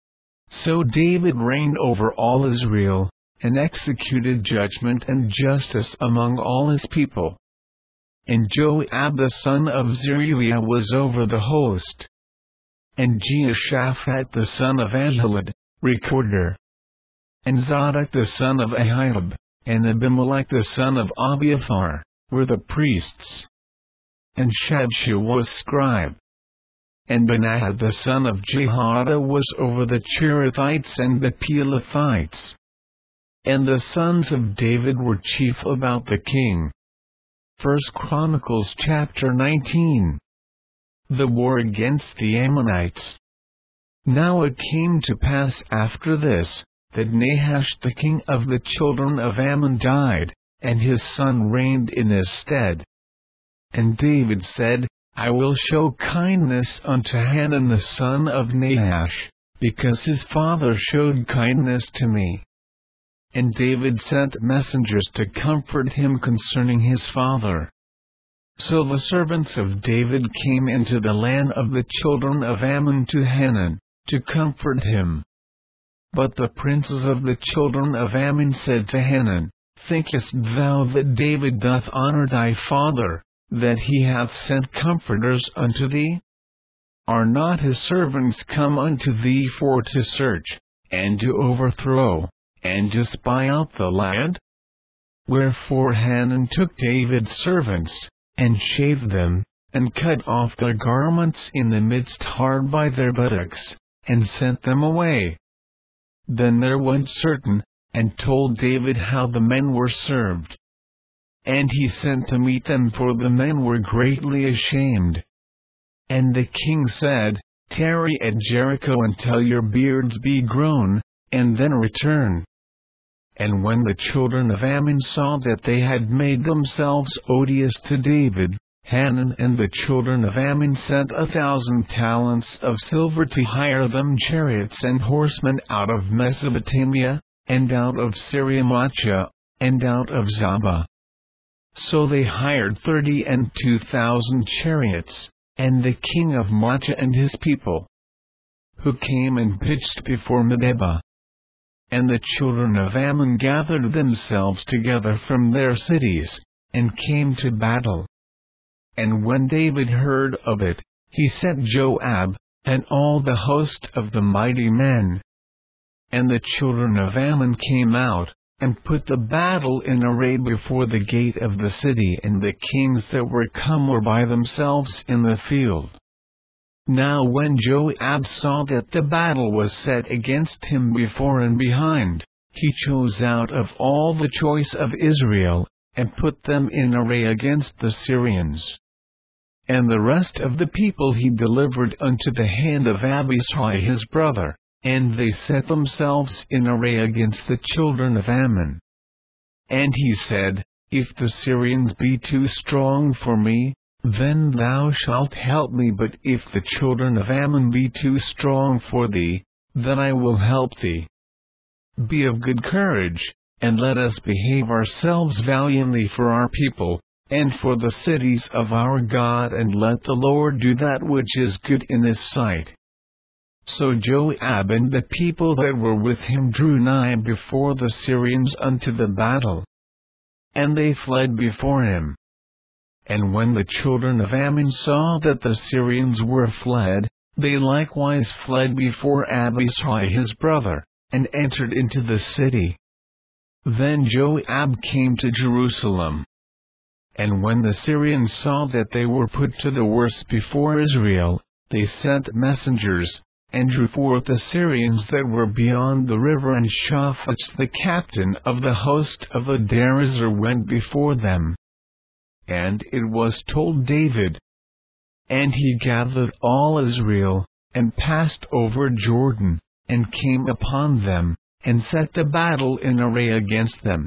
So David reigned over all Israel, and executed judgment and justice among all his people. And Joab the son of Zeruiah was over the host. And Jehoshaphat the son of Ahilud, recorder. And Zadok the son of Ahihud, and Abimelech the son of Abiathar, were the priests. And Shavsha was scribe. And Benaiah the son of Jehoiada was over the Cherethites and the Pelethites. And the sons of David were chief about the king. First Chronicles chapter nineteen. The war against the Ammonites. Now it came to pass after this, that Nahash the king of the children of Ammon died, and his son reigned in his stead. And David said, I will show kindness unto Hanun the son of Nahash, because his father showed kindness to me. And David sent messengers to comfort him concerning his father. So the servants of David came into the land of the children of Ammon to Hanun, to comfort him. But the princes of the children of Ammon said to Hanun, Thinkest thou that David doth honor thy father, that he hath sent comforters unto thee? Are not his servants come unto thee for to search, and to overthrow, and to spy out the land? Wherefore Hanun took David's servants, and shaved them, and cut off their garments in the midst hard by their buttocks, and sent them away. Then there went certain, and told David how the men were served. And he sent to meet them, for the men were greatly ashamed. And the king said, Tarry at Jericho until your beards be grown, and then return. And when the children of Ammon saw that they had made themselves odious to David, Hanun and the children of Ammon sent a thousand talents of silver to hire them chariots and horsemen out of Mesopotamia, and out of Syria-Maachah, and out of Zobah. So they hired thirty and two thousand chariots, and the king of Maachah and his people, who came and pitched before Medeba. And the children of Ammon gathered themselves together from their cities, and came to battle. And when David heard of it, he sent Joab, and all the host of the mighty men. And the children of Ammon came out, and put the battle in array before the gate of the city, and the kings that were come were by themselves in the field. Now when Joab saw that the battle was set against him before and behind, he chose out of all the choice of Israel, and put them in array against the Syrians. And the rest of the people he delivered unto the hand of Abishai his brother, and they set themselves in array against the children of Ammon. And he said, If the Syrians be too strong for me, then thou shalt help me, but if the children of Ammon be too strong for thee, then I will help thee. Be of good courage, and let us behave ourselves valiantly for our people, and for the cities of our God, and let the Lord do that which is good in his sight. So Joab and the people that were with him drew nigh before the Syrians unto the battle, and they fled before him. And when the children of Ammon saw that the Syrians were fled, they likewise fled before Abishai his brother, and entered into the city. Then Joab came to Jerusalem. And when the Syrians saw that they were put to the worse before Israel, they sent messengers, and drew forth the Syrians that were beyond the river, and Shaphat the captain of the host of Adarezer went before them. And it was told David. And he gathered all Israel, and passed over Jordan, and came upon them, and set the battle in array against them.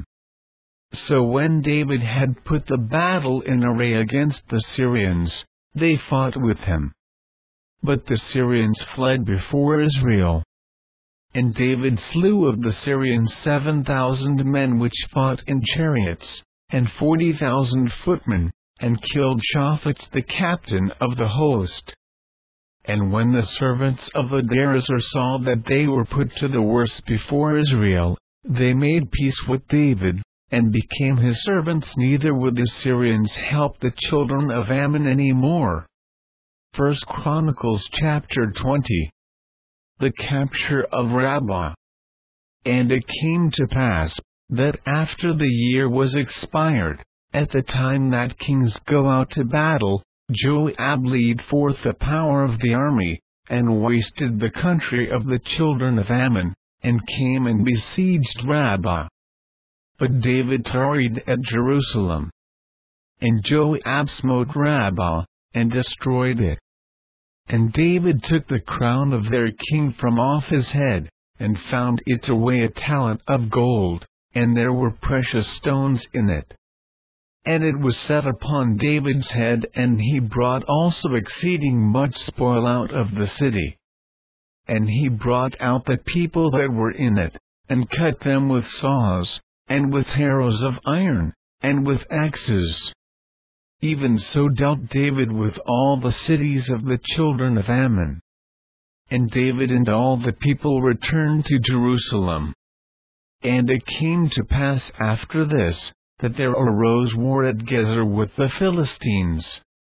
So when David had put the battle in array against the Syrians, they fought with him. But the Syrians fled before Israel. And David slew of the Syrians seven thousand men which fought in chariots, and forty thousand footmen, and killed Shaphat the captain of the host. And when the servants of Adarezer saw that they were put to the worse before Israel, they made peace with David, and became his servants, neither would the Syrians help the children of Ammon any more. First Chronicles chapter twenty. The capture of Rabbah. And it came to pass, that after the year was expired, at the time that kings go out to battle, Joab lead forth the power of the army, and wasted the country of the children of Ammon, and came and besieged Rabbah. But David tarried at Jerusalem. And Joab smote Rabbah, and destroyed it. And David took the crown of their king from off his head, and found it to weigh a talent of gold, and there were precious stones in it. And it was set upon David's head, and he brought also exceeding much spoil out of the city. And he brought out the people that were in it, and cut them with saws, and with harrows of iron, and with axes. even so dealt David with all the cities of the children of Ammon. And David and all the people returned to Jerusalem. And it came to pass after this, that there arose war at Gezer with the Philistines.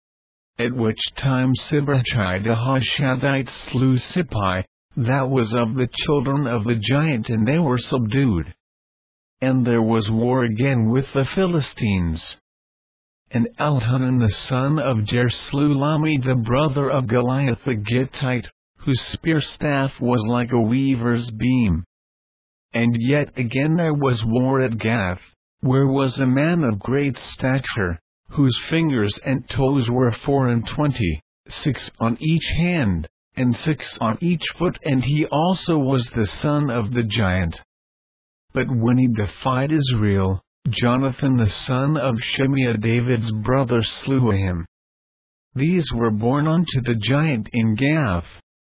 At which time Sibbachai the Hushathite slew Sippai, that was of the children of the giant, and they were subdued. And there was war again with the Philistines. And Elhanan the son of Jair slew Lahmi the brother of Goliath the Gittite, whose spear staff was like a weaver's beam. And yet again there was war at Gath, where was a man of great stature, whose fingers and toes were four and twenty, six on each hand, and six on each foot, and he also was the son of the giant. But when he defied Israel, Jonathan the son of Shimea David's brother slew him. These were born unto the giant in Gath.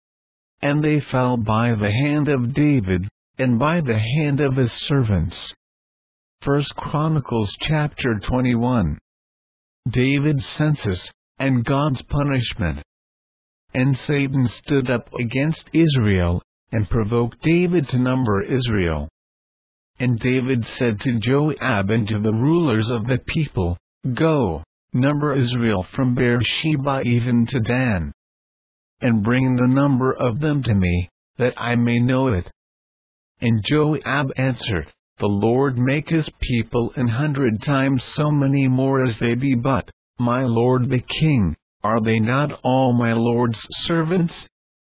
And they fell by the hand of David, and by the hand of his servants. First Chronicles chapter twenty-one. David's census, and God's punishment. And Satan stood up against Israel, and provoked David to number Israel. And David said to Joab and to the rulers of the people, Go, number Israel from Beersheba even to Dan. And bring the number of them to me, that I may know it. And Joab answered, The Lord make his people an hundred times so many more as they be, but, my lord the king, are they not all my lord's servants?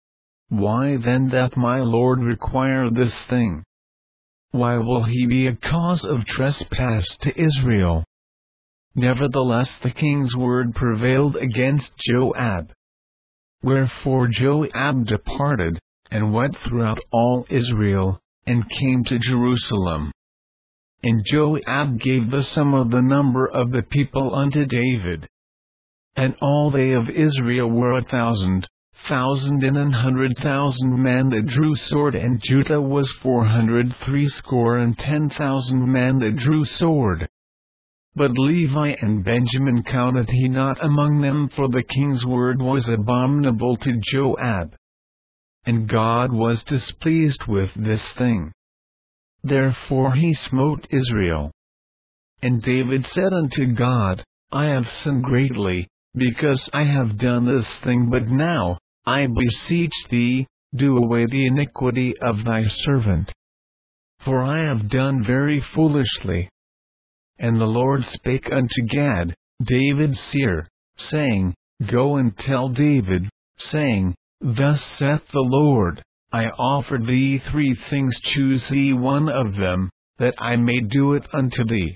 Why then doth my lord require this thing? Why will he be a cause of trespass to Israel? Nevertheless the king's word prevailed against Joab. Wherefore Joab departed, and went throughout all Israel, and came to Jerusalem. And Joab gave the sum of the number of the people unto David. And all they of Israel were a thousand, thousand and an hundred thousand men that drew sword, and Judah was four hundred threescore and ten thousand men that drew sword. But Levi and Benjamin counted he not among them, for the king's word was abominable to Joab. And God was displeased with this thing. Therefore he smote Israel. And David said unto God, I have sinned greatly, because I have done this thing, but now, I beseech thee, do away the iniquity of thy servant. For I have done very foolishly. And the Lord spake unto Gad, David's seer, saying, Go and tell David, saying, Thus saith the Lord, I offer thee three things, choose thee one of them, that I may do it unto thee.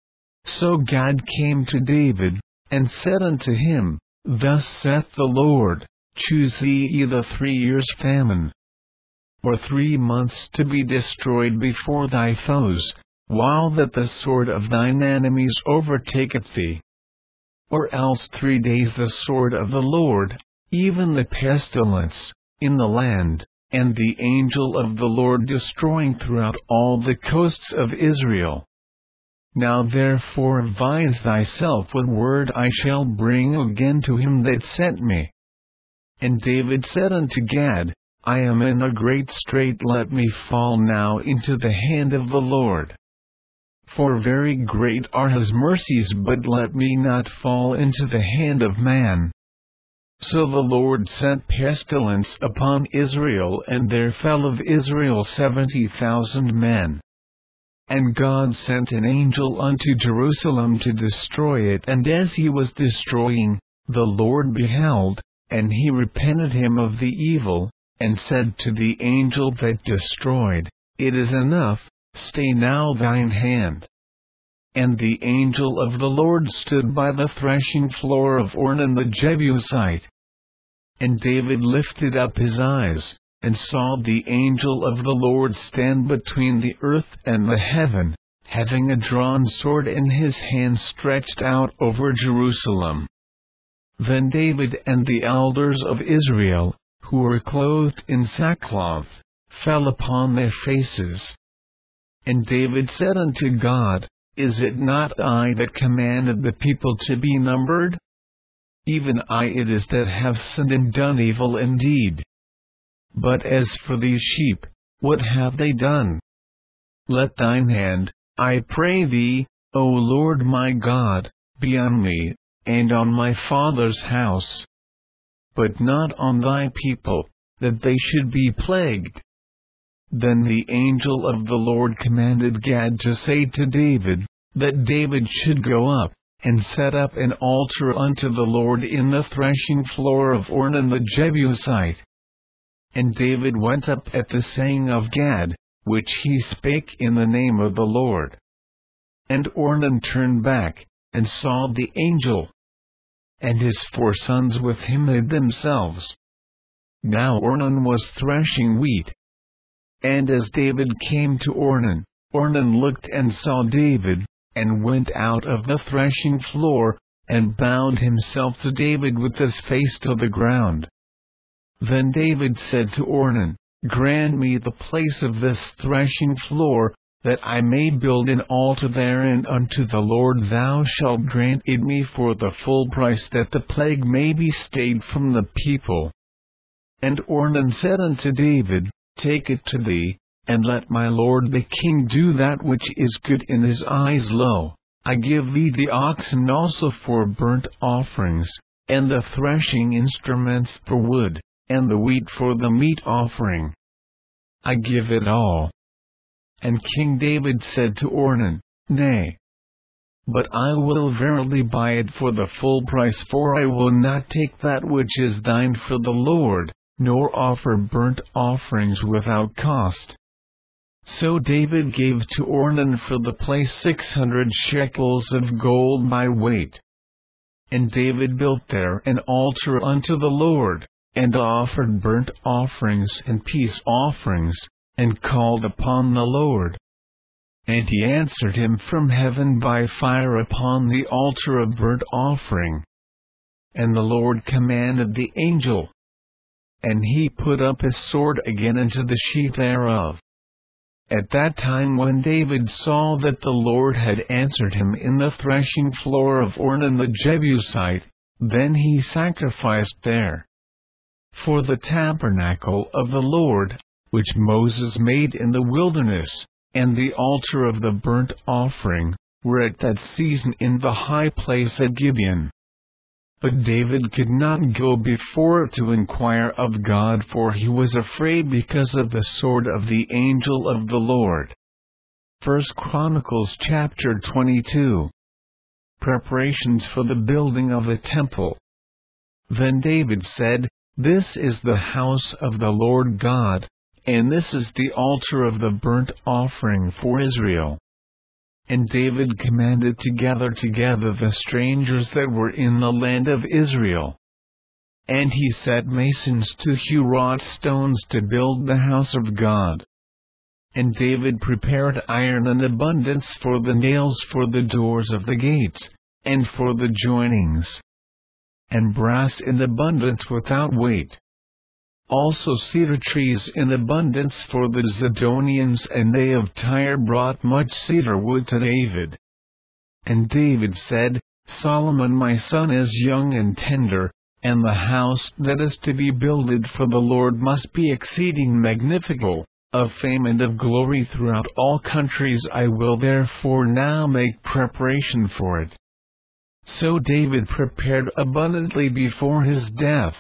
So Gad came to David, and said unto him, Thus saith the Lord, choose thee either three years' famine, or three months to be destroyed before thy foes, while that the sword of thine enemies overtaketh thee. Or else three days the sword of the Lord, even the pestilence, in the land, and the angel of the Lord destroying throughout all the coasts of Israel. Now therefore advise thyself what word I shall bring again to him that sent me. And David said unto Gad, I am in a great strait, let me fall now into the hand of the Lord. For very great are his mercies, but let me not fall into the hand of man. So the Lord sent pestilence upon Israel, and there fell of Israel seventy thousand men. And God sent an angel unto Jerusalem to destroy it, and as he was destroying, the Lord beheld, and he repented him of the evil, and said to the angel that destroyed, It is enough, stay now thine hand. And the angel of the Lord stood by the threshing floor of Ornan the Jebusite. And David lifted up his eyes, and saw the angel of the Lord stand between the earth and the heaven, having a drawn sword in his hand stretched out over Jerusalem. Then David and the elders of Israel, who were clothed in sackcloth, fell upon their faces. And David said unto God, Is it not I that commanded the people to be numbered? Even I it is that have sinned and done evil indeed. But as for these sheep, what have they done? Let thine hand, I pray thee, O Lord my God, be on me, and on my father's house, but not on thy people, that they should be plagued. Then the angel of the Lord commanded Gad to say to David, that David should go up, and set up an altar unto the Lord in the threshing floor of Ornan the Jebusite. And David went up at the saying of Gad, which he spake in the name of the Lord. And Ornan turned back, and saw the angel, and his four sons with him hid themselves. Now Ornan was threshing wheat. And as David came to Ornan, Ornan looked and saw David, and went out of the threshing floor, and bowed himself to David with his face to the ground. Then David said to Ornan, Grant me the place of this threshing floor, that I may build an altar therein unto the Lord. Thou shalt grant it me for the full price, that the plague may be stayed from the people. And Ornan said unto David, Take it to thee, and let my lord the king do that which is good in his eyes. Lo, I give thee the oxen also for burnt offerings, and the threshing instruments for wood, and the wheat for the meat offering. I give it all. And King David said to Ornan, Nay, but I will verily buy it for the full price, for I will not take that which is thine for the Lord, nor offer burnt offerings without cost. So David gave to Ornan for the place six hundred shekels of gold by weight. And David built there an altar unto the Lord, and offered burnt offerings and peace offerings, and called upon the Lord. And he answered him from heaven by fire upon the altar of burnt offering. And the Lord commanded the angel, and he put up his sword again into the sheath thereof. At that time when David saw that the Lord had answered him in the threshing floor of Ornan the Jebusite, then he sacrificed there. For the tabernacle of the Lord, which Moses made in the wilderness, and the altar of the burnt offering, were at that season in the high place at Gibeon. But David could not go before it to inquire of God, for he was afraid because of the sword of the angel of the Lord. First Chronicles chapter twenty-two. Preparations for the building of the temple. Then David said, This is the house of the Lord God, and this is the altar of the burnt offering for Israel. And David commanded to gather together the strangers that were in the land of Israel. And he set masons to hew wrought stones to build the house of God. And David prepared iron in abundance for the nails for the doors of the gates, and for the joinings, and brass in abundance without weight. Also cedar trees in abundance for the Zidonians, and they of Tyre brought much cedar wood to David. And David said, Solomon my son is young and tender, and the house that is to be builded for the Lord must be exceeding magnificent, of fame and of glory throughout all countries. I will therefore now make preparation for it. So David prepared abundantly before his death.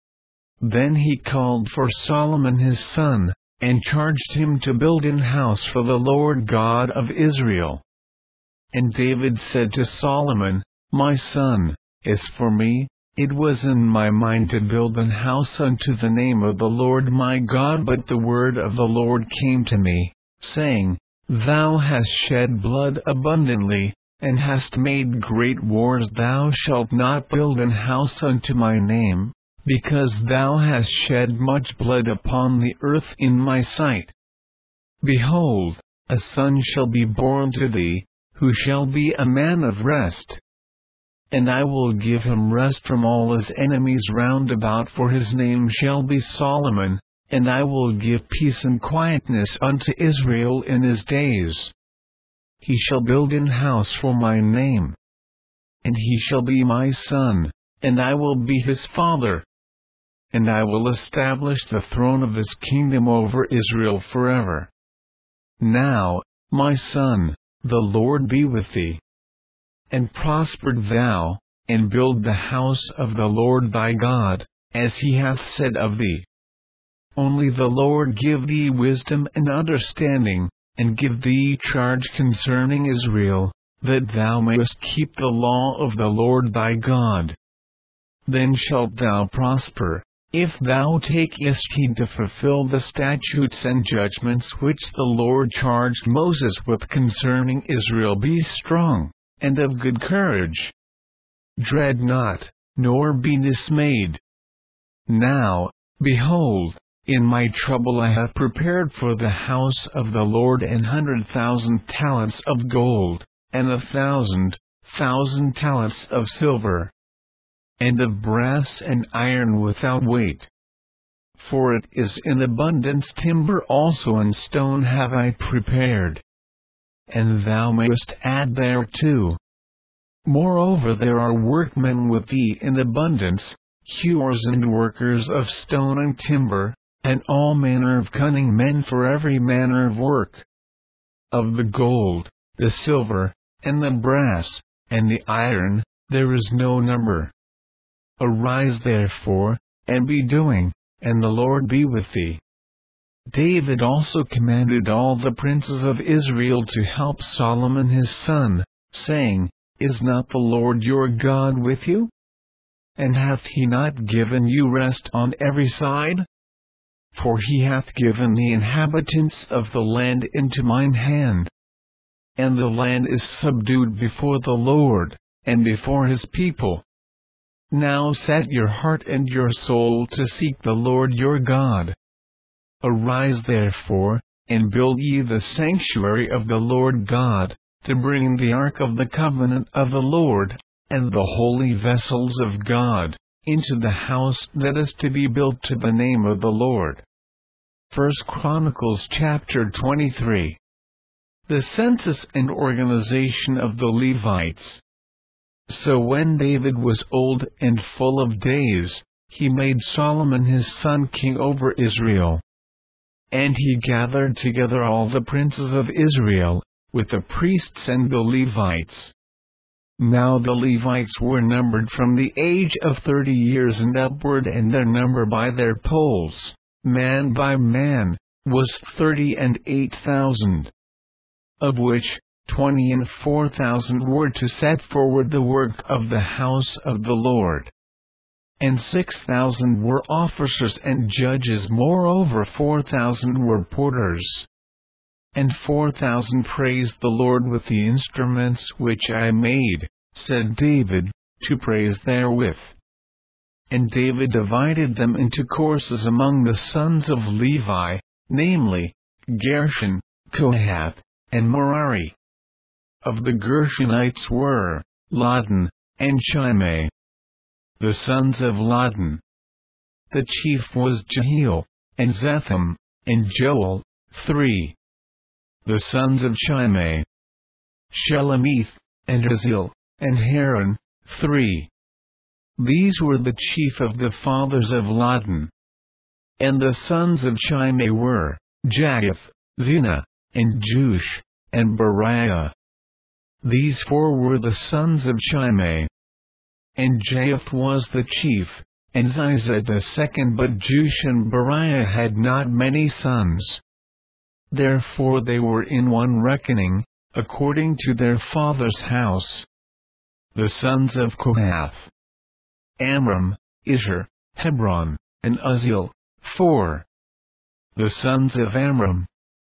Then he called for Solomon his son, and charged him to build an house for the Lord God of Israel. And David said to Solomon, My son, as for me, it was in my mind to build an house unto the name of the Lord my God, but the word of the Lord came to me, saying, Thou hast shed blood abundantly, and hast made great wars. Thou shalt not build an house unto my name, because thou hast shed much blood upon the earth in my sight. Behold, a son shall be born to thee, who shall be a man of rest. And I will give him rest from all his enemies round about, for his name shall be Solomon, and I will give peace and quietness unto Israel in his days. he shall build an house for my name. And he shall be my son, and I will be his father. And I will establish the throne of his kingdom over Israel forever. Now, my son, the Lord be with thee. And prosper thou, and build the house of the Lord thy God, as he hath said of thee. Only the Lord give thee wisdom and understanding, and give thee charge concerning Israel, that thou mayest keep the law of the Lord thy God. Then shalt thou prosper, if thou takest heed to fulfill the statutes and judgments which the Lord charged Moses with concerning Israel. Be strong, and of good courage. Dread not, nor be dismayed. Now, behold, in my trouble I have prepared for the house of the Lord an hundred thousand talents of gold, and a thousand thousand talents of silver, and of brass and iron without weight. For it is in abundance. Timber also and stone have I prepared. And thou mayest add thereto. Moreover, there are workmen with thee in abundance, hewers and workers of stone and timber, and all manner of cunning men for every manner of work. Of the gold, the silver, and the brass, and the iron, there is no number. Arise therefore, and be doing, and the Lord be with thee. David also commanded all the princes of Israel to help Solomon his son, saying, Is not the Lord your God with you? And hath he not given you rest on every side? For he hath given the inhabitants of the land into mine hand. And the land is subdued before the Lord, and before his people. Now set your heart and your soul to seek the Lord your God. Arise therefore, and build ye the sanctuary of the Lord God, to bring the ark of the covenant of the Lord, and the holy vessels of God, into the house that is to be built to the name of the Lord. First Chronicles chapter twenty-three. The census and organization of the Levites. So when David was old and full of days, he made Solomon his son king over Israel. And he gathered together all the princes of Israel, with the priests and the Levites. Now the Levites were numbered from the age of thirty years and upward, and their number by their polls, man by man, was thirty and eight thousand. Of which, twenty and four thousand were to set forward the work of the house of the Lord. And six thousand were officers and judges. Moreover, four thousand were porters. And four thousand praised the Lord with the instruments which I made, said David, to praise therewith. And David divided them into courses among the sons of Levi, namely, Gershon, Kohath, and Merari. Of the Gershonites were Ladan and Shimei. The sons of Ladan. The chief was Jehiel, and Zetham, and Joel, three. The sons of Shimei. Shelemith, and Haziel, and Haran, three. These were the chief of the fathers of Ladan. And the sons of Shimei were Jahath, Zina, and Jush, and Beriah. These four were the sons of Shimei. And Jahath was the chief, and Ziza the second. But Jush and Beriah had not many sons. Therefore they were in one reckoning, according to their father's house. The sons of Kohath. Amram, Ishar, Hebron, and Uzziel, four. The sons of Amram.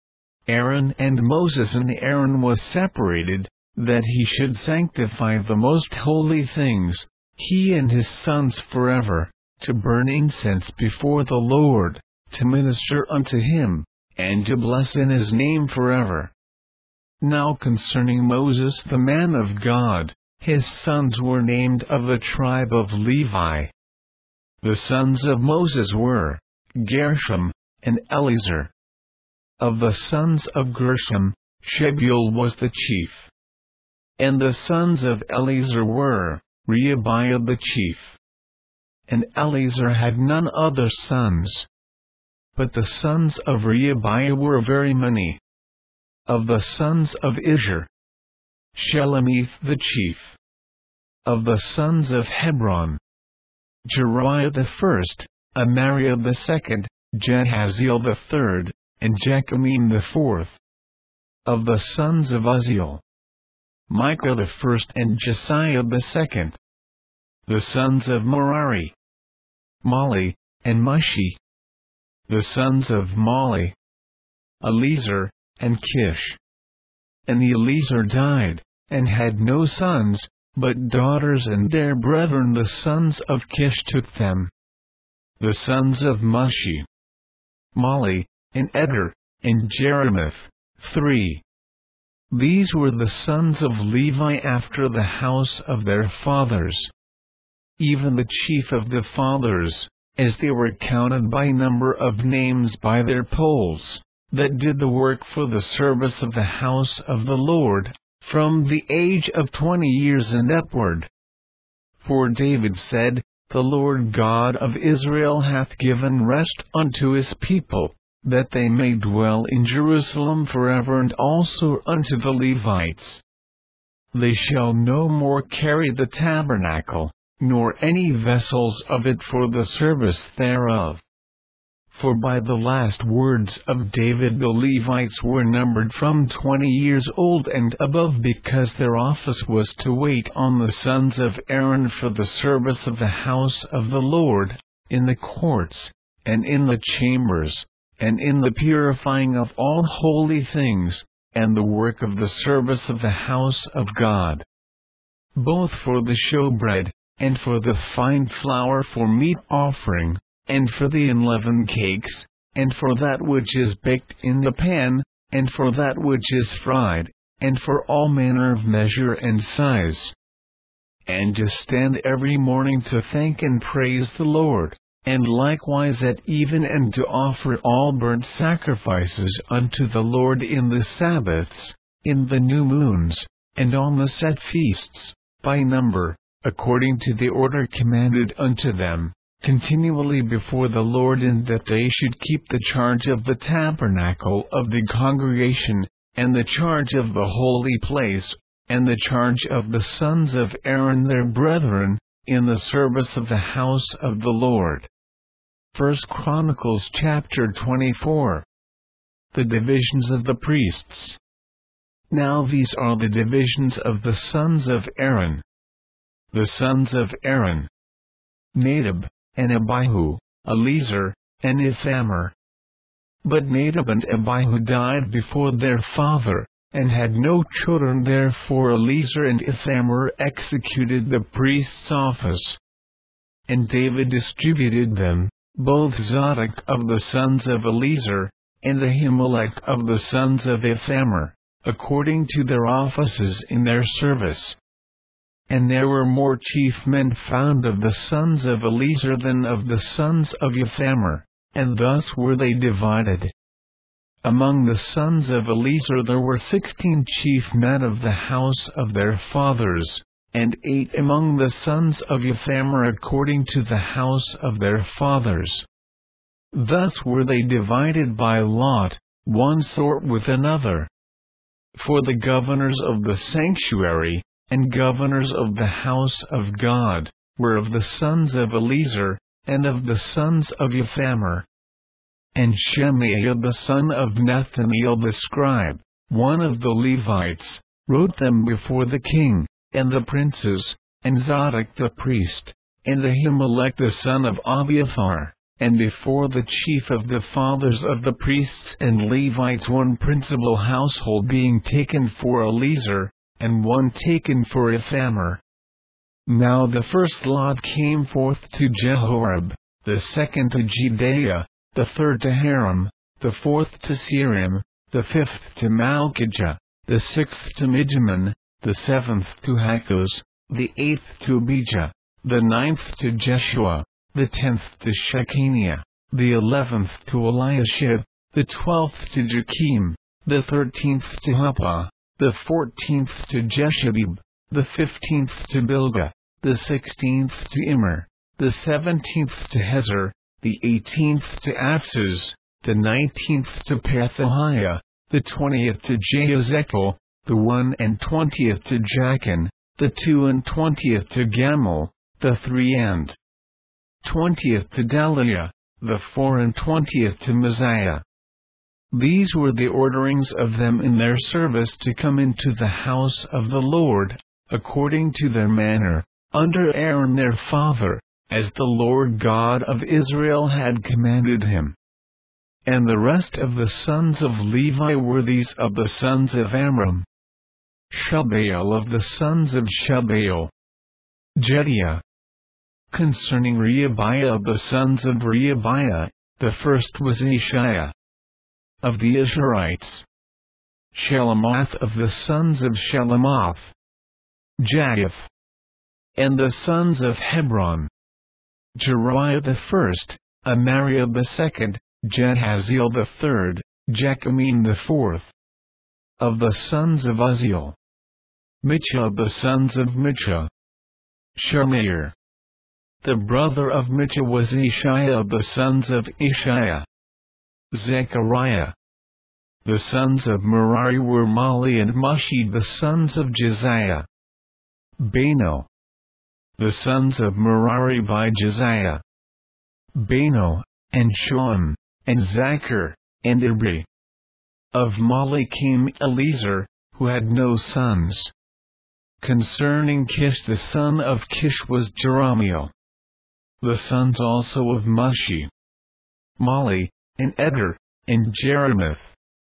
Aaron and Moses. And Aaron was separated, that he should sanctify the most holy things, he and his sons forever, to burn incense before the Lord, to minister unto him, and to bless in his name forever. Now concerning Moses the man of God, his sons were named of the tribe of Levi. The sons of Moses were Gershom, and Eliezer. Of the sons of Gershom, Shebuel was the chief. And the sons of Eleazar were, Rehabiah the chief. And Eleazar had none other sons. But the sons of Rehabiah were very many. Of the sons of Izhar, Shelemith the chief. Of the sons of Hebron, Jeriah the first, Amariah the second, Jehaziel the third, and Jechamim the fourth. Of the sons of Uzziel, Micah the first and Jesiah the second. The sons of Merari, Mali, and Mushi. The sons of Mali, Eleazar, and Kish. And Eleazar died, and had no sons, but daughters, and their brethren the sons of Kish took them. The sons of Mushi, Mali, and Eder, and Jerimoth, three. These were the sons of Levi after the house of their fathers. Even the chief of the fathers, as they were counted by number of names by their polls, that did the work for the service of the house of the Lord, from the age of twenty years and upward. For David said, The Lord God of Israel hath given rest unto his people, that they may dwell in Jerusalem forever, and also unto the Levites. They shall no more carry the tabernacle, nor any vessels of it for the service thereof. For by the last words of David the Levites were numbered from twenty years old and above, because their office was to wait on the sons of Aaron for the service of the house of the Lord, in the courts, and in the chambers, and in the purifying of all holy things, and the work of the service of the house of God. Both for the showbread, and for the fine flour for meat offering, and for the unleavened cakes, and for that which is baked in the pan, and for that which is fried, and for all manner of measure and size. And to stand every morning to thank and praise the Lord, and likewise at even, and to offer all burnt sacrifices unto the Lord in the Sabbaths, in the new moons, and on the set feasts, by number, according to the order commanded unto them, continually before the Lord, and that they should keep the charge of the tabernacle of the congregation, and the charge of the holy place, and the charge of the sons of Aaron their brethren, in the service of the house of the Lord. First Chronicles chapter twenty-four. The divisions of the priests. Now these are the divisions of the sons of Aaron. The sons of Aaron: Nadab, and Abihu, Eleazar, and Ithamar. But Nadab and Abihu died before their father, and had no children. Therefore Eleazar and Ithamar executed the priest's office. And David distributed them, both Zadok of the sons of Eleazar, and Ahimelech of the sons of Ithamar, according to their offices in their service. And there were more chief men found of the sons of Eleazar than of the sons of Ithamar, and thus were they divided. Among the sons of Eleazar there were sixteen chief men of the house of their fathers, and eight among the sons of Ithamar according to the house of their fathers. Thus were they divided by lot, one sort with another. For the governors of the sanctuary, and governors of the house of God, were of the sons of Eleazar, and of the sons of Ithamar. And Shemaiah the son of Nethaneel the scribe, one of the Levites, wrote them before the king, and the princes, and Zadok the priest, and Ahimelech the son of Abiathar, and before the chief of the fathers of the priests and Levites, one principal household being taken for Eleazar, and one taken for Ithamar. Now the first lot came forth to Jehoram, the second to Jedaiah, the third to Haram, the fourth to Serim, the fifth to Malchijah, the sixth to Mijamin, the seventh to Hakkoz, the eighth to Abijah, the ninth to Jeshua, the tenth to Shechaniah, the eleventh to Eliashib, the twelfth to Joachim, the thirteenth to Huppah, the fourteenth to Jeshadib, the fifteenth to Bilgah, the sixteenth to Immer, the seventeenth to Hezer, the eighteenth to Apsus, the nineteenth to Pethahiah, the twentieth to Jezekel, the one and twentieth to Jachin, the two and twentieth to Gamul, the three and twentieth to Deliah, the four and twentieth to Messiah. These were the orderings of them in their service to come into the house of the Lord, according to their manner, under Aaron their father, as the Lord God of Israel had commanded him. And the rest of the sons of Levi were these of the sons of Amram: Shubael of the sons of Shubael, Jediah. Concerning Rehabiah of the sons of Rehabiah, the first was Ishiah. Of the Isharites, Shelomoth of the sons of Shelomoth, Jahath. And the sons of Hebron, Jeriah the first, Amariah the second, Jehaziel the third, Jechamine the fourth. Of the sons of Uzziel, Michah of the sons of Michah, Shermeir. The brother of Michah was Ishiah of the sons of Ishiah, Zechariah. The sons of Merari were Mali and Mushi the sons of Josiah, Beno. The sons of Merari by Josiah, Beno, and Shuam, and Zachar, and Ibri. Of Mali came Eliezer, who had no sons. Concerning Kish the son of Kish was Jerahmeel. The sons also of Mushi, Mali, and Eder, and Jerimoth.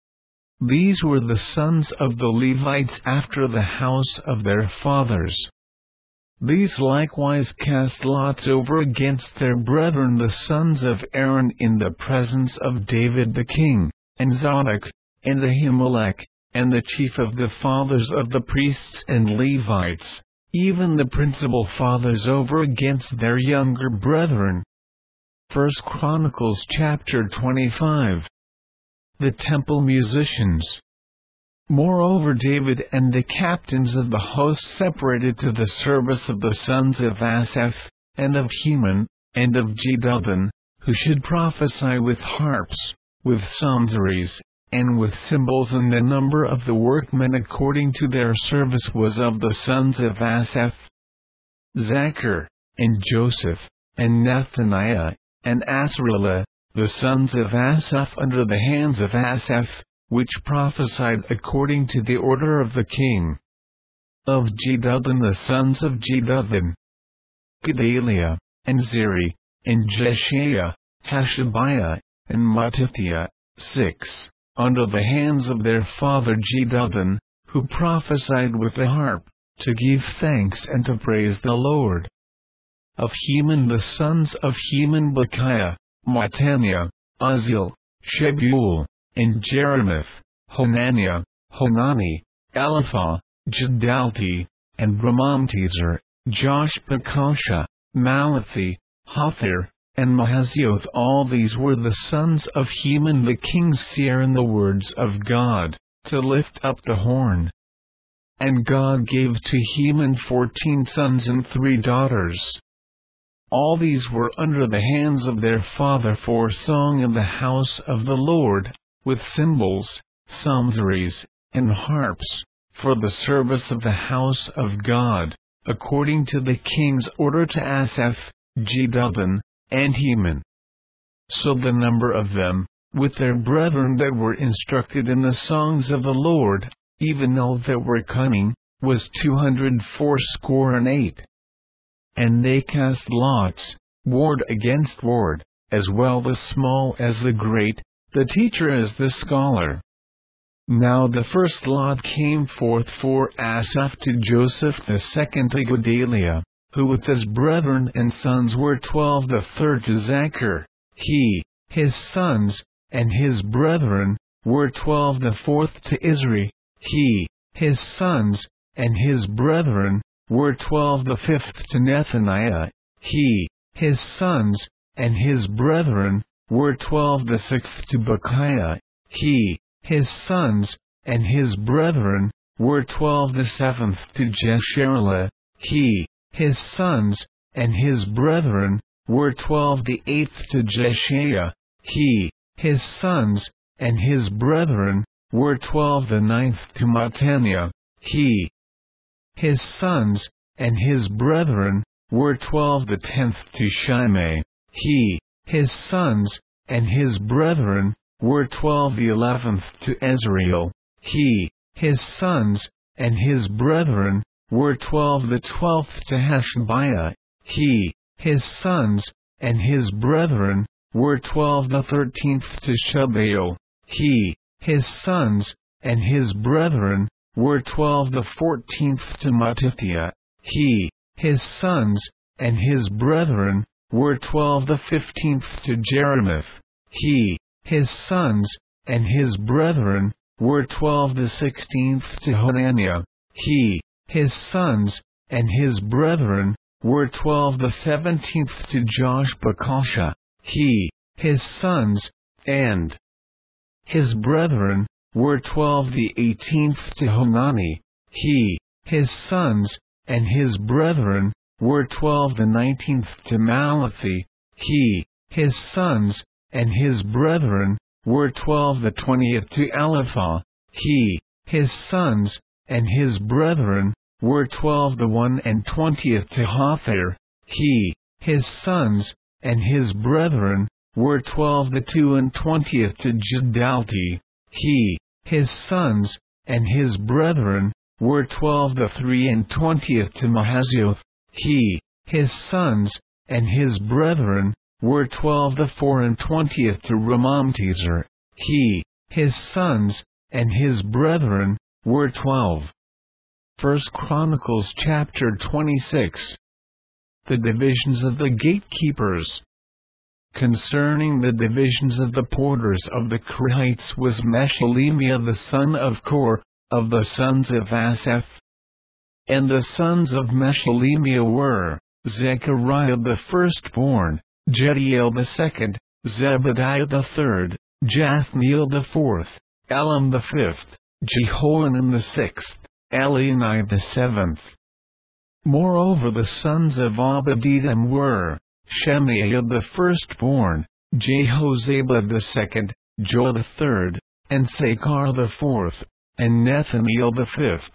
These were the sons of the Levites after the house of their fathers. These likewise cast lots over against their brethren the sons of Aaron in the presence of David the king, and Zadok, and Ahimelech, and the chief of the fathers of the priests and Levites, even the principal fathers over against their younger brethren. First Chronicles chapter twenty-five. The temple musicians. Moreover, David and the captains of the host separated to the service of the sons of Asaph, and of Heman, and of Jeduthun, who should prophesy with harps, with psalteries, and with cymbals, and the number of the workmen according to their service was of the sons of Asaph, Zachar, and Joseph, and Nethaniah, and Asrilah, the sons of Asaph under the hands of Asaph, which prophesied according to the order of the king. Of Jeduthun the sons of Jeduthun, Gedaliah, and Zeri, and Jeshaiah, Hashabiah, and Mattithiah, six, under the hands of their father Jeduthun, who prophesied with the harp, to give thanks and to praise the Lord. Of Heman the sons of Heman Bechiah, Mattaniah, Uzziel, Shebuel, and Jerimoth, Honaniah, Honani, Eliphah, Jedalti, and Ramamtezer, Joshbekasha, Malathi, Hothir, and Mahazioth. All these were the sons of Heman the king's seer in the words of God, to lift up the horn. And God gave to Heman fourteen sons and three daughters. All these were under the hands of their father for song in the house of the Lord, with cymbals, psalteries, and harps, for the service of the house of God, according to the king's order to Asaph, Jeduthun, and Heman. So the number of them, with their brethren that were instructed in the songs of the Lord, even all that were cunning, was two hundred fourscore and eight. And they cast lots, ward against ward, as well the small as the great, the teacher as the scholar. Now the first lot came forth for Asaph to Joseph, the second to Gedaliah, who with his brethren and sons were twelve, the third to Zachar, he, his sons, and his brethren, were twelve, the fourth to Isri, he, his sons, and his brethren, were twelve, the fifth to Nethaniah, he, his sons, and his brethren, were twelve, the sixth to Bechiah, he, his sons, and his brethren, were twelve. The seventh to Jesherelah, he, his sons, and his brethren, were twelve. The eighth to Jeshaiah, he, his sons, and his brethren, were twelve. The ninth to Mattaniah, he, his sons, and his brethren, were twelve. The tenth to Shimei, he, his sons, and his brethren, were twelve. The eleventh to Ezrael, he, his sons, and his brethren, were twelve. The twelfth to Hashabiah, he, his sons, and his brethren, were twelve. The thirteenth to Shabael, he, his sons, and his brethren, were twelve. The fourteenth to Mattithiah, he, his sons, and his brethren, were twelve. The fifteenth to Jeremoth, he, his sons, and his brethren, were twelve. The sixteenth to Hananiah, he, his sons, and his brethren, were twelve. The seventeenth to Joshbekasha, he, his sons, and his brethren, were twelve. The eighteenth to Hanani, he, his sons, and his brethren, were twelve. The nineteenth to Malachi, he, his sons, and his brethren, were twelve. The twentieth to Eliphah, he, his sons, and his brethren, were twelve. The one and twentieth to Hothir, he, his sons, and his brethren, were twelve. The two and twentieth to Giddalti, he, his sons, and his brethren, were twelve. The three and twentieth to Mahazioth, he, his sons, and his brethren, were twelve. The four and twentieth to Ramamtezer, he, his sons, and his brethren, were twelve. First Chronicles chapter twenty-six. The divisions of the gatekeepers. Concerning the divisions of the porters of the Korahites was Meshelemiah the son of Kor, of the sons of Asaph. And the sons of Meshelemiah were, Zechariah the firstborn, Jediel the second, Zebediah the third, Jathniel the fourth, Elam the fifth, Jehohanan the sixth, Elionai the seventh. Moreover the sons of Obed-Edom were, Shemaiah the firstborn, Jehozabad the second, Joah the third, and Sakar the fourth, and Nethaniel the fifth.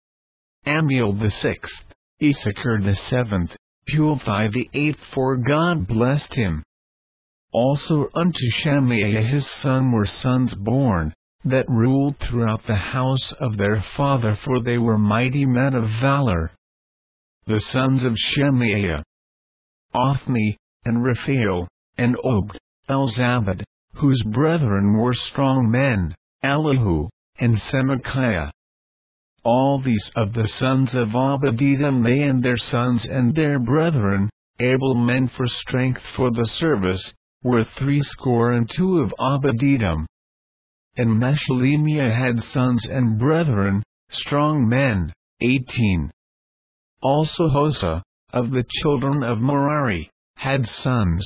Amiel the sixth, Issachar the seventh, Pulthi the eighth, for God blessed him. Also unto Shemaiah his son were sons born, that ruled throughout the house of their father, for they were mighty men of valor. The sons of Shemaiah, Othni, and Raphael, and Og, Elzabad, whose brethren were strong men, Elihu, and Semachiah. All these of the sons of Obed-Edom, they and their sons and their brethren, able men for strength for the service, were threescore and two of Obed-Edom. And Meshelemiah had sons and brethren, strong men, eighteen. Also Hosah, of the children of Merari, had sons.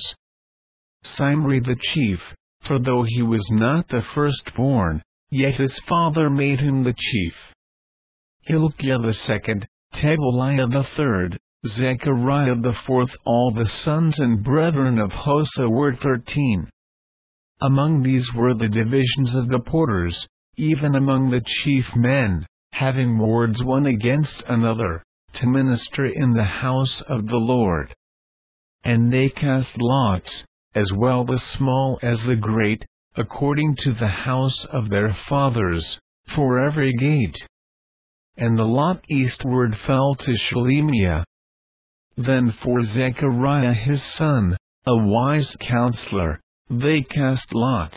Simri the chief, for though he was not the firstborn, yet his father made him the chief. Hilkiah the second, Tebaliah the third, Zechariah the fourth. All the sons and brethren of Hosah were thirteen. Among these were the divisions of the porters, even among the chief men, having wards one against another, to minister in the house of the Lord. And they cast lots, as well the small as the great, according to the house of their fathers, for every gate. And the lot eastward fell to Shelemiah. Then for Zechariah his son, a wise counselor, they cast lots.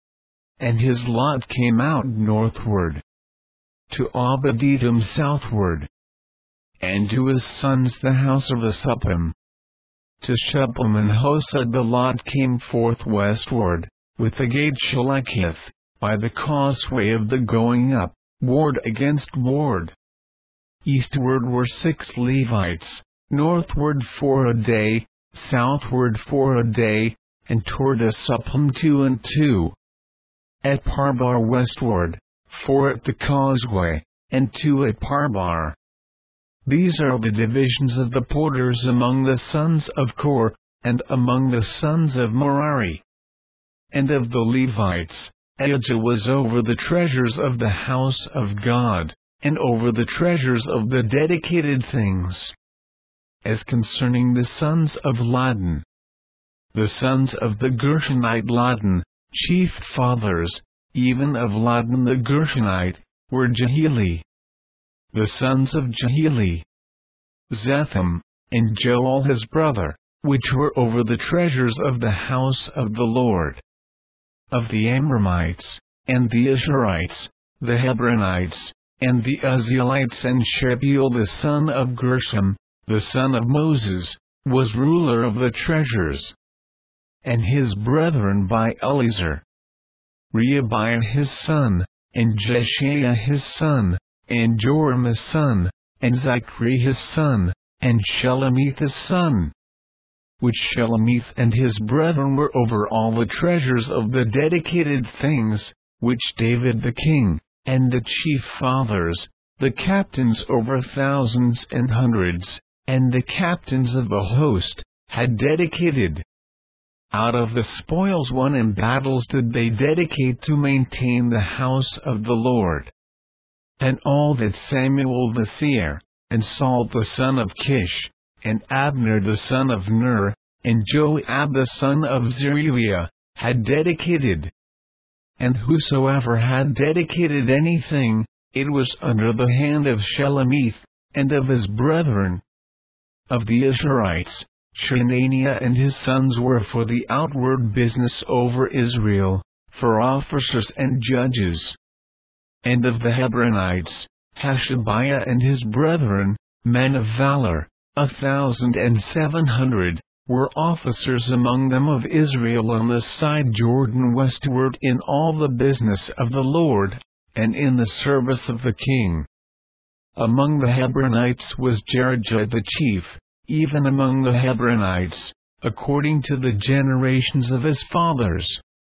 And his lot came out northward, to Obed-Edom southward, and to his sons the house of Asuppim. To Shuppim and Hosah the lot came forth westward, with the gate Shalekith, by the causeway of the going up, ward against ward. Eastward were six Levites, northward four a day, southward four a day, and toward Asuppim two and two. at Parbar westward, four at the causeway, and two at Parbar. These are the divisions of the porters among the sons of Kor, and among the sons of Merari. And of the Levites, Ahijah was over the treasures of the house of God, and over the treasures of the dedicated things. As concerning the sons of Ladan, the sons of the Gershonite Ladan, chief fathers, even of Ladan the Gershonite, were Jehili. The sons of Jehili, Zetham, and Joel his brother, which were over the treasures of the house of the Lord. Of the Amramites, and the Asherites, the Hebronites, and the Uzzielites, and Shebuel the son of Gershom, the son of Moses, was ruler of the treasures. And his brethren by Eleazar, Rehabiah his son, and Jeshaiah his son, and Joram his son, and Zachri his son, and Shelomith his son. Which Shelomith and his brethren were over all the treasures of the dedicated things, which David the king, and the chief fathers, the captains over thousands and hundreds, and the captains of the host, had dedicated. Out of the spoils won in battles did they dedicate to maintain the house of the Lord. And all that Samuel the seer, and Saul the son of Kish, and Abner the son of Ner, and Joab the son of Zeruiah, had dedicated. And whosoever had dedicated anything, it was under the hand of Shelomith, and of his brethren. Of the Asherites, Shenaniah and his sons were for the outward business over Israel, for officers and judges. And of the Hebronites, Hashabiah and his brethren, men of valor, a thousand and seven hundred, were officers among them of Israel on the side Jordan westward in all the business of the Lord, and in the service of the king. Among the Hebronites was Jerijah the chief, even among the Hebronites, according to the generations of his fathers.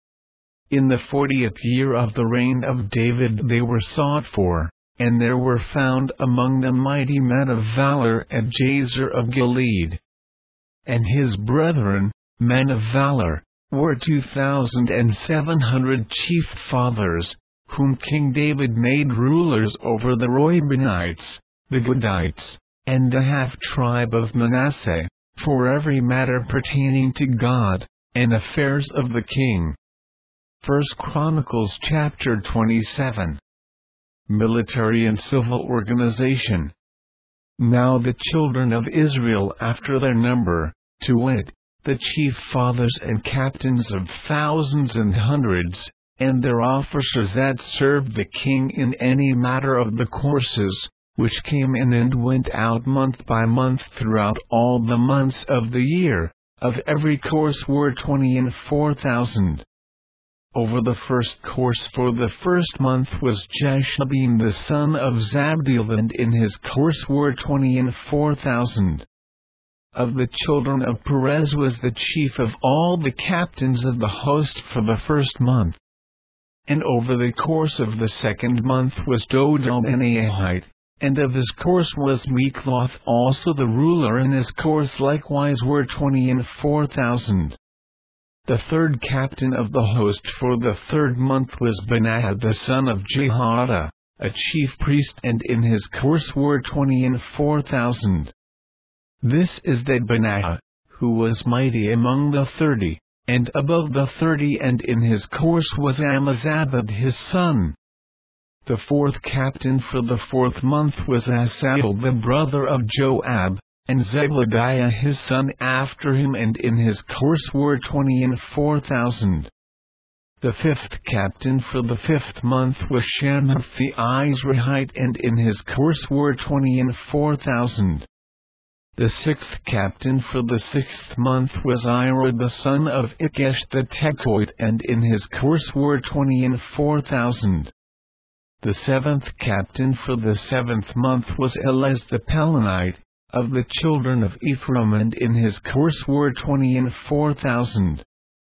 In the fortieth year of the reign of David they were sought for, and there were found among them mighty men of valor at Jazer of Gilead. And his brethren, men of valor, were two thousand and seven hundred chief fathers, whom King David made rulers over the Reubenites, the Gadites, and the half-tribe of Manasseh, for every matter pertaining to God, and affairs of the king. First Chronicles chapter twenty-seven. Military and civil organization. Now the children of Israel after their number, to wit, the chief fathers and captains of thousands and hundreds, and their officers that served the king in any matter of the courses, which came in and went out month by month throughout all the months of the year, of every course were twenty and four thousand. Over the first course for the first month was Jashabim the son of Zabdiel, and in his course were twenty and four thousand. Of the children of Perez was the chief of all the captains of the host for the first month. And over the course of the second month was Dodel the Naahite, and of his course was Mikloth also the ruler, and his course likewise were twenty and four thousand. The third captain of the host for the third month was Benaiah the son of Jehoiada, a chief priest, and in his course were twenty and four thousand. This is that Benaiah, who was mighty among the thirty, and above the thirty, and in his course was Amazabad his son. The fourth captain for the fourth month was Asael the brother of Joab, and Zebadiah his son after him, and in his course were twenty and four thousand. The fifth captain for the fifth month was Shammah the Izrahite, and in his course were twenty and four thousand. The sixth captain for the sixth month was Ira the son of Ikesh the Tekoite, and in his course were twenty and four thousand. The seventh captain for the seventh month was Elez the Pelonite, of the children of Ephraim, and in his course were twenty and four thousand.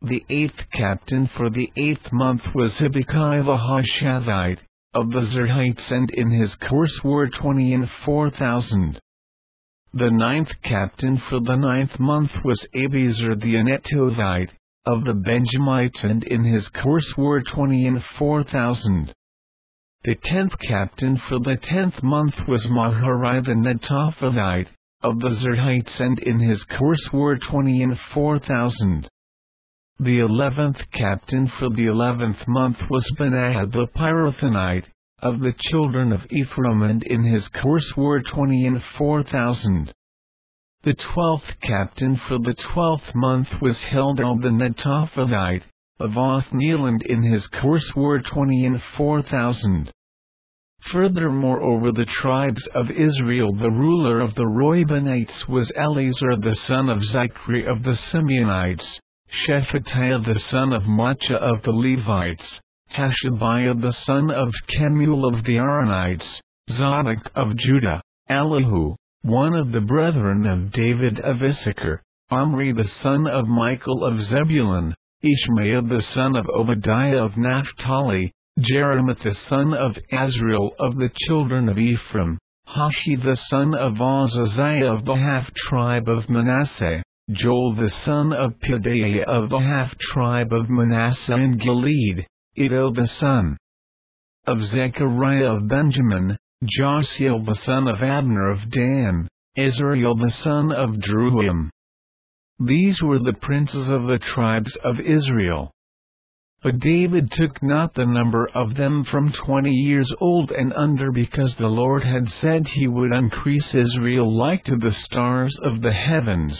The eighth captain for the eighth month was Hibbekai the Hushathite, of the Zerhites, and in his course were twenty and four thousand. The ninth captain for the ninth month was Abiezer the Anetothite, of the Benjamites, and in his course were twenty and four thousand. The tenth captain for the tenth month was Maharai the Netophathite, of the Zerhites, and in his course were twenty and four thousand. The eleventh captain for the eleventh month was Benaiah the Pirathonite, of the children of Ephraim, and in his course were twenty and four thousand. The twelfth captain for the twelfth month was Heldal the Netophathite, of Othniel, and in his course were twenty and four thousand. Furthermore, over the tribes of Israel the ruler of the Reubenites was Eleazar the son of Zachri of the Simeonites, Shephatiah the son of Maachah of the Levites, Hashabiah the son of Kemuel of the Aaronites, Zadok of Judah, Elihu, one of the brethren of David of Issachar, Omri the son of Michael of Zebulun, Ishmael the son of Obadiah of Naphtali, Jeremoth the son of Azriel of the children of Ephraim, Hashi the son of Azaziah of the half-tribe of Manasseh, Joel the son of Pedaiah of the half-tribe of Manasseh in Gilead, Iddo the son of Zechariah of Benjamin, Josiel the son of Abner of Dan, Israel the son of Jeruham. These were the princes of the tribes of Israel. But David took not the number of them from twenty years old and under, because the Lord had said he would increase Israel like to the stars of the heavens.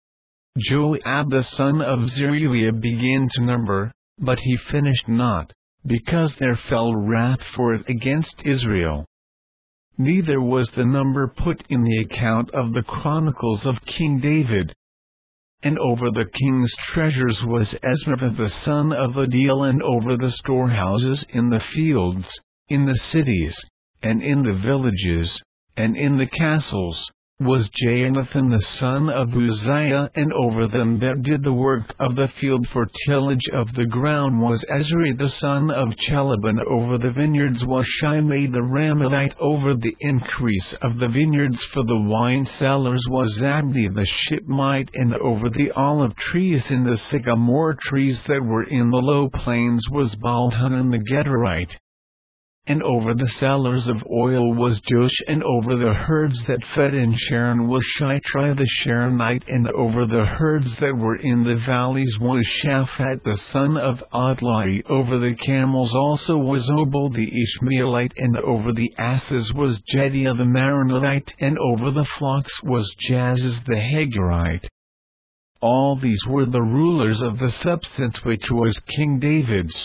Joab the son of Zeruiah began to number, but he finished not, because there fell wrath for it against Israel. Neither was the number put in the account of the chronicles of King David. And over the king's treasures was Esmavah the son of Adil, and over the storehouses in the fields, in the cities, and in the villages, and in the castles, was Jonathan the son of Uzziah, and over them that did the work of the field for tillage of the ground was Ezri the son of Chelub, and over the vineyards was Shimei the Ramathite, over the increase of the vineyards for the wine cellars was Zabdi the Shipmite, and over the olive trees and the sycamore trees that were in the low plains was Baalhanan the Gederite. And over the cellars of oil was Josh, and over the herds that fed in Sharon was Shitrai the Sharonite, and over the herds that were in the valleys was Shaphat the son of Adlai, over the camels also was Obal the Ishmaelite, and over the asses was Jediah the Maronathite, and over the flocks was Jazz the Hagarite. All these were the rulers of the substance which was King David's.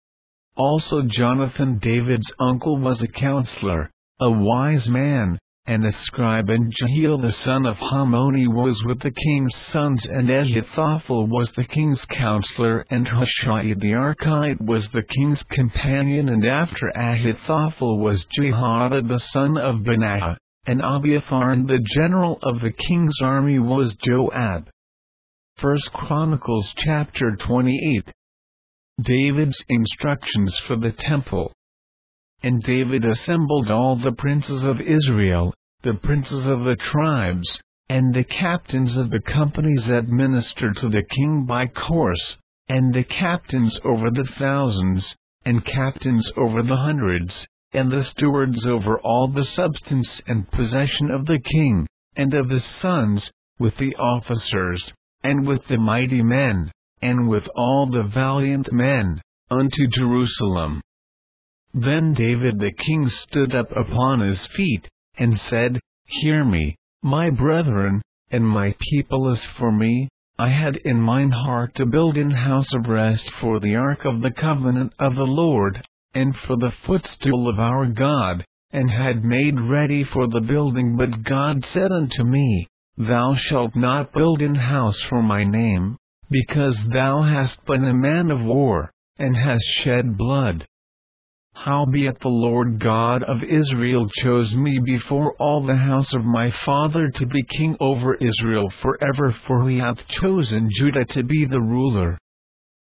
Also Jonathan David's uncle was a counselor, a wise man, and a scribe, and Jehiel the son of Hamoni was with the king's sons, and Ahithophel was the king's counselor, and Hushai the Archite was the king's companion, and after Ahithophel was Jehoiada the son of Benaiah, and Abiathar, and the general of the king's army was Joab. First Chronicles chapter twenty-eight. David's instructions for the temple. And David assembled all the princes of Israel, the princes of the tribes, and the captains of the companies that ministered to the king by course, and the captains over the thousands, and captains over the hundreds, and the stewards over all the substance and possession of the king, and of his sons, with the officers, and with the mighty men, and with all the valiant men, unto Jerusalem. Then David the king stood up upon his feet, and said, Hear me, my brethren, and my people. As for me, I had in mine heart to build an house of rest for the ark of the covenant of the Lord, and for the footstool of our God, and had made ready for the building. But God said unto me, Thou shalt not build an house for my name, because thou hast been a man of war, and hast shed blood. Howbeit the Lord God of Israel chose me before all the house of my father to be king over Israel forever, for he hath chosen Judah to be the ruler.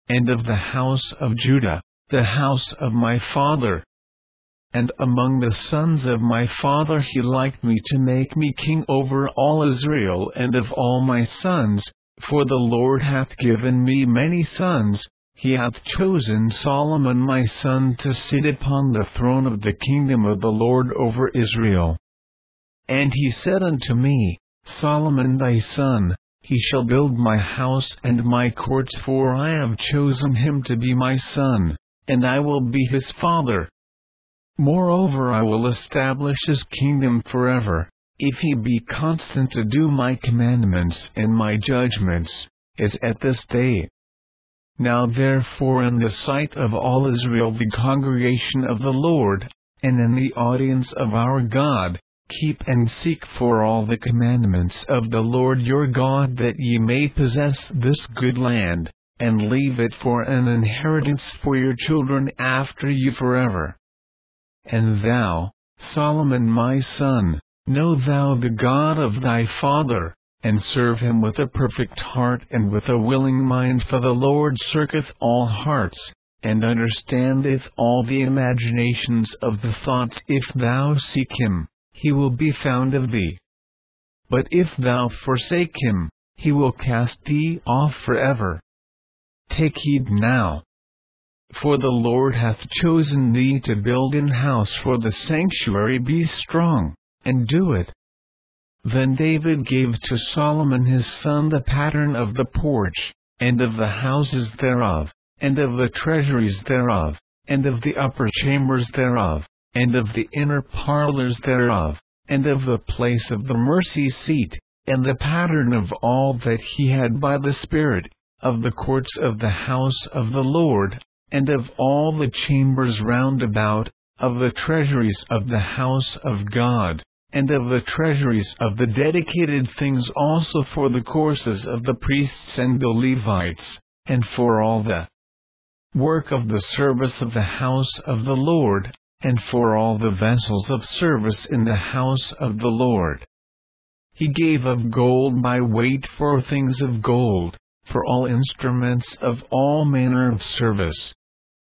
and of the house of Judah, the house of my father. And among the sons of my father he liked me to make me king over all Israel and of all my sons, for the Lord hath given me many sons. He hath chosen Solomon my son to sit upon the throne of the kingdom of the Lord over Israel. And he said unto me, Solomon thy son, he shall build my house and my courts, for I have chosen him to be my son, and I will be his father. Moreover I will establish his kingdom forever, if he be constant to do my commandments and my judgments, as at this day. Now therefore in the sight of all Israel, the congregation of the Lord, and in the audience of our God, keep and seek for all the commandments of the Lord your God, that ye may possess this good land, and leave it for an inheritance for your children after you forever. And thou, Solomon my son, know thou the God of thy father, and serve him with a perfect heart and with a willing mind, for the Lord searcheth all hearts, and understandeth all the imaginations of the thoughts. If thou seek him, he will be found of thee. But if thou forsake him, he will cast thee off forever. Take heed now. For the Lord hath chosen thee to build an house for the sanctuary. Be strong, and do it. Then David gave to Solomon his son the pattern of the porch, and of the houses thereof, and of the treasuries thereof, and of the upper chambers thereof, and of the inner parlors thereof, and of the place of the mercy seat, and the pattern of all that he had by the Spirit, of the courts of the house of the Lord, and of all the chambers round about, of the treasuries of the house of God, and of the treasuries of the dedicated things also for the courses of the priests and the Levites, and for all the work of the service of the house of the Lord, and for all the vessels of service in the house of the Lord. He gave of gold by weight for things of gold, for all instruments of all manner of service.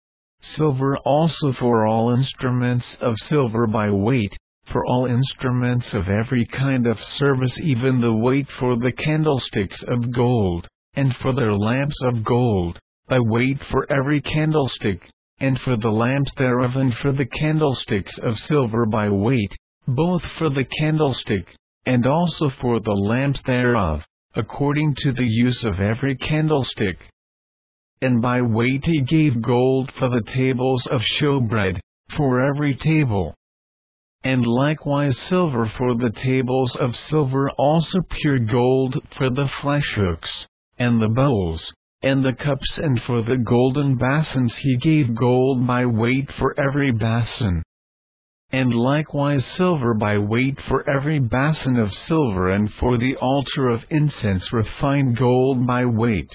Silver also for all instruments of silver by weight, for all instruments of every kind of service, even the weight for the candlesticks of gold, and for their lamps of gold, by weight for every candlestick, and for the lamps thereof, and for the candlesticks of silver by weight, both for the candlestick, and also for the lamps thereof, according to the use of every candlestick. And by weight he gave gold for the tables of showbread, for every table. And likewise silver for the tables of silver, also pure gold for the flesh hooks, and the bowls, and the cups, and for the golden basins he gave gold by weight for every basin. And likewise silver by weight for every basin of silver, and for the altar of incense refined gold by weight.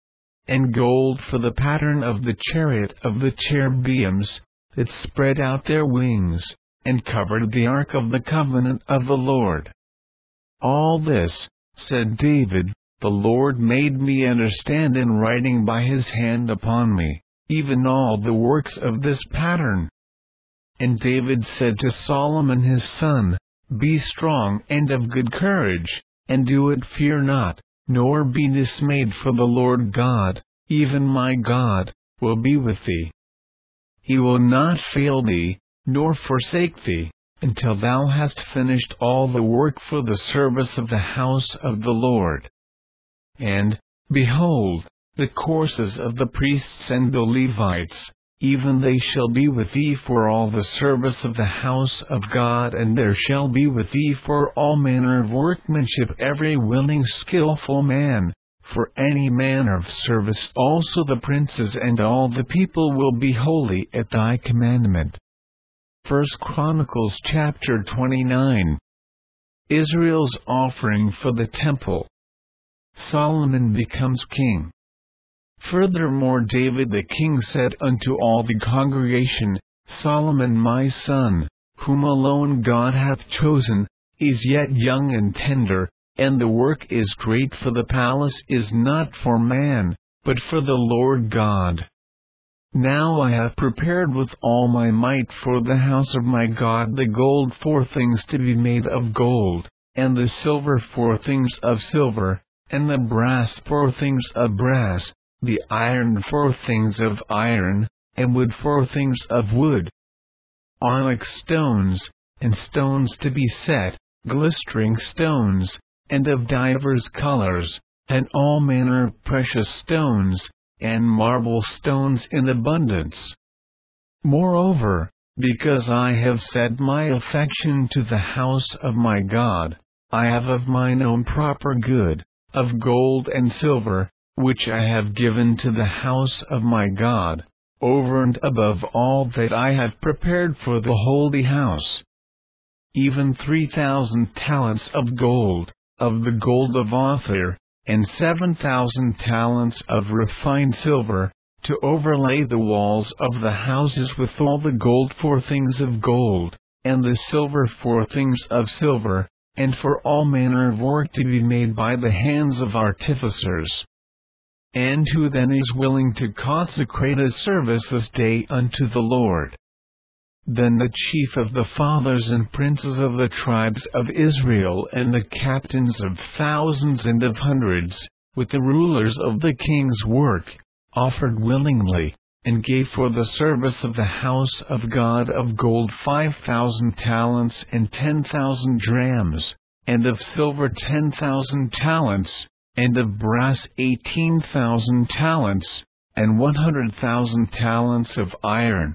And gold for the pattern of the chariot of the cherubims, that spread out their wings, and covered the ark of the covenant of the Lord. All this, said David, the Lord made me understand in writing by his hand upon me, even all the works of this pattern. And David said to Solomon his son, Be strong and of good courage, and do it, fear not, nor be dismayed, for the Lord God, even my God, will be with thee. He will not fail thee, nor forsake thee, until thou hast finished all the work for the service of the house of the Lord. And, behold, the courses of the priests and the Levites, even they shall be with thee for all the service of the house of God, and there shall be with thee for all manner of workmanship every willing skillful man, for any manner of service. Also the princes and all the people will be holy at thy commandment. First Chronicles chapter twenty-nine. Israel's offering for the temple. Solomon becomes king. Furthermore David the king said unto all the congregation, Solomon my son, whom alone God hath chosen, is yet young and tender, and the work is great, for the palace is not for man, but for the Lord God. Now I have prepared with all my might for the house of my God the gold for things to be made of gold, and the silver for things of silver, and the brass for things of brass, the iron for things of iron, and wood for things of wood, onyx stones, and stones to be set, glistering stones, and of divers colors, and all manner of precious stones, and marble stones in abundance. Moreover, because I have set my affection to the house of my God, I have of mine own proper good, of gold and silver, which I have given to the house of my God, over and above all that I have prepared for the holy house. Even three thousand talents of gold, of the gold of Ophir, and seven thousand talents of refined silver, to overlay the walls of the houses with all the gold for things of gold, and the silver for things of silver, and for all manner of work to be made by the hands of artificers. And who then is willing to consecrate a service this day unto the Lord? Then the chief of the fathers and princes of the tribes of Israel and the captains of thousands and of hundreds, with the rulers of the king's work, offered willingly, and gave for the service of the house of God of gold five thousand talents and ten thousand drams, and of silver ten thousand talents, and of brass eighteen thousand talents, and one hundred thousand talents of iron.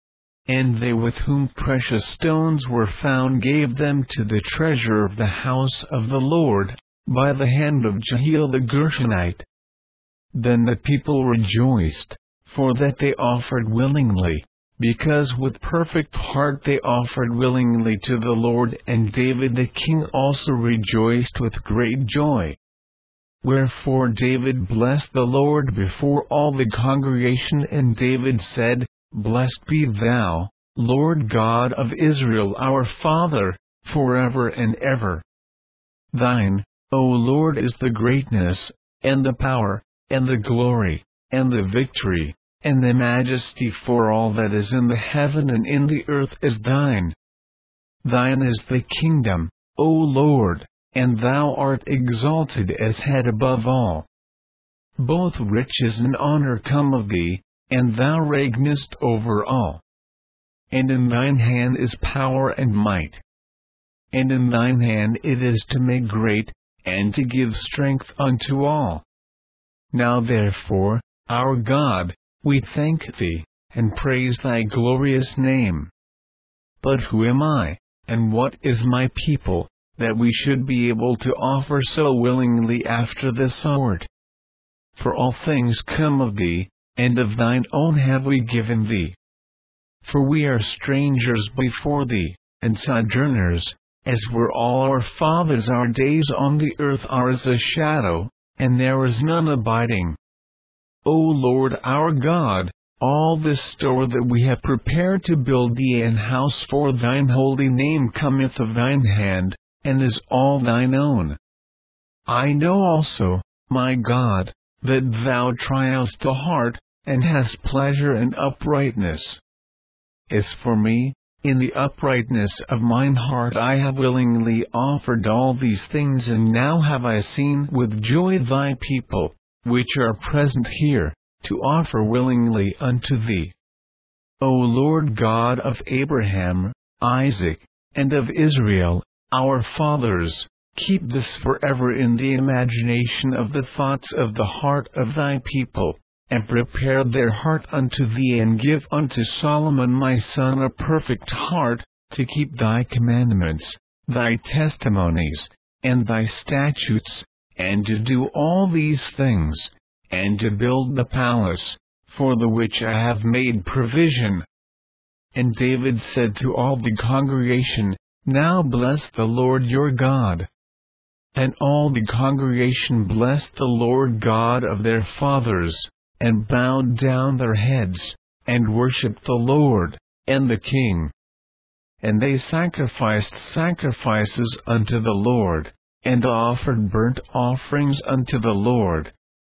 And they with whom precious stones were found gave them to the treasure of the house of the Lord, by the hand of Jehiel the Gershonite. Then the people rejoiced, for that they offered willingly, because with perfect heart they offered willingly to the Lord, and David the king also rejoiced with great joy. Wherefore David blessed the Lord before all the congregation, and David said, Blessed be thou, Lord God of Israel our Father, forever and ever. Thine, O Lord, is the greatness, and the power, and the glory, and the victory, and the majesty, for all that is in the heaven and in the earth is thine. Thine is the kingdom, O Lord, and thou art exalted as head above all. Both riches and honor come of thee, and thou reignest over all. And in thine hand is power and might. And in thine hand it is to make great, and to give strength unto all. Now therefore, our God, we thank thee, and praise thy glorious name. But who am I, and what is my people, that we should be able to offer so willingly after this sort? For all things come of thee, and of thine own have we given thee. For we are strangers before thee, and sojourners, as were all our fathers. Our days on the earth are as a shadow, and there is none abiding. O Lord our God, all this store that we have prepared to build thee an house for thine holy name cometh of thine hand, and is all thine own. I know also, my God, that thou triest the heart, and hast pleasure in uprightness. As for me, in the uprightness of mine heart I have willingly offered all these things, and now have I seen with joy thy people, which are present here, to offer willingly unto thee. O Lord God of Abraham, Isaac, and of Israel, our fathers, keep this forever in the imagination of the thoughts of the heart of thy people, and prepare their heart unto thee, and give unto Solomon my son a perfect heart, to keep thy commandments, thy testimonies, and thy statutes, and to do all these things, and to build the palace, for the which I have made provision. And David said to all the congregation, Now bless the Lord your God. And all the congregation blessed the Lord God of their fathers, and bowed down their heads, and worshipped the Lord, and the king. And they sacrificed sacrifices unto the Lord, and offered burnt offerings unto the Lord,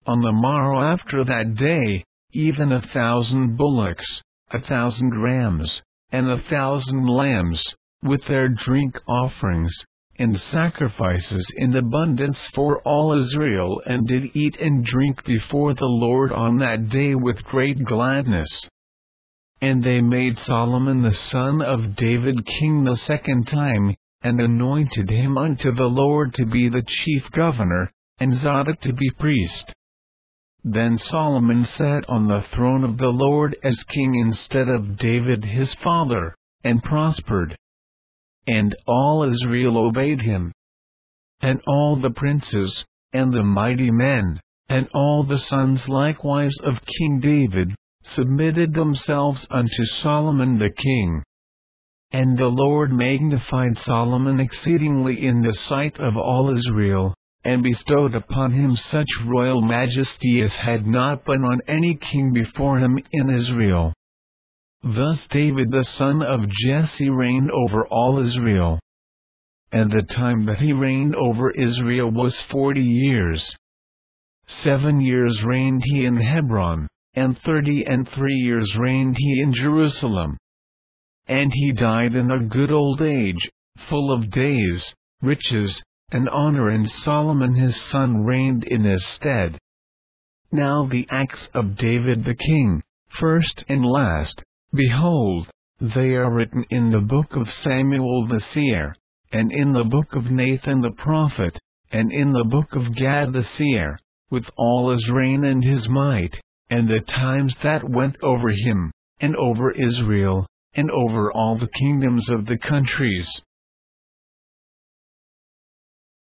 on the morrow after that day, even a thousand bullocks, a thousand rams, and a thousand lambs, with their drink offerings, and sacrifices in abundance for all Israel, and did eat and drink before the Lord on that day with great gladness. And they made Solomon the son of David king the second time, and anointed him unto the Lord to be the chief governor, and Zadok to be priest. Then Solomon sat on the throne of the Lord as king instead of David his father, and prospered. And all Israel obeyed him. And all the princes, and the mighty men, and all the sons likewise of King David, submitted themselves unto Solomon the king. And the Lord magnified Solomon exceedingly in the sight of all Israel, and bestowed upon him such royal majesty as had not been on any king before him in Israel. Thus David the son of Jesse reigned over all Israel. And the time that he reigned over Israel was forty years. Seven years reigned he in Hebron, and thirty and three years reigned he in Jerusalem. And he died in a good old age, full of days, riches, and honor, and Solomon his son reigned in his stead. Now the acts of David the king, first and last, behold, they are written in the book of Samuel the seer, and in the book of Nathan the prophet, and in the book of Gad the seer, with all his reign and his might, and the times that went over him, and over Israel, and over all the kingdoms of the countries.